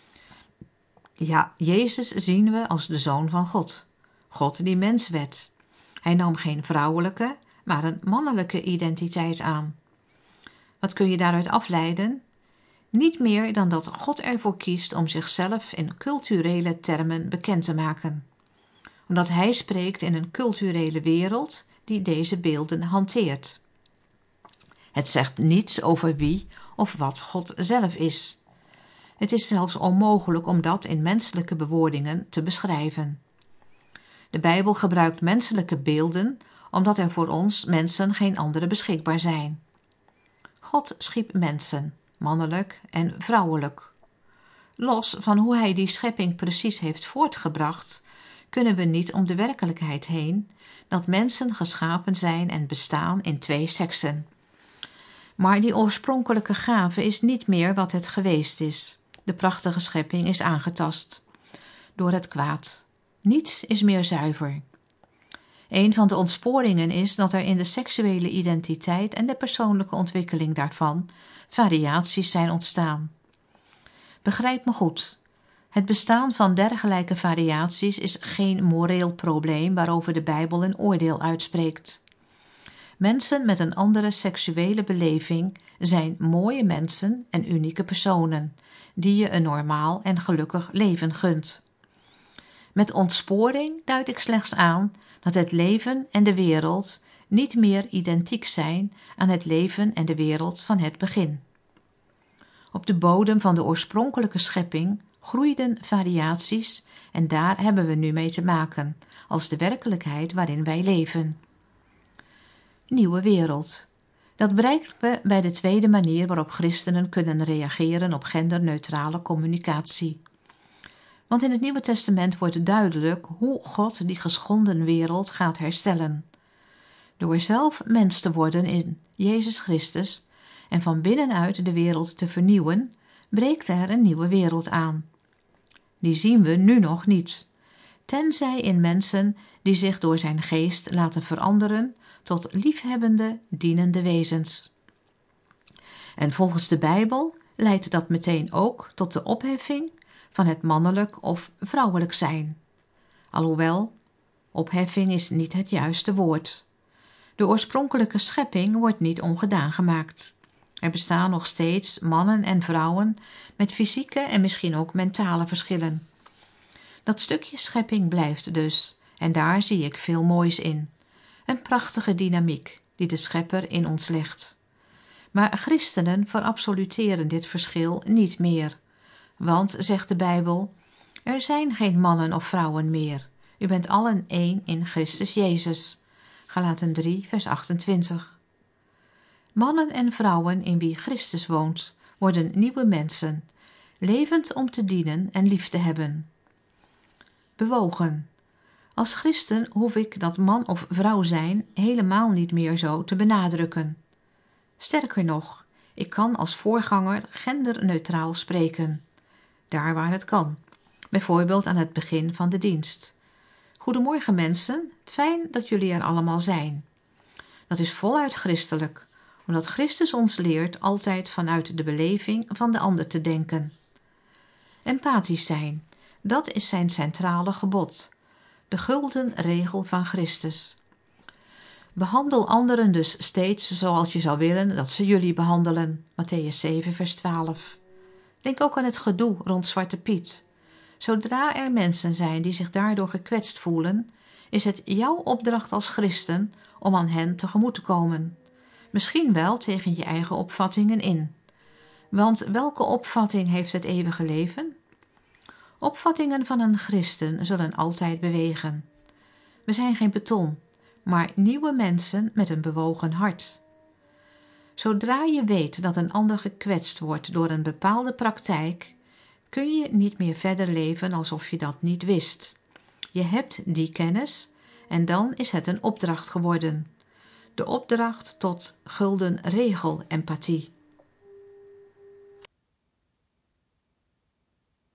Ja, Jezus zien we als de Zoon van God. God die mens werd. Hij nam geen vrouwelijke, maar een mannelijke identiteit aan. Wat kun je daaruit afleiden? Niet meer dan dat God ervoor kiest om zichzelf in culturele termen bekend te maken. Omdat hij spreekt in een culturele wereld die deze beelden hanteert. Het zegt niets over wie of wat God zelf is. Het is zelfs onmogelijk om dat in menselijke bewoordingen te beschrijven. De Bijbel gebruikt menselijke beelden omdat er voor ons mensen geen andere beschikbaar zijn. God schiep mensen, mannelijk en vrouwelijk. Los van hoe hij die schepping precies heeft voortgebracht, kunnen we niet om de werkelijkheid heen dat mensen geschapen zijn en bestaan in 2 seksen. Maar die oorspronkelijke gave is niet meer wat het geweest is. De prachtige schepping is aangetast door het kwaad. Niets is meer zuiver. Een van de ontsporingen is dat er in de seksuele identiteit en de persoonlijke ontwikkeling daarvan variaties zijn ontstaan. Begrijp me goed. Het bestaan van dergelijke variaties is geen moreel probleem waarover de Bijbel een oordeel uitspreekt. Mensen met een andere seksuele beleving zijn mooie mensen en unieke personen, die je een normaal en gelukkig leven gunt. Met ontsporing duid ik slechts aan dat het leven en de wereld niet meer identiek zijn aan het leven en de wereld van het begin. Op de bodem van de oorspronkelijke schepping groeiden variaties en daar hebben we nu mee te maken, als de werkelijkheid waarin wij leven. Nieuwe wereld. Dat bereiken we bij de tweede manier waarop christenen kunnen reageren op genderneutrale communicatie. Want in het Nieuwe Testament wordt duidelijk hoe God die geschonden wereld gaat herstellen. Door zelf mens te worden in Jezus Christus en van binnenuit de wereld te vernieuwen, breekt er een nieuwe wereld aan. Die zien we nu nog niet, tenzij in mensen die zich door zijn geest laten veranderen tot liefhebbende, dienende wezens. En volgens de Bijbel leidt dat meteen ook tot de opheffing van het mannelijk of vrouwelijk zijn. Alhoewel, opheffing is niet het juiste woord. De oorspronkelijke schepping wordt niet ongedaan gemaakt. Er bestaan nog steeds mannen en vrouwen met fysieke en misschien ook mentale verschillen. Dat stukje schepping blijft dus, en daar zie ik veel moois in. Een prachtige dynamiek die de Schepper in ons legt. Maar christenen verabsoluteren dit verschil niet meer. Want, zegt de Bijbel, er zijn geen mannen of vrouwen meer. U bent allen één in Christus Jezus. Galaten 3, vers 28. Mannen en vrouwen in wie Christus woont, worden nieuwe mensen, levend om te dienen en lief te hebben. Bewogen. Als christen hoef ik dat man of vrouw zijn helemaal niet meer zo te benadrukken. Sterker nog, ik kan als voorganger genderneutraal spreken. Daar waar het kan. Bijvoorbeeld aan het begin van de dienst. Goedemorgen mensen, fijn dat jullie er allemaal zijn. Dat is voluit christelijk, omdat Christus ons leert altijd vanuit de beleving van de ander te denken. Empathisch zijn, dat is zijn centrale gebod. De gulden regel van Christus. Behandel anderen dus steeds zoals je zou willen dat ze jullie behandelen. Mattheüs 7, vers 12. Denk ook aan het gedoe rond Zwarte Piet. Zodra er mensen zijn die zich daardoor gekwetst voelen, is het jouw opdracht als christen om aan hen tegemoet te komen. Misschien wel tegen je eigen opvattingen in. Want welke opvatting heeft het eeuwige leven? Opvattingen van een christen zullen altijd bewegen. We zijn geen beton, maar nieuwe mensen met een bewogen hart. Zodra je weet dat een ander gekwetst wordt door een bepaalde praktijk, kun je niet meer verder leven alsof je dat niet wist. Je hebt die kennis en dan is het een opdracht geworden. De opdracht tot gulden regel empathie.